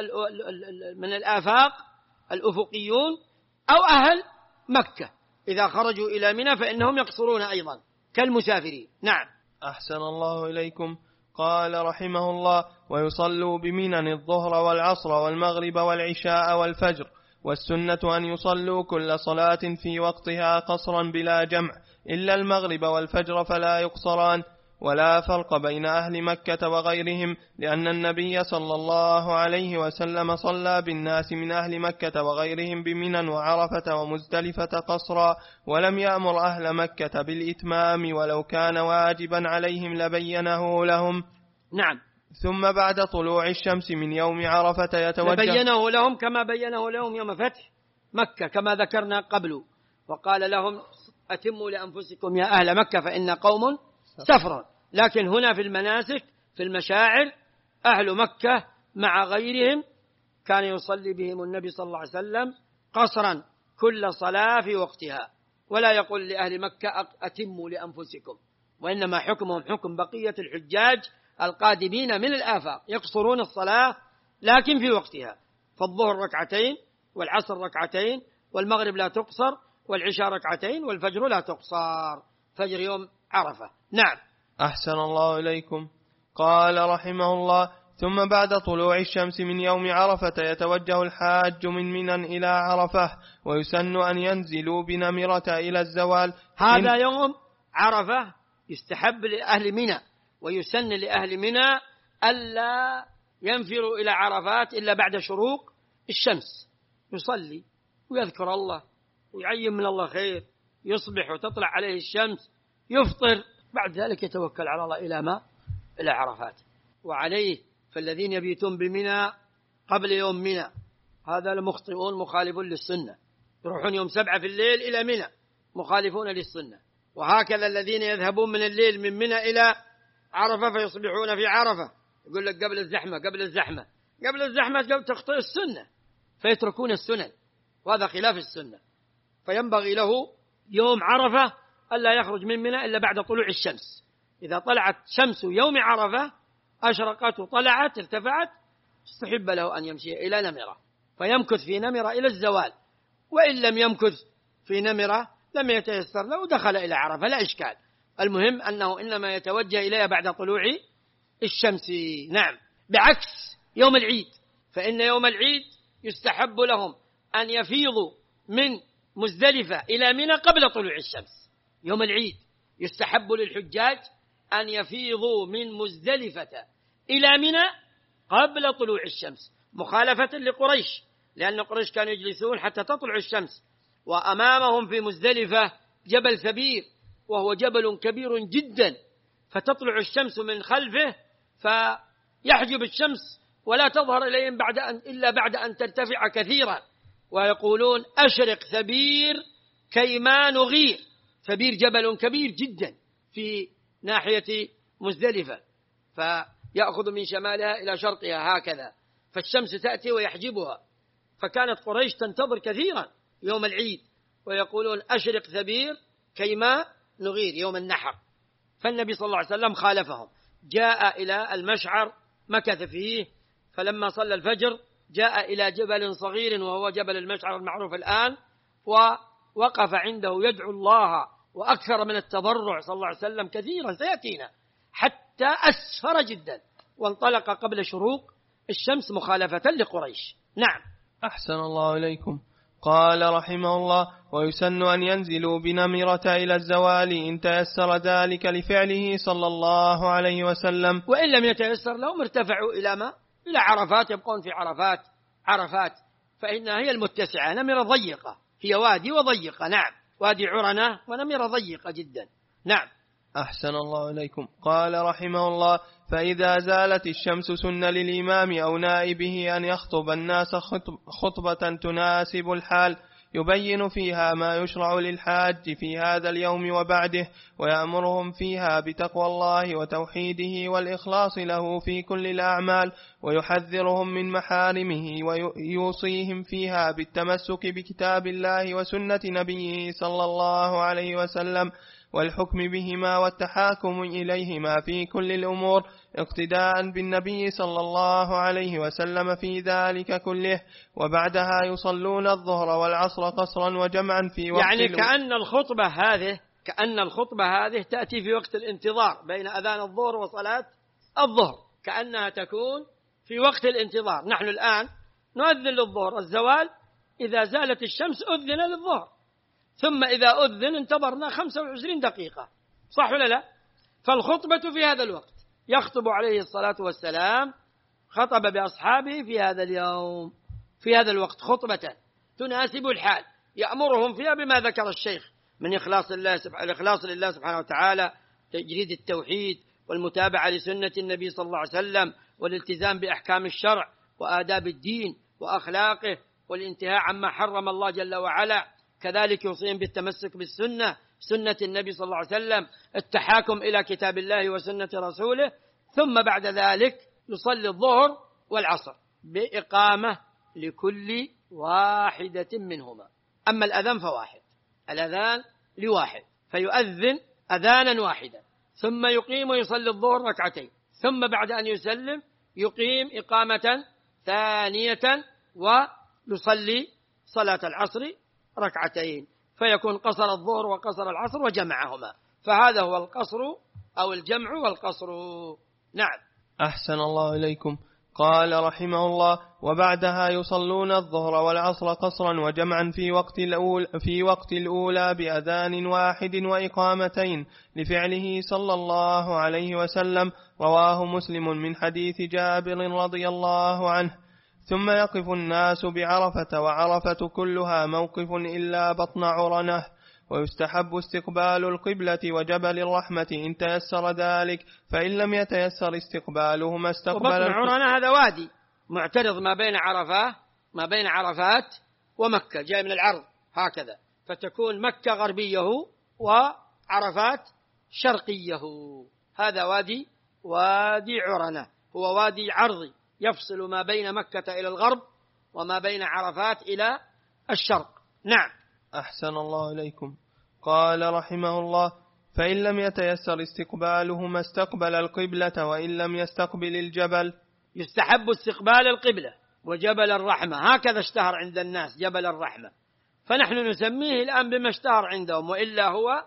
من الآفاق الأفقيون أو أهل مكة، إذا خرجوا إلى منى فإنهم يقصرون أيضا كالمسافرين. نعم. أحسن الله إليكم. قال رحمه الله: ويصلوا بمنى الظهر والعصر والمغرب والعشاء والفجر، والسنة أن يصلوا كل صلاة في وقتها قصرا بلا جمع، إلا المغرب والفجر فلا يقصران، ولا فرق بين أهل مكة وغيرهم، لأن النبي صلى الله عليه وسلم صلى بالناس من أهل مكة وغيرهم بمنى وعرفة ومزدلفة قصرا، ولم يأمر أهل مكة بالإتمام، ولو كان واجبا عليهم لبينه لهم. نعم. ثم بعد طلوع الشمس من يوم عرفة يتوجه. بينه لهم كما بينه لهم يوم فتح مكة كما ذكرنا قبل، وقال لهم أتموا لأنفسكم يا أهل مكة فإن قوم سفر. لكن هنا في المناسك في المشاعر أهل مكة مع غيرهم كان يصلي بهم النبي صلى الله عليه وسلم قصرا كل صلاة في وقتها، ولا يقول لأهل مكة أتموا لأنفسكم، وإنما حكمهم حكم بقية الحجاج القادمين من الآفاق، يقصرون الصلاة لكن في وقتها، فالظهر 2 والعصر 2 والمغرب لا تقصر والعشاء 2 والفجر لا تقصر، فجر يوم عرفة. نعم. أحسن الله إليكم. قال رحمه الله: ثم بعد طلوع الشمس من يوم عرفة يتوجه الحاج من منى إلى عرفة، ويسن أن ينزلوا بنمرة إلى الزوال. هذا يوم عرفة يستحب لأهل منى، ويسن لأهل منى ألا ينفروا إلى عرفات إلا بعد شروق الشمس، يصلي ويذكر الله ويعين من الله خير، يصبح وتطلع عليه الشمس، يفطر، بعد ذلك يتوكل على الله إلى عرفات. وعليه فالذين يبيتون بمنى قبل يوم منى هذا لمخطئون مخالفون للسنة، يروحون يوم 7 في الليل إلى منى مخالفون للسنة. وهكذا الذين يذهبون من الليل من منى إلى عرفة فيصبحون في عرفة، يقول لك قبل الزحمة تخطئ السنة فيتركون السنن، وهذا خلاف السنة. فينبغي له يوم عرفة ألا يخرج من منى إلا بعد طلوع الشمس. إذا طلعت شمس يوم عرفة أشرقت وطلعت ارتفعت استحب له أن يمشي إلى نمرة فيمكث في نمرة إلى الزوال، وإن لم يمكث في نمرة لم يتيسر له دخل إلى عرفة لا إشكال. المهم أنه إنما يتوجه إليها بعد طلوع الشمس. نعم. بعكس يوم العيد، فإن يوم العيد يستحب لهم أن يفيضوا من مزدلفة إلى منى قبل طلوع الشمس، يوم العيد يستحب للحجاج أن يفيضوا من مزدلفة إلى منى قبل طلوع الشمس، مخالفة لقريش، لأن قريش كانوا يجلسون حتى تطلع الشمس، وأمامهم في مزدلفة جبل ثبير وهو جبل كبير جدا، فتطلع الشمس من خلفه فيحجب الشمس ولا تظهر إليهم إلا بعد أن ترتفع كثيرا. ويقولون أشرق ثبير كيما نغير. ثبير جبل كبير جدا في ناحية مزدلفة، فيأخذ من شمالها إلى شرقها هكذا، فالشمس تأتي ويحجبها، فكانت قريش تنتظر كثيرا يوم العيد، ويقولون أشرق ثبير كيما نغير يوم النحر. فالنبي صلى الله عليه وسلم خالفهم، جاء إلى المشعر مكث فيه، فلما صلى الفجر جاء إلى جبل صغير وهو جبل المشعر المعروف الآن، ووقف عنده يدعو الله، وأكثر من التضرع صلى الله عليه وسلم كثيرا سيأتينا، حتى أسفر جدا وانطلق قبل شروق الشمس مخالفة لقريش. نعم. أحسن الله إليكم. قال رحمه الله: ويسن أن ينزلوا بنمرة إلى الزوال إن تيسر ذلك لفعله صلى الله عليه وسلم، وإن لم يتيسر لهم ارتفعوا إلى عرفات، يبقون في عرفات فإنها هي المتسعة، نمرة ضيقة، هي وادي وضيقة. نعم، وادي عرنة ونمرة ضيقة جدا. نعم. أحسن الله إليكم. قال رحمه الله: فإذا زالت الشمس سن للإمام أو نائبه أن يخطب الناس خطبة تناسب الحال، يبين فيها ما يشرع للحاج في هذا اليوم وبعده، ويأمرهم فيها بتقوى الله وتوحيده والإخلاص له في كل الأعمال، ويحذرهم من محارمه، ويوصيهم فيها بالتمسك بكتاب الله وسنة نبيه صلى الله عليه وسلم، والحكم بهما والتحاكم إليهما في كل الأمور، اقتداء بالنبي صلى الله عليه وسلم في ذلك كله. وبعدها يصلون الظهر والعصر قصرا وجمعا في وقت يعني كأن الخطبة هذه تأتي في وقت الانتظار بين أذان الظهر وصلاة الظهر، كأنها تكون في وقت الانتظار. نحن الآن نؤذن للظهر، الزوال إذا زالت الشمس أذن للظهر، ثم إذا أذن انتظرنا 25 دقيقة، صح ولا لا؟ فالخطبة في هذا الوقت، يخطب عليه الصلاة والسلام، خطب بأصحابه في هذا اليوم في هذا الوقت خطبة تناسب الحال، يأمرهم فيها بما ذكر الشيخ من الإخلاص لله سبحانه وتعالى، تجريد التوحيد والمتابعة لسنة النبي صلى الله عليه وسلم، والالتزام بأحكام الشرع وآداب الدين وأخلاقه، والانتهاء عما حرم الله جل وعلا. كذلك يوصيهم بالتمسك بالسنة، سنة النبي صلى الله عليه وسلم، التحاكم إلى كتاب الله وسنة رسوله. ثم بعد ذلك نصلي الظهر والعصر بإقامة لكل واحدة منهما. أما الأذان فواحد، الأذان لواحد، فيؤذن أذانا واحدا، ثم يقيم ويصلي الظهر ركعتين، ثم بعد أن يسلم يقيم إقامة ثانية ونصلي صلاة العصر ركعتين، فيكون قصر الظهر وقصر العصر وجمعهما، فهذا هو القصر أو الجمع والقصر. نعم. أحسن الله إليكم. قال رحمه الله: وبعدها يصلون الظهر والعصر قصرا وجمعا في وقت الأولى بأذان واحد وإقامتين لفعله صلى الله عليه وسلم، رواه مسلم من حديث جابر رضي الله عنه. ثم يقف الناس بعرفة، وعرفة كلها موقف إلا بطن عرنة، ويستحب استقبال القبلة وجبل الرحمة إن تيسر ذلك، فإن لم يتيسر استقبالهما استقبل وبطن عرنة هذا وادي معترض ما بين عرفات ومكة، جاي من العرض هكذا، فتكون مكة غربيه وعرفات شرقيه. هذا وادي عرنة، هو وادي عرضي يفصل ما بين مكة إلى الغرب وما بين عرفات إلى الشرق. نعم. أحسن الله إليكم. قال رحمه الله: فإن لم يتيسر استقبالهما استقبل القبلة، وإن لم يستقبل الجبل. يستحب استقبال القبلة وجبل الرحمة، هكذا اشتهر عند الناس جبل الرحمة، فنحن نسميه الآن بما اشتهر عندهم، وإلا هو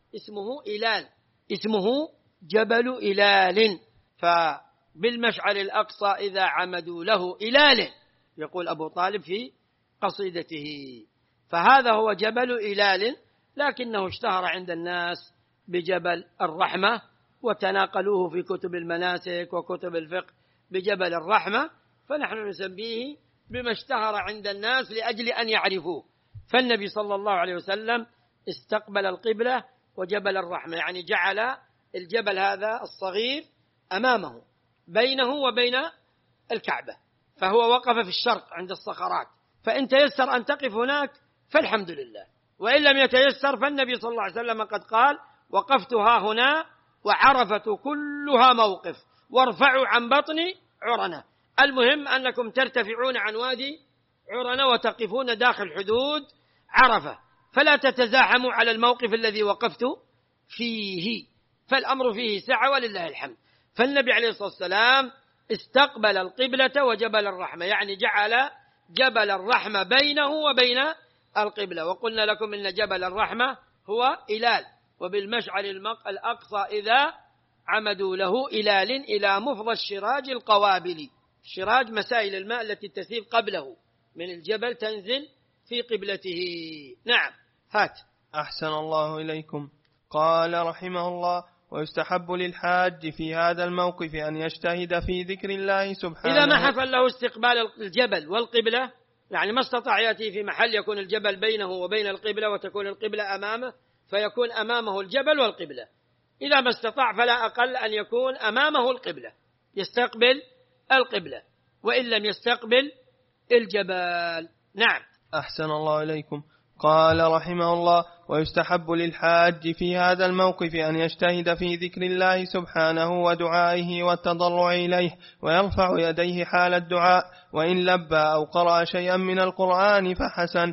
اسمه جبل إلال. فبالمشعر الأقصى إذا عمدوا له إلال، يقول أبو طالب في قصيدته، فهذا هو جبل إلال، لكنه اشتهر عند الناس بجبل الرحمة، وتناقلوه في كتب المناسك وكتب الفقه بجبل الرحمة، فنحن نسميه بما اشتهر عند الناس لأجل أن يعرفوه. فالنبي صلى الله عليه وسلم استقبل القبلة وجبل الرحمة، يعني جعل الجبل هذا الصغير أمامه بينه وبين الكعبة، فهو وقف في الشرق عند الصخرات، فإن تيسر أن تقف هناك فالحمد لله، وإن لم يتيسر فالنبي صلى الله عليه وسلم قد قال: وقفتها هنا وعرفة كلها موقف وارفعوا عن بطن عرنة. المهم أنكم ترتفعون عن وادي عرنة وتقفون داخل حدود عرفة، فلا تتزاحموا على الموقف الذي وقفت فيه، فالأمر فيه سعة ولله الحمد. فالنبي عليه الصلاة والسلام استقبل القبلة وجبل الرحمة، يعني جعل جبل الرحمة بينه وبين القبلة. وقلنا لكم إن جبل الرحمة هو إلال، وبالمشعر الأقصى إذا عمدوا له إلال إلى مفضى الشراج القوابل. الشراج مسائل الماء التي تسير قبله من الجبل تنزل في قبلته. نعم، هات. أحسن الله إليكم. قال رحمه الله: ويستحب للحاج في هذا الموقف أن يجتهد في ذكر الله سبحانه. إذا ما حصل له استقبال الجبل والقبلة، يعني ما استطاع يأتي في محل يكون الجبل بينه وبين القبلة وتكون القبلة أمامه، فيكون أمامه الجبل والقبلة. إذا ما استطاع فلا أقل أن يكون أمامه القبلة، يستقبل القبلة، وإن لم يستقبل الجبل. نعم. أحسن الله إليكم. قال رحمه الله: ويستحب للحاج في هذا الموقف أن يجتهد في ذكر الله سبحانه ودعائه والتضرع إليه، ويرفع يديه حال الدعاء، وإن لبى أو قرأ شيئا من القرآن فحسن.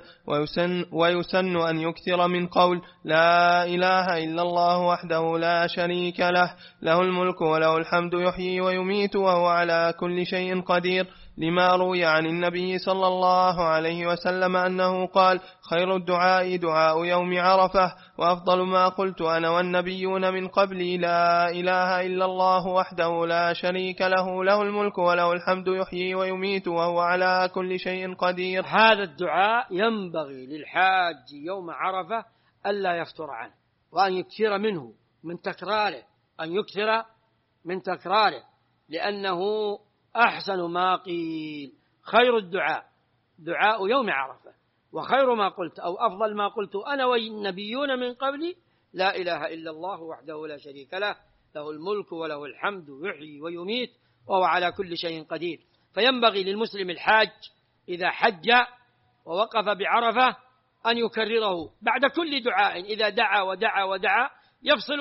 ويسن أن يكثر من قول: لا إله إلا الله وحده لا شريك له، له الملك وله الحمد يحيي ويميت وهو على كل شيء قدير، لما روي عن النبي صلى الله عليه وسلم أنه قال: خير الدعاء دعاء يوم عرفة، وأفضل ما قلت أنا والنبيون من قبلي لا إله إلا الله وحده لا شريك له، له الملك وله الحمد يحيي ويميت وهو على كل شيء قدير. هذا الدعاء ينبغي للحاج يوم عرفة ألا يفتر عنه، وأن يكثر منه من تكراره، أن يكثر من تكراره، لأنه أحسن ما قيل. خير الدعاء دعاء يوم عرفة، وخير ما قلت أو أفضل ما قلت أنا والنبيون من قبلي لا إله إلا الله وحده لا شريك له، له الملك وله الحمد يحيي ويميت وهو على كل شيء قدير. فينبغي للمسلم الحاج إذا حج ووقف بعرفة أن يكرره بعد كل دعاء، إذا دعا ودعا ودعا يفصل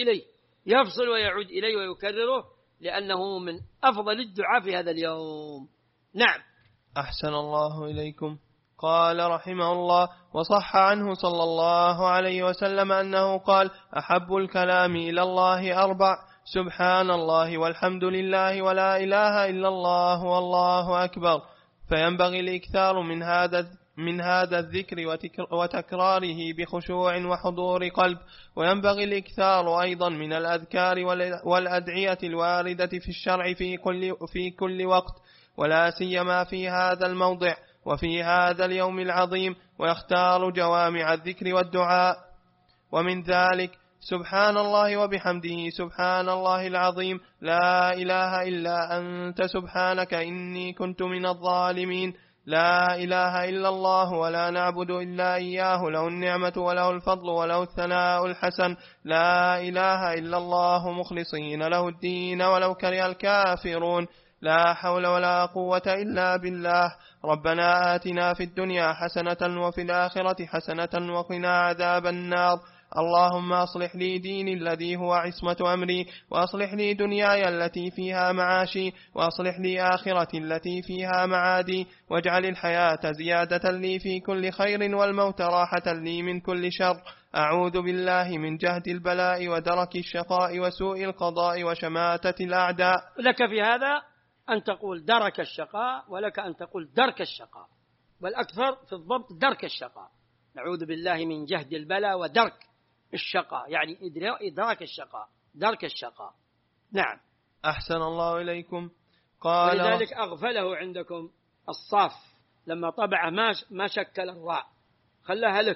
ويعود إليه ويكرره، لأنه من أفضل الدعاء في هذا اليوم. نعم. أحسن الله إليكم. قال رحمه الله: وصح عنه صلى الله عليه وسلم أنه قال: أحب الكلام إلى الله أربع: سبحان الله والحمد لله ولا إله إلا الله والله أكبر. فينبغي الإكثار من هذا الذكر وتكراره بخشوع وحضور قلب، وينبغي الإكثار أيضا من الأذكار والأدعية الواردة في الشرع في كل وقت، ولا سيما في هذا الموضع وفي هذا اليوم العظيم، ويختار جوامع الذكر والدعاء. ومن ذلك: سبحان الله وبحمده سبحان الله العظيم، لا إله إلا أنت سبحانك إني كنت من الظالمين، لا إله إلا الله ولا نعبد إلا إياه، له النعمة وله الفضل وله الثناء الحسن، لا إله إلا الله مخلصين له الدين ولو كره الكافرون، لا حول ولا قوة إلا بالله. ربنا آتنا في الدنيا حسنة وفي الآخرة حسنة وقنا عذاب النار. اللهم أصلح لي ديني الذي هو عصمة أمري، وأصلح لي دنياي التي فيها معاشي، وأصلح لي آخرتي التي فيها معادي، واجعل الحياة زيادة لي في كل خير والموت راحة لي من كل شر. أعوذ بالله من جهد البلاء ودرك الشقاء وسوء القضاء وشماتة الأعداء. لك في هذا أن تقول درك الشقاء، ولك أن تقول درك الشقاء، والأكثر في الضبط درك الشقاء. نعوذ بالله من جهد البلاء ودرك الشقاء، يعني إدراك الشقاء، درك الشقاء. نعم. أحسن الله إليكم. قال: ولذلك أغفله عندكم الصاف لما طبع ما شكل الراء، خلاها لك،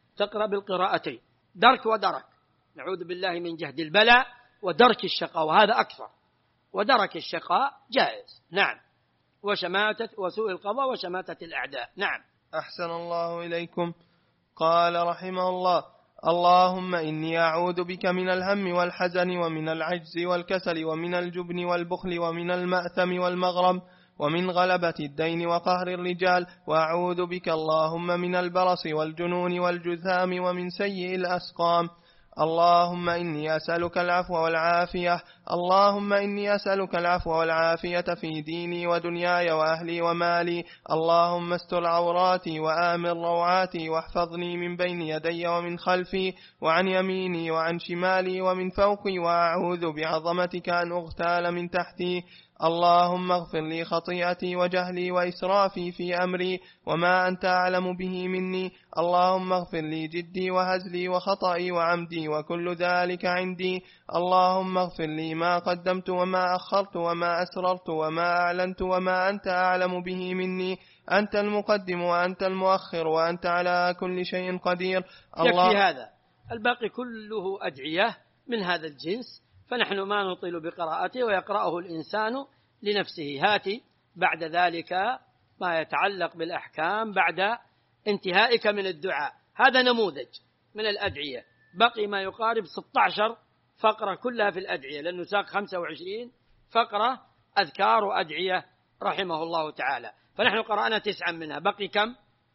تقرأ بالقراءتين، درك ودرك، نعوذ بالله من جهد البلاء ودرك الشقاء، وهذا أكثر، ودرك الشقاء جائز. نعم. وشماتة وسوء القضاء وشماتة الأعداء. نعم. أحسن الله إليكم. قال رحمه الله: اللهم إني أعوذ بك من الهم والحزن ومن العجز والكسل ومن الجبن والبخل ومن المأثم والمغرم ومن غلبة الدين وقهر الرجال، وأعوذ بك اللهم من البرص والجنون والجذام ومن سيء الأسقام. اللهم إني أسألك العفو والعافية. اللهم إني أسألك العفو والعافية في ديني ودنياي وأهلي ومالي. اللهم استر عوراتي وآمن روعاتي واحفظني من بين يدي ومن خلفي وعن يميني وعن شمالي ومن فوقي، وأعوذ بعظمتك أن أغتال من تحتي. اللهم اغفر لي خطيئتي وجهلي وإسرافي في أمري وما أنت أعلم به مني. اللهم اغفر لي جدي وهزلي وخطئي وعمدي وكل ذلك عندي. اللهم اغفر لي ما قدمت وما أخرت وما أسررت وما أعلنت وما أنت أعلم به مني. أنت المقدم وأنت المؤخر وأنت على كل شيء قدير. يكفي هذا، الباقي كله أدعية من هذا الجنس، فنحن ما نطيل بقراءته ويقرأه الإنسان لنفسه. هاتي بعد ذلك ما يتعلق بالأحكام بعد انتهائك من الدعاء. هذا نموذج من الأدعية، بقي ما يقارب 16 فقرة كلها في الأدعية، لأنه ساق 25 فقرة أذكار وأدعية رحمه الله تعالى. فنحن قرأنا 9 منها، بقي كم؟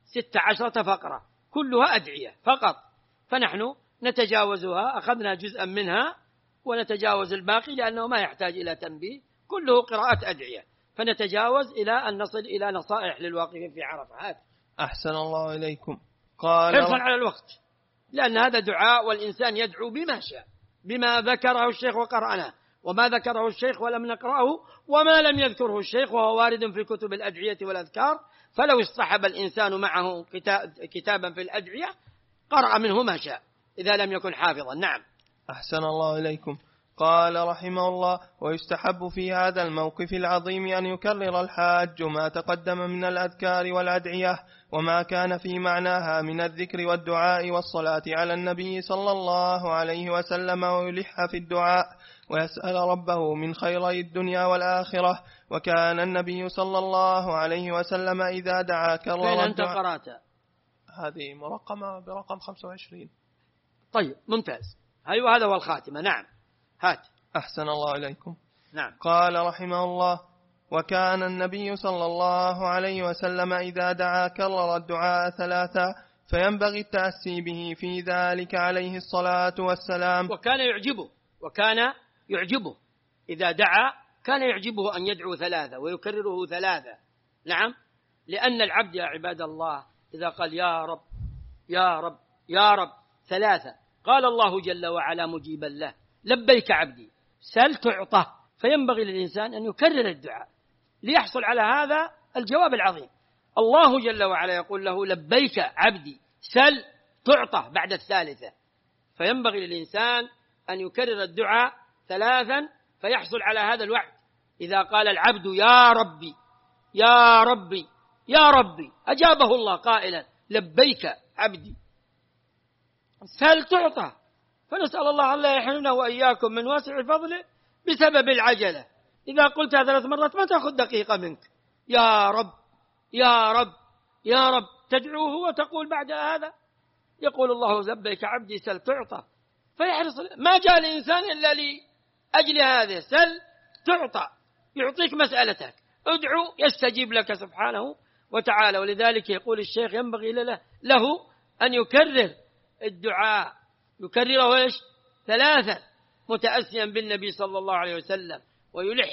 16 فقرة كلها أدعية فقط، فنحن نتجاوزها، أخذنا جزءا منها ونتجاوز الباقي لأنه ما يحتاج إلى تنبيه، كله قراءة أدعية، فنتجاوز إلى أن نصل إلى نصائح للواقفين في عرفة. هذا أحسن الله إليكم. قال حرصا على الوقت، لأن هذا دعاء والإنسان يدعو بما شاء، بما ذكره الشيخ وقرأناه، وما ذكره الشيخ ولم نقرأه، وما لم يذكره الشيخ وهو وارد في كتب الأدعية والأذكار. فلو اصطحب الإنسان معه كتابا في الأدعية قرأ منه ما شاء إذا لم يكن حافظا. نعم. أحسن الله إليكم. قال رحمه الله: ويستحب في هذا الموقف العظيم أن يكرر الحاج ما تقدم من الأذكار والأدعية وما كان في معناها من الذكر والدعاء والصلاة على النبي صلى الله عليه وسلم، ويلح في الدعاء ويسأل ربه من خيري الدنيا والآخرة. وكان النبي صلى الله عليه وسلم إذا دعا كرر فين أنت قرأت؟ هذه مرقمة برقم 25. طيب ممتاز. أيوة هذا هو الخاتمة. نعم. هات. أحسن الله إليكم. نعم. قال رحمه الله: وكان النبي صلى الله عليه وسلم إذا دعا كرر الدعاء 3، فينبغي التأسي به في ذلك عليه الصلاة والسلام. وكان يعجبه إذا دعا، كان يعجبه أن يدعو 3 ويكرره 3. نعم. لأن العبد يا عباد الله إذا قال يا رب يا رب يا رب 3، قال الله جل وعلا مجيبا له: لبيك عبدي سل تعطى. فينبغي للإنسان أن يكرر الدعاء ليحصل على هذا الجواب العظيم. الله جل وعلا يقول له: لبيك عبدي سل تعطى بعد 3. فينبغي للإنسان أن يكرر الدعاء 3 فيحصل على هذا الوعد. إذا قال العبد يا ربي يا ربي يا ربي، أجابه الله قائلا: لبيك عبدي سل تعطى. فنسأل الله أن لا يحرمنا وإياكم من واسع فضله بسبب العجلة. إذا قلتها 3 مرات ما تأخذ دقيقة منك. يا رب يا رب يا رب، تدعوه وتقول بعد هذا يقول الله: لبيك عبدي سل تعطى. فيحرص، ما جاء الإنسان إلا لأجل هذا، سل تعطى، يعطيك مسألتك، ادعو يستجيب لك سبحانه وتعالى. ولذلك يقول الشيخ: ينبغي له أن يكرر الدعاء، يكرره إيش؟ 3 متأسيا بالنبي صلى الله عليه وسلم، ويلح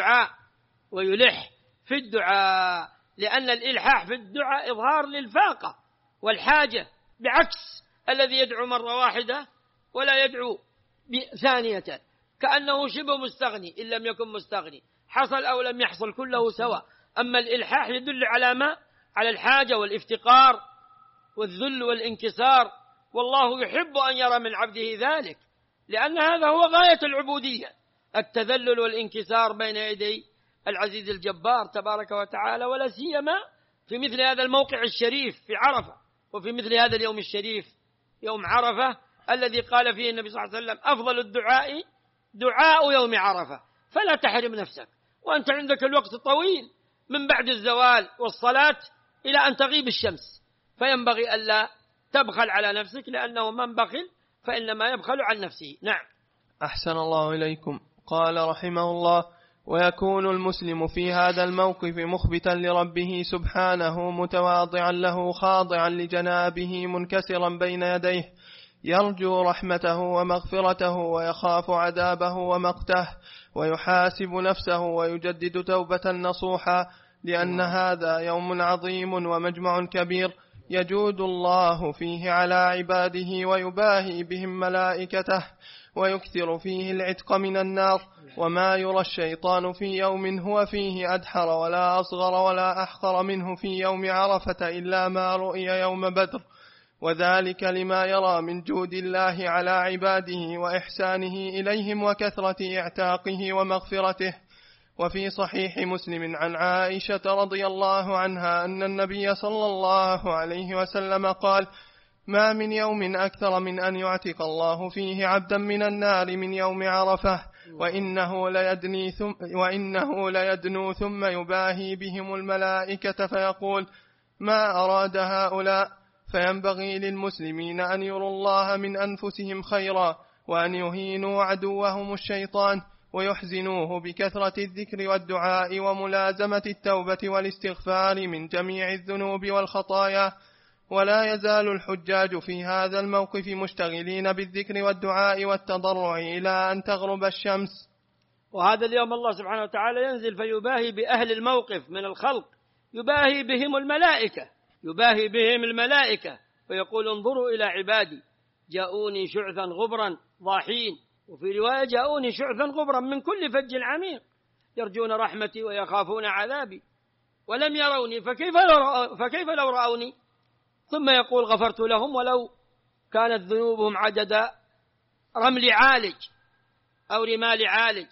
في الدعاء، لأن الإلحاح في الدعاء إظهار للفاقة والحاجة، بعكس الذي يدعو مرة واحدة ولا يدعو ثانية، كأنه شبه مستغني إن لم يكن مستغني، حصل أو لم يحصل كله سواء. أما الإلحاح يدل على ما؟ على الحاجة والافتقار والذل والانكسار، والله يحب أن يرى من عبده ذلك، لأن هذا هو غاية العبودية، التذلل والانكسار بين يدي العزيز الجبار تبارك وتعالى، ولا سيما في مثل هذا الموقع الشريف في عرفة، وفي مثل هذا اليوم الشريف يوم عرفة الذي قال فيه النبي صلى الله عليه وسلم أفضل الدعاء دعاء يوم عرفة، فلا تحرم نفسك وأنت عندك الوقت الطويل من بعد الزوال والصلاة إلى أن تغيب الشمس، فينبغي ألا تبخل على نفسك، لأنه من بخل فإنما يبخل عن نفسه. نعم. أحسن الله إليكم. قال رحمه الله: ويكون المسلم في هذا الموقف مخبتا لربه سبحانه متواضعا له خاضعا لجنابه منكسرا بين يديه يرجو رحمته ومغفرته ويخاف عذابه ومقته، ويحاسب نفسه ويجدد توبة نصوحا، لأن هذا يوم عظيم ومجمع كبير يجود الله فيه على عباده ويباهي بهم ملائكته، ويكثر فيه العتق من النار. وما يرى الشيطان في يوم هو فيه أدحر ولا أصغر ولا أحقر منه في يوم عرفة إلا ما رؤي يوم بدر، وذلك لما يرى من جود الله على عباده وإحسانه إليهم وكثرة إعتاقه ومغفرته. وفي صحيح مسلم عن عائشة رضي الله عنها أن النبي صلى الله عليه وسلم قال: ما من يوم أكثر من أن يعتق الله فيه عبدا من النار من يوم عرفة، وإنه ليدنو ثم يباهي بهم الملائكة فيقول: ما أراد هؤلاء؟ فينبغي للمسلمين أن يروا الله من أنفسهم خيرا، وأن يهينوا عدوهم الشيطان، ويحزنوه بكثرة الذكر والدعاء وملازمة التوبة والاستغفار من جميع الذنوب والخطايا. ولا يزال الحجاج في هذا الموقف مشتغلين بالذكر والدعاء والتضرع إلى أن تغرب الشمس. وهذا اليوم الله سبحانه وتعالى ينزل فيباهي بأهل الموقف من الخلق، يباهي بهم الملائكة ويقول: انظروا إلى عبادي جاءوني شعثا غبرا ضاحين، وفي رواية: جاءوني شعثا غبرا من كل فج عميق يرجون رحمتي ويخافون عذابي ولم يروني فكيف لو رأوني. ثم يقول: غفرت لهم ولو كانت ذنوبهم عدد رمل عالج أو رمال عالج.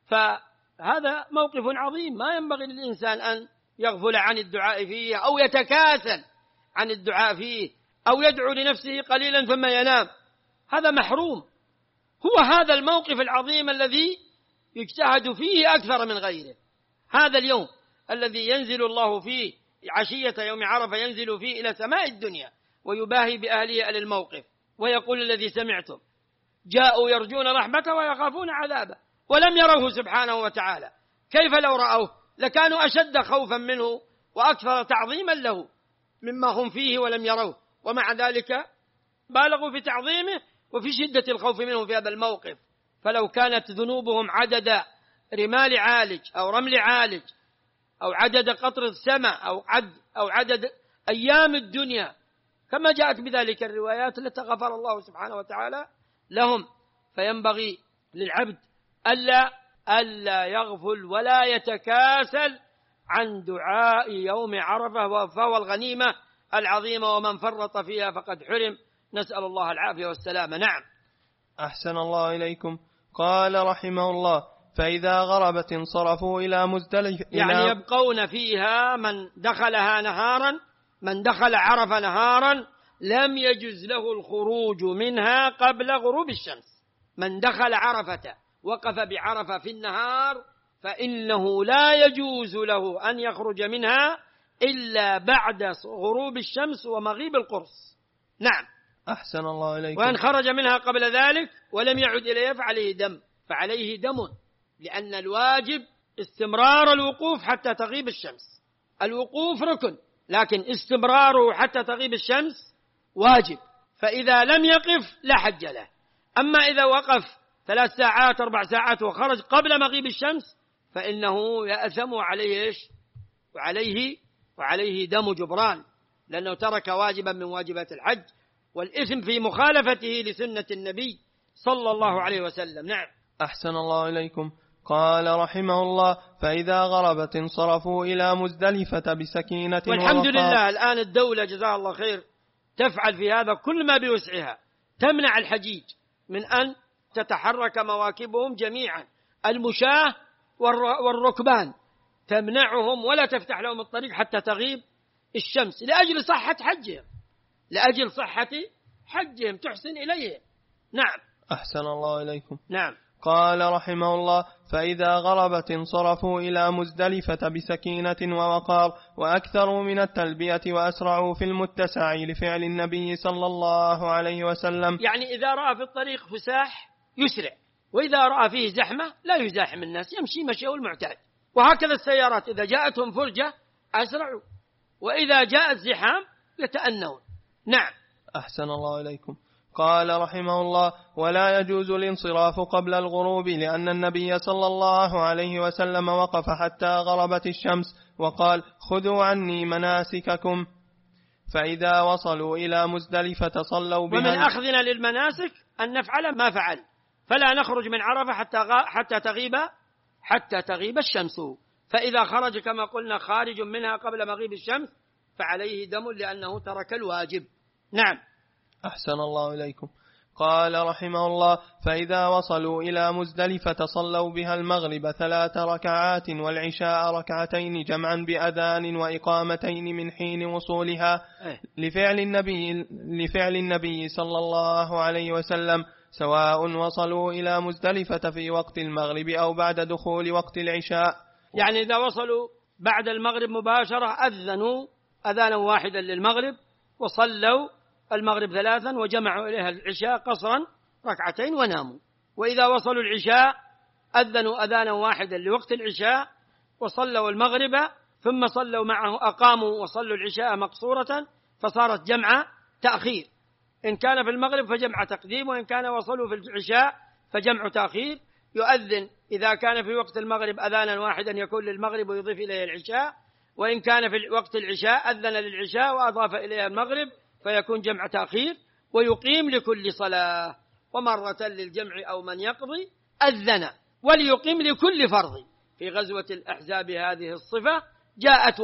فهذا موقف عظيم ما ينبغي للإنسان أن يغفل عن الدعاء فيه أو يتكاسل عن الدعاء فيه أو يدعو لنفسه قليلا ثم ينام، هذا محروم. هو هذا الموقف العظيم الذي يجتهد فيه أكثر من غيره، هذا اليوم الذي ينزل الله فيه عشية يوم عرفة، ينزل فيه إلى سماء الدنيا ويباهي بأهله أهل الموقف، ويقول الذي سمعتم جاءوا يرجون رحمته ويخافون عذابه ولم يروه سبحانه وتعالى. كيف لو رأوه؟ لكانوا أشد خوفا منه وأكثر تعظيما له مما هم فيه ولم يروه، ومع ذلك بالغوا في تعظيمه وفي شدة الخوف منه في هذا الموقف. فلو كانت ذنوبهم عدد رمال عالج أو رمل عالج أو عدد قطر السماء أو عدد أيام الدنيا كما جاءت بذلك الروايات لتغفر الله سبحانه وتعالى لهم. فينبغي للعبد ألا يغفل ولا يتكاسل عن دعاء يوم عرفة، فهو الغنيمة العظيمة، ومن فرط فيها فقد حرم، نسأل الله العافية والسلامة. نعم. أحسن الله إليكم. قال رحمه الله: فإذا غربت انصرفوا إلى مزدلفة، يعني يبقون فيها من دخلها نهارا، من دخل عرفة نهارا لم يجز له الخروج منها قبل غروب الشمس. من دخل عرفة وقف بعرفة في النهار فإنه لا يجوز له أن يخرج منها إلا بعد غروب الشمس ومغيب القرص. نعم. أحسن الله إليكم. وأن خرج منها قبل ذلك ولم يعد إليه فعليه دم، لأن الواجب استمرار الوقوف حتى تغيب الشمس. الوقوف ركن، لكن استمراره حتى تغيب الشمس واجب، فإذا لم يقف لا حج له. أما إذا وقف 3 ساعات 4 ساعات وخرج قبل مغيب الشمس فإنه يأثم وعليه دم جبران، لأنه ترك واجبا من واجبات الحج، والإثم في مخالفته لسنة النبي صلى الله عليه وسلم. نعم. أحسن الله إليكم. قال رحمه الله: فإذا غربت انصرفوا إلى مزدلفة بسكينة والحمد لله الآن الدولة جزاها الله خير تفعل في هذا كل ما بوسعها، تمنع الحجيج من أن تتحرك مواكبهم جميعا، المشاة والركبان تمنعهم ولا تفتح لهم الطريق حتى تغيب الشمس لأجل صحة حجهم، لأجل صحة حجهم تحسن إليه. نعم. أحسن الله إليكم. نعم. قال رحمه الله: فإذا غربت انصرفوا إلى مزدلفة بسكينة ووقار، وأكثروا من التلبية وأسرعوا في المتسع لفعل النبي صلى الله عليه وسلم. يعني إذا رأى في الطريق فساح يسرع، وإذا رأى فيه زحمة لا يزاحم الناس، يمشي مشيه المعتاد. وهكذا السيارات إذا جاءتهم فرجة أسرعوا، وإذا جاءت زحام يتأنون. نعم. أحسن الله إليكم. قال رحمه الله: ولا يجوز الانصراف قبل الغروب، لأن النبي صلى الله عليه وسلم وقف حتى غربت الشمس وقال: خذوا عني مناسككم. فإذا وصلوا إلى مزدلفة صلوا بها. ومن أخذنا للمناسك أن نفعل ما فعل، فلا نخرج من عرفة حتى تغيب الشمس. فإذا خرج كما قلنا خارج منها قبل مغيب الشمس فعليه دم، لأنه ترك الواجب. نعم. أحسن الله إليكم. قال رحمه الله: فإذا وصلوا إلى مزدلفة صلوا بها المغرب 3 ركعات والعشاء 2 جمعا بأذان وإقامتين من حين وصولها، لفعل النبي صلى الله عليه وسلم، سواء وصلوا إلى مزدلفة في وقت المغرب أو بعد دخول وقت العشاء. يعني إذا وصلوا بعد المغرب مباشرة أذنوا أذانا واحدا للمغرب وصلوا المغرب 3 وجمعوا إليها العشاء قصرا 2 وناموا. وإذا وصلوا العشاء أذنوا أذانا واحدا لوقت العشاء وصلوا المغرب، ثم صلوا معه أقاموا وصلوا العشاء مقصورة، فصارت جمع تأخير. إن كان في المغرب فجمع تقديم، وإن كان وصلوا في العشاء فجمع تأخير. يؤذن إذا كان في وقت المغرب أذانا واحدا يكون للمغرب ويضيف إليه العشاء، وإن كان في وقت العشاء أذن للعشاء وأضاف إليها المغرب فيكون جمع تأخير. ويقيم لكل صلاة، ومرة للجمع أو من يقضي أذن، وليقيم لكل فرض. في غزوة الأحزاب هذه الصفة جاءت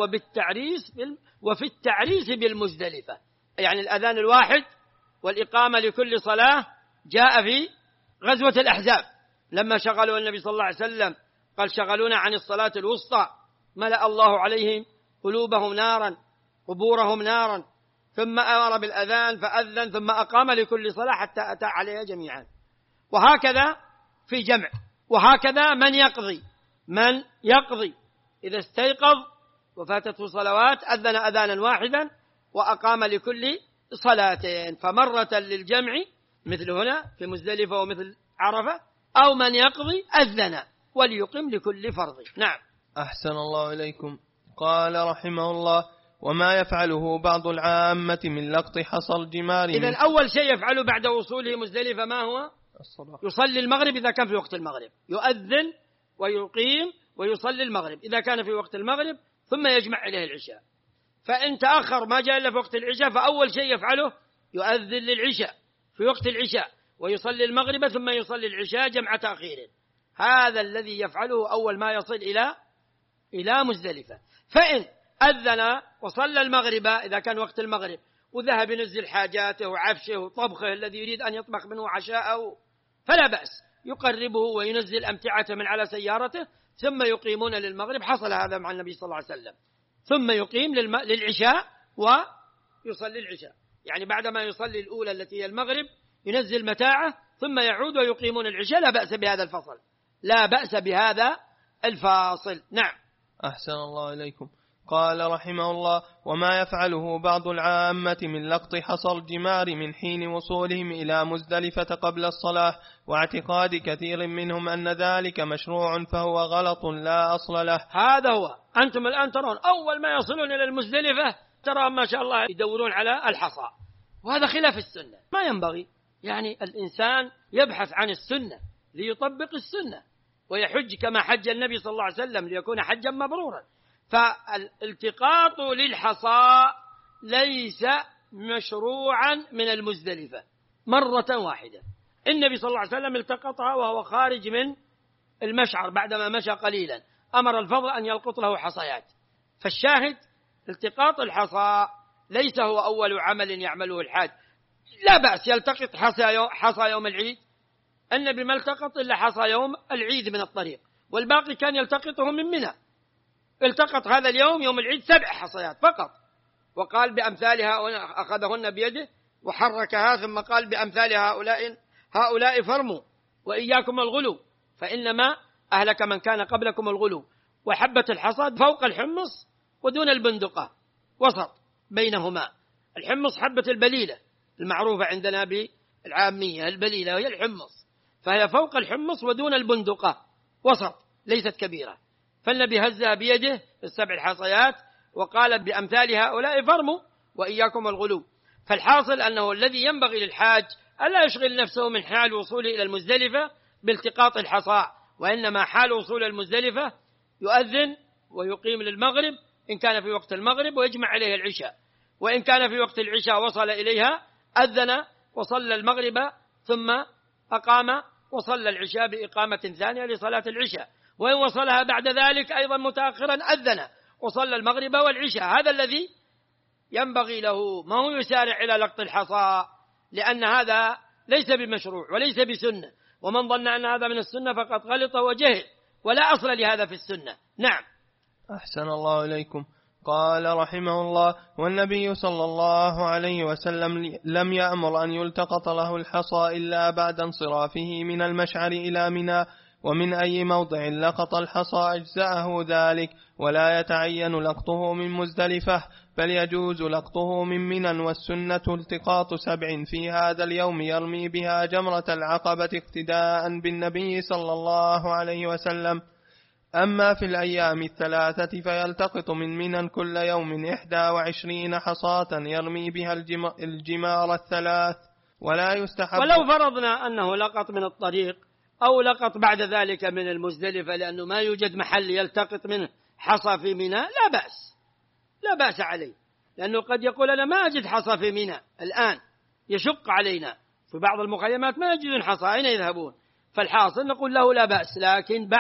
وفي التعريس بالمزدلفة، يعني الأذان الواحد والإقامة لكل صلاة جاء في غزوة الأحزاب لما شغلوا النبي صلى الله عليه وسلم، قال: شغلونا عن الصلاة الوسطى ملأ الله عليهم قلوبهم نارا قبورهم نارا، ثم أمر بالأذان فأذن ثم أقام لكل صلاة حتى أتى عليها جميعا. وهكذا في جمع. وهكذا من يقضي إذا استيقظ وفاتته صلوات أذن أذانا واحدا وأقام لكل صلاتين، فمرة للجمع مثل هنا في مزدلفة ومثل عرفة، أو من يقضي أذن وليقم لكل فرض. نعم. أحسن الله إليكم. قال رحمه الله: وما يفعله بعض العامة من لقط حصى الجمار. إذن أول شيء يفعله بعد وصوله مزدلفة ما هو؟ الصلاة. يصلي المغرب إذا كان في وقت المغرب، يؤذن ويقيم ويصلي المغرب إذا كان في وقت المغرب، ثم يجمع إليه العشاء. فإن تأخر ما جاء إلا في وقت العشاء فأول شيء يفعله يؤذن للعشاء في وقت العشاء ويصلي المغرب ثم يصلي العشاء جمع تأخير. هذا الذي يفعله أول ما يصل إلى مزدلفة. فإن أذن وصلى المغرب إذا كان وقت المغرب وذهب ينزل حاجاته وعفشه وطبخه الذي يريد أن يطبخ منه عشاءه فلا بأس، يقربه وينزل أمتعته من على سيارته ثم يقيمون للمغرب. حصل هذا مع النبي صلى الله عليه وسلم. ثم يقيم للعشاء ويصلي العشاء، يعني بعدما يصلي الأولى التي هي المغرب ينزل متاعه ثم يعود ويقيمون العشاء. لا بأس بهذا الفصل، لا بأس بهذا الفاصل. نعم. أحسن الله إليكم. قال رحمه الله: وما يفعله بعض العامة من لقط حصى الجمار من حين وصولهم إلى مزدلفة قبل الصلاة، واعتقاد كثير منهم أن ذلك مشروع، فهو غلط لا أصل له. هذا هو. أنتم الآن ترون أول ما يصلون إلى المزدلفة ترى ما شاء الله يدورون على الحصى، وهذا خلاف السنة. ما ينبغي، يعني الإنسان يبحث عن السنة ليطبق السنة ويحج كما حج النبي صلى الله عليه وسلم ليكون حجا مبرورا. فالالتقاط للحصى ليس مشروعا من المزدلفة مرة واحدة. النبي صلى الله عليه وسلم التقطها وهو خارج من المشعر بعدما مشى قليلا، أمر الفضل أن يلقط له حصيات. فالشاهد التقاط الحصى ليس هو أول عمل يعمله الحاج. لا بأس يلتقط حصى يوم العيد، النبي ما التقط إلا حصى يوم العيد من الطريق، والباقي كان يلتقطه من منى. التقط هذا اليوم يوم العيد 7 حصيات فقط، وقال بأمثالها أخذهن بيده وحركها ثم قال بأمثال هؤلاء فرموا وإياكم الغلو فإنما أهلك من كان قبلكم الغلو. وحبة الحصاد فوق الحمص ودون البندقة، وسط بينهما. الحمص حبة البليلة المعروفة عندنا بالعامية، البليلة هي الحمص، فهي فوق الحمص ودون البندقة، وسط ليست كبيرة. فالنبي هزها بيده 7 حصيات وقال بأمثال هؤلاء فرموا وإياكم الغلو. فالحاصل أنه الذي ينبغي للحاج ألا يشغل نفسه من حال وصوله إلى المزدلفة بالتقاط الحصى، وإنما حال وصول المزدلفة يؤذن ويقيم للمغرب إن كان في وقت المغرب ويجمع عليه العشاء، وإن كان في وقت العشاء وصل إليها أذن وصلى المغرب ثم أقام وصلى العشاء بإقامة ثانية لصلاة العشاء، وإن وصلها بعد ذلك أيضا متأخرا أذن وصلى المغرب والعشاء. هذا الذي ينبغي له، ما هو يسارع إلى لقط الحصى، لأن هذا ليس بمشروع وليس بسنة، ومن ظن أن هذا من السنة فقد غلط وجهل، ولا أصل لهذا في السنة. نعم. أحسن الله إليكم. قال رحمه الله: والنبي صلى الله عليه وسلم لم يأمر أن يلتقط له الحصى إلا بعد انصرافه من المشعر إلى منى، ومن أي موضع لقط الحصى أجزأه ذلك، ولا يتعين لقطه من مزدلفة، بل يجوز لقطه من منى، والسنة التقاط 7 في هذا اليوم يرمي بها جمرة العقبة اقتداء بالنبي صلى الله عليه وسلم. أما في الأيام 3 فيلتقط من منى كل يوم 21 حصاة يرمي بها الجمار 3، ولا يستحب. ولو فرضنا أنه لقط من الطريق أو لقط بعد ذلك من المزدلفة، لأنه ما يوجد محل يلتقط منه حصى في منى، لا بأس عليه، لأنه قد يقول أنا ما أجد حصى في منى الآن، يشق علينا، في بعض المخيمات ما يجدون حصى، أين يذهبون؟ فالحاصل نقول له لا بأس، لكن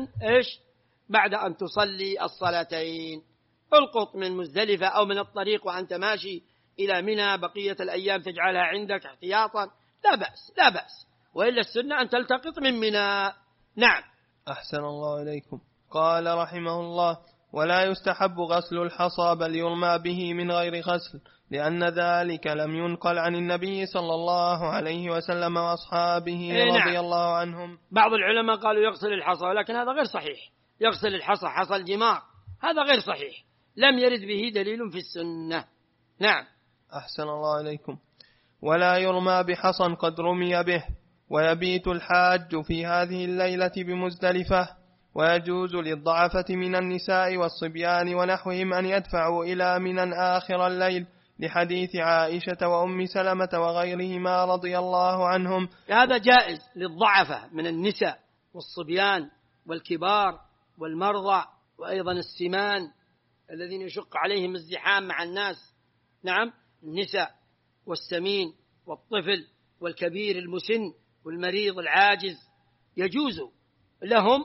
بعد أن تصلي الصلاتين. القط من مزدلفة أو من الطريق وأنت ماشي إلى منى بقية الأيام تجعلها عندك احتياطا، لا بأس، وإلا السنة أن تلتقط من منى. نعم. أحسن الله إليكم. قال رحمه الله: ولا يستحب غسل الحصى، بل يرمى به من غير غسل، لأن ذلك لم ينقل عن النبي صلى الله عليه وسلم وأصحابه رضي الله عنهم. بعض العلماء قالوا يغسل الحصى، ولكن هذا غير صحيح. يغسل الحصى حصى الجمار، هذا غير صحيح، لم يرد به دليل في السنة. نعم. أحسن الله إليكم. ولا يرمى بحصى قد رمي به، ويبيت الحاج في هذه الليلة بمزدلفة، ويجوز للضعفة من النساء والصبيان ونحوهم أن يدفعوا إلى منى آخر الليل، لحديث عائشة وأم سلمة وغيرهما رضي الله عنهم. هذا جائز للضعفة من النساء والصبيان والكبار والمرضى، وأيضا السمان الذين يشق عليهم الزحام مع الناس. نعم، النساء والسمين والطفل والكبير المسن والمريض العاجز، يجوز لهم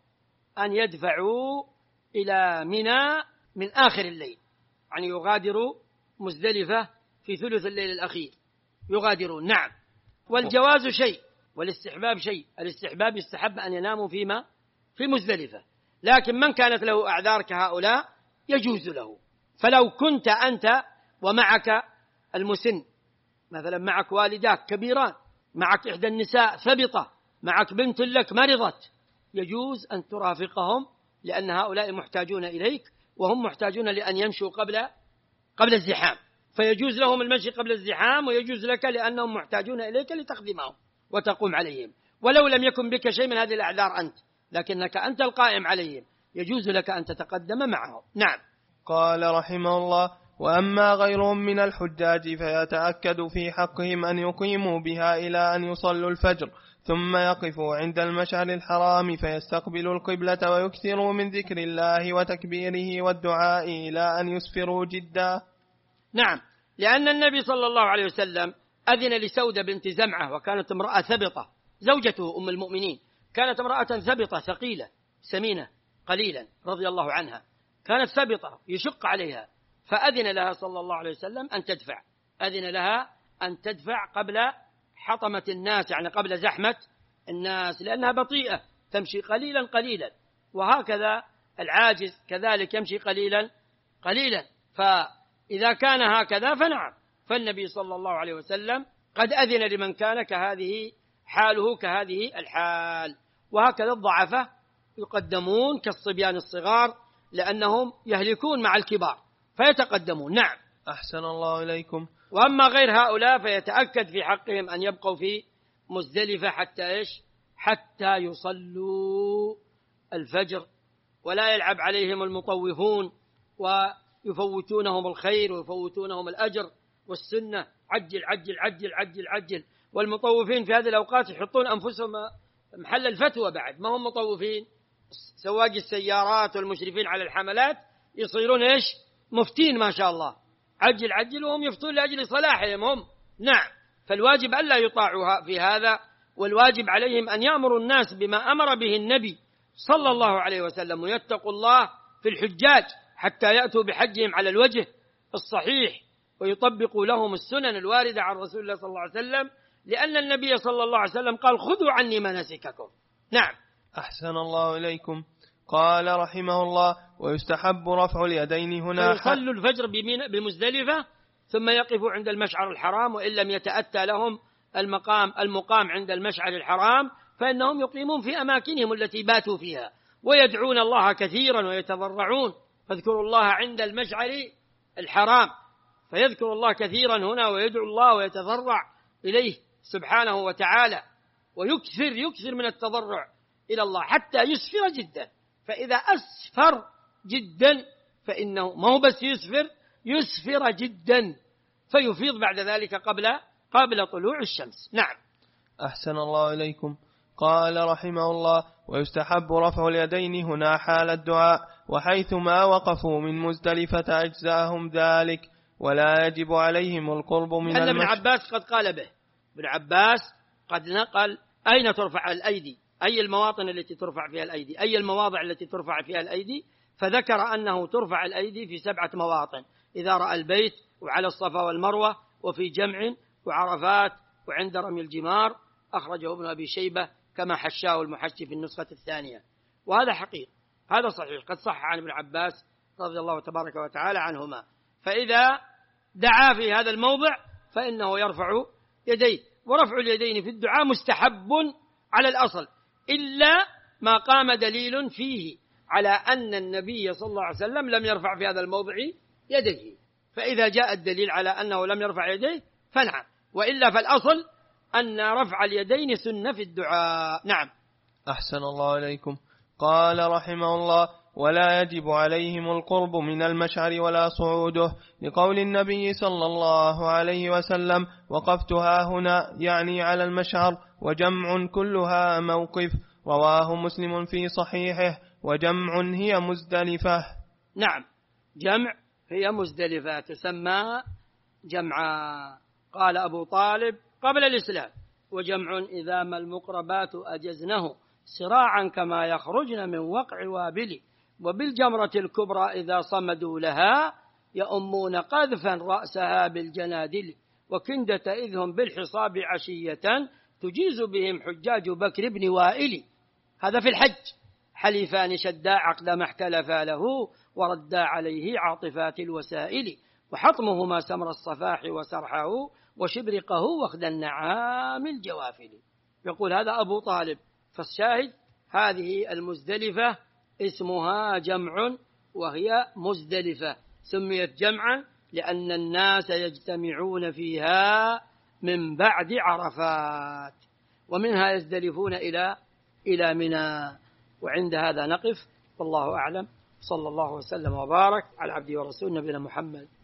أن يدفعوا إلى منى من آخر الليل، يعني يغادروا مزدلفة في ثلث الليل الأخير، يغادرون. نعم. والجواز شيء والاستحباب شيء. الاستحباب يستحب أن يناموا في مزدلفة، لكن من كانت له أعذار كهؤلاء يجوز له. فلو كنت أنت ومعك المسن، مثلا معك والداك كبيران، معك إحدى النساء ثبطة، معك بنت لك مرضت، يجوز أن ترافقهم، لأن هؤلاء محتاجون إليك، وهم محتاجون لأن يمشوا قبل الزحام، فيجوز لهم المشي قبل الزحام، ويجوز لك لأنهم محتاجون إليك لتخدمهم وتقوم عليهم. ولو لم يكن بك شيء من هذه الأعذار أنت، لكنك أنت القائم عليهم، يجوز لك أن تتقدم معهم. نعم. قال رحمه الله: وأما غيرهم من الحجاج فيتأكد في حقهم أن يقيموا بها إلى أن يصلوا الفجر، ثم يقفوا عند المشعر الحرام فيستقبلوا القبلة ويكثروا من ذكر الله وتكبيره والدعاء إلى أن يسفروا جدا. نعم، لأن النبي صلى الله عليه وسلم أذن لسودة بنت زمعة، وكانت امرأة ثبطة، زوجته أم المؤمنين، كانت امرأة ثبطة ثقيلة سمينة قليلا رضي الله عنها، كانت ثبطة يشق عليها، فأذن لها صلى الله عليه وسلم أن تدفع، أذن لها أن تدفع قبل حطمة الناس، يعني قبل زحمة الناس، لأنها بطيئة تمشي قليلا قليلا، وهكذا العاجز كذلك يمشي قليلا قليلا. فإذا كان هكذا فنعم، فالنبي صلى الله عليه وسلم قد أذن لمن كان كهذه حاله كهذه الحال. وهكذا الضعفاء يقدمون كالصبيان الصغار لأنهم يهلكون مع الكبار فيتقدمون. نعم. أحسن الله إليكم. وأما غير هؤلاء فيتأكد في حقهم أن يبقوا في مزدلفة حتى يصلوا الفجر، ولا يلعب عليهم المطوفون ويفوتونهم الخير ويفوتونهم الأجر والسنة. عجل عجل عجل عجل عجل. والمطوفين في هذه الأوقات يحطون أنفسهم محل الفتوى بعد، ما هم مطوفين. سواق السيارات والمشرفين على الحملات يصيرون مفتين ما شاء الله. عجل عجل وهم يفتون لأجل صلاحهم هم. نعم. فالواجب ألا يطاعوا في هذا، والواجب عليهم أن يأمروا الناس بما أمر به النبي صلى الله عليه وسلم، ويتقوا الله في الحجاج حتى يأتوا بحجهم على الوجه الصحيح، ويطبقوا لهم السنن الواردة عن رسول الله صلى الله عليه وسلم، لأن النبي صلى الله عليه وسلم قال خذوا عني مناسككم. نعم. أحسن الله إليكم. قال رحمه الله: ويستحب رفع اليدين هنا. يصلوا الفجر بمزدلفة ثم يقفوا عند المشعر الحرام، وإن لم يتأتى لهم المقام عند المشعر الحرام فإنهم يقيمون في أماكنهم التي باتوا فيها، ويدعون الله كثيرا ويتضرعون. فاذكروا الله عند المشعر الحرام، فيذكر الله كثيرا هنا ويدعو الله ويتضرع إليه سبحانه وتعالى، ويكثر من التضرع إلى الله حتى يسفر جدا. فإذا أسفر جدا فإنه ما هو بس يسفر جدا، فيفيض بعد ذلك قبل طلوع الشمس. نعم. أحسن الله إليكم. قال رحمه الله: ويستحب رفع اليدين هنا حال الدعاء، وحيثما وقفوا من مزدلفة أجزاهم ذلك، ولا يجب عليهم القرب من ابن عباس قد قال به. ابن عباس قد نقل أين ترفع الأيدي، أي المواطن التي ترفع فيها الأيدي، أي المواضع التي ترفع فيها الأيدي، فذكر أنه ترفع الأيدي في 7 مواطن: إذا رأى البيت، وعلى الصفا والمروة، وفي جمع، وعرفات، وعند رمي الجمار. أخرجه ابن أبي شيبة كما حشاه المحشي في النسخة الثانية. وهذا حقيقي، هذا صحيح، قد صح عن ابن عباس رضي الله تبارك وتعالى عنهما. فإذا دعا في هذا الموضع فإنه يرفع يديه. ورفع اليدين في الدعاء مستحب على الأصل، إلا ما قام دليل فيه على أن النبي صلى الله عليه وسلم لم يرفع في هذا الموضع يديه. فإذا جاء الدليل على أنه لم يرفع يديه فنعم، وإلا فالأصل أن رفع اليدين سنة في الدعاء. نعم. أحسن الله إليكم. قال رحمه الله: ولا يجب عليهم القرب من المشعر ولا صعوده، لقول النبي صلى الله عليه وسلم: وقفتها هنا، يعني على المشعر، وجمع كلها موقف. رواه مسلم في صحيحه. وجمع هي مزدلفة. نعم، جمع هي مزدلفة، تسمى جمعا. قال أبو طالب قبل الإسلام: وجمع إذا ما المقربات أجزنه سراعا كما يخرجن من وقع وابل، وبالجمرة الكبرى إذا صمدوا لها يؤمون قذفا رأسها بالجنادل، وكندة إذ هم بالحصاب عشية تجيز بهم حجاج بكر بن وائل. هذا في الحج. حليفان شدا عقد ما احتلفا له، وردا عليه عاطفات الوسائل، وحطمهما سمر الصفاح وسرحه، وشبرقه وخد النعام الجوافل. يقول هذا أبو طالب. فالشاهد هذه المزدلفة اسمها جمع، وهي مزدلفة سميت جمعا لأن الناس يجتمعون فيها من بعد عرفات، ومنها يزدلفون إلى منى. وعند هذا نقف، والله أعلم. صلى الله وسلم وبارك على عبده ورسوله نبينا محمد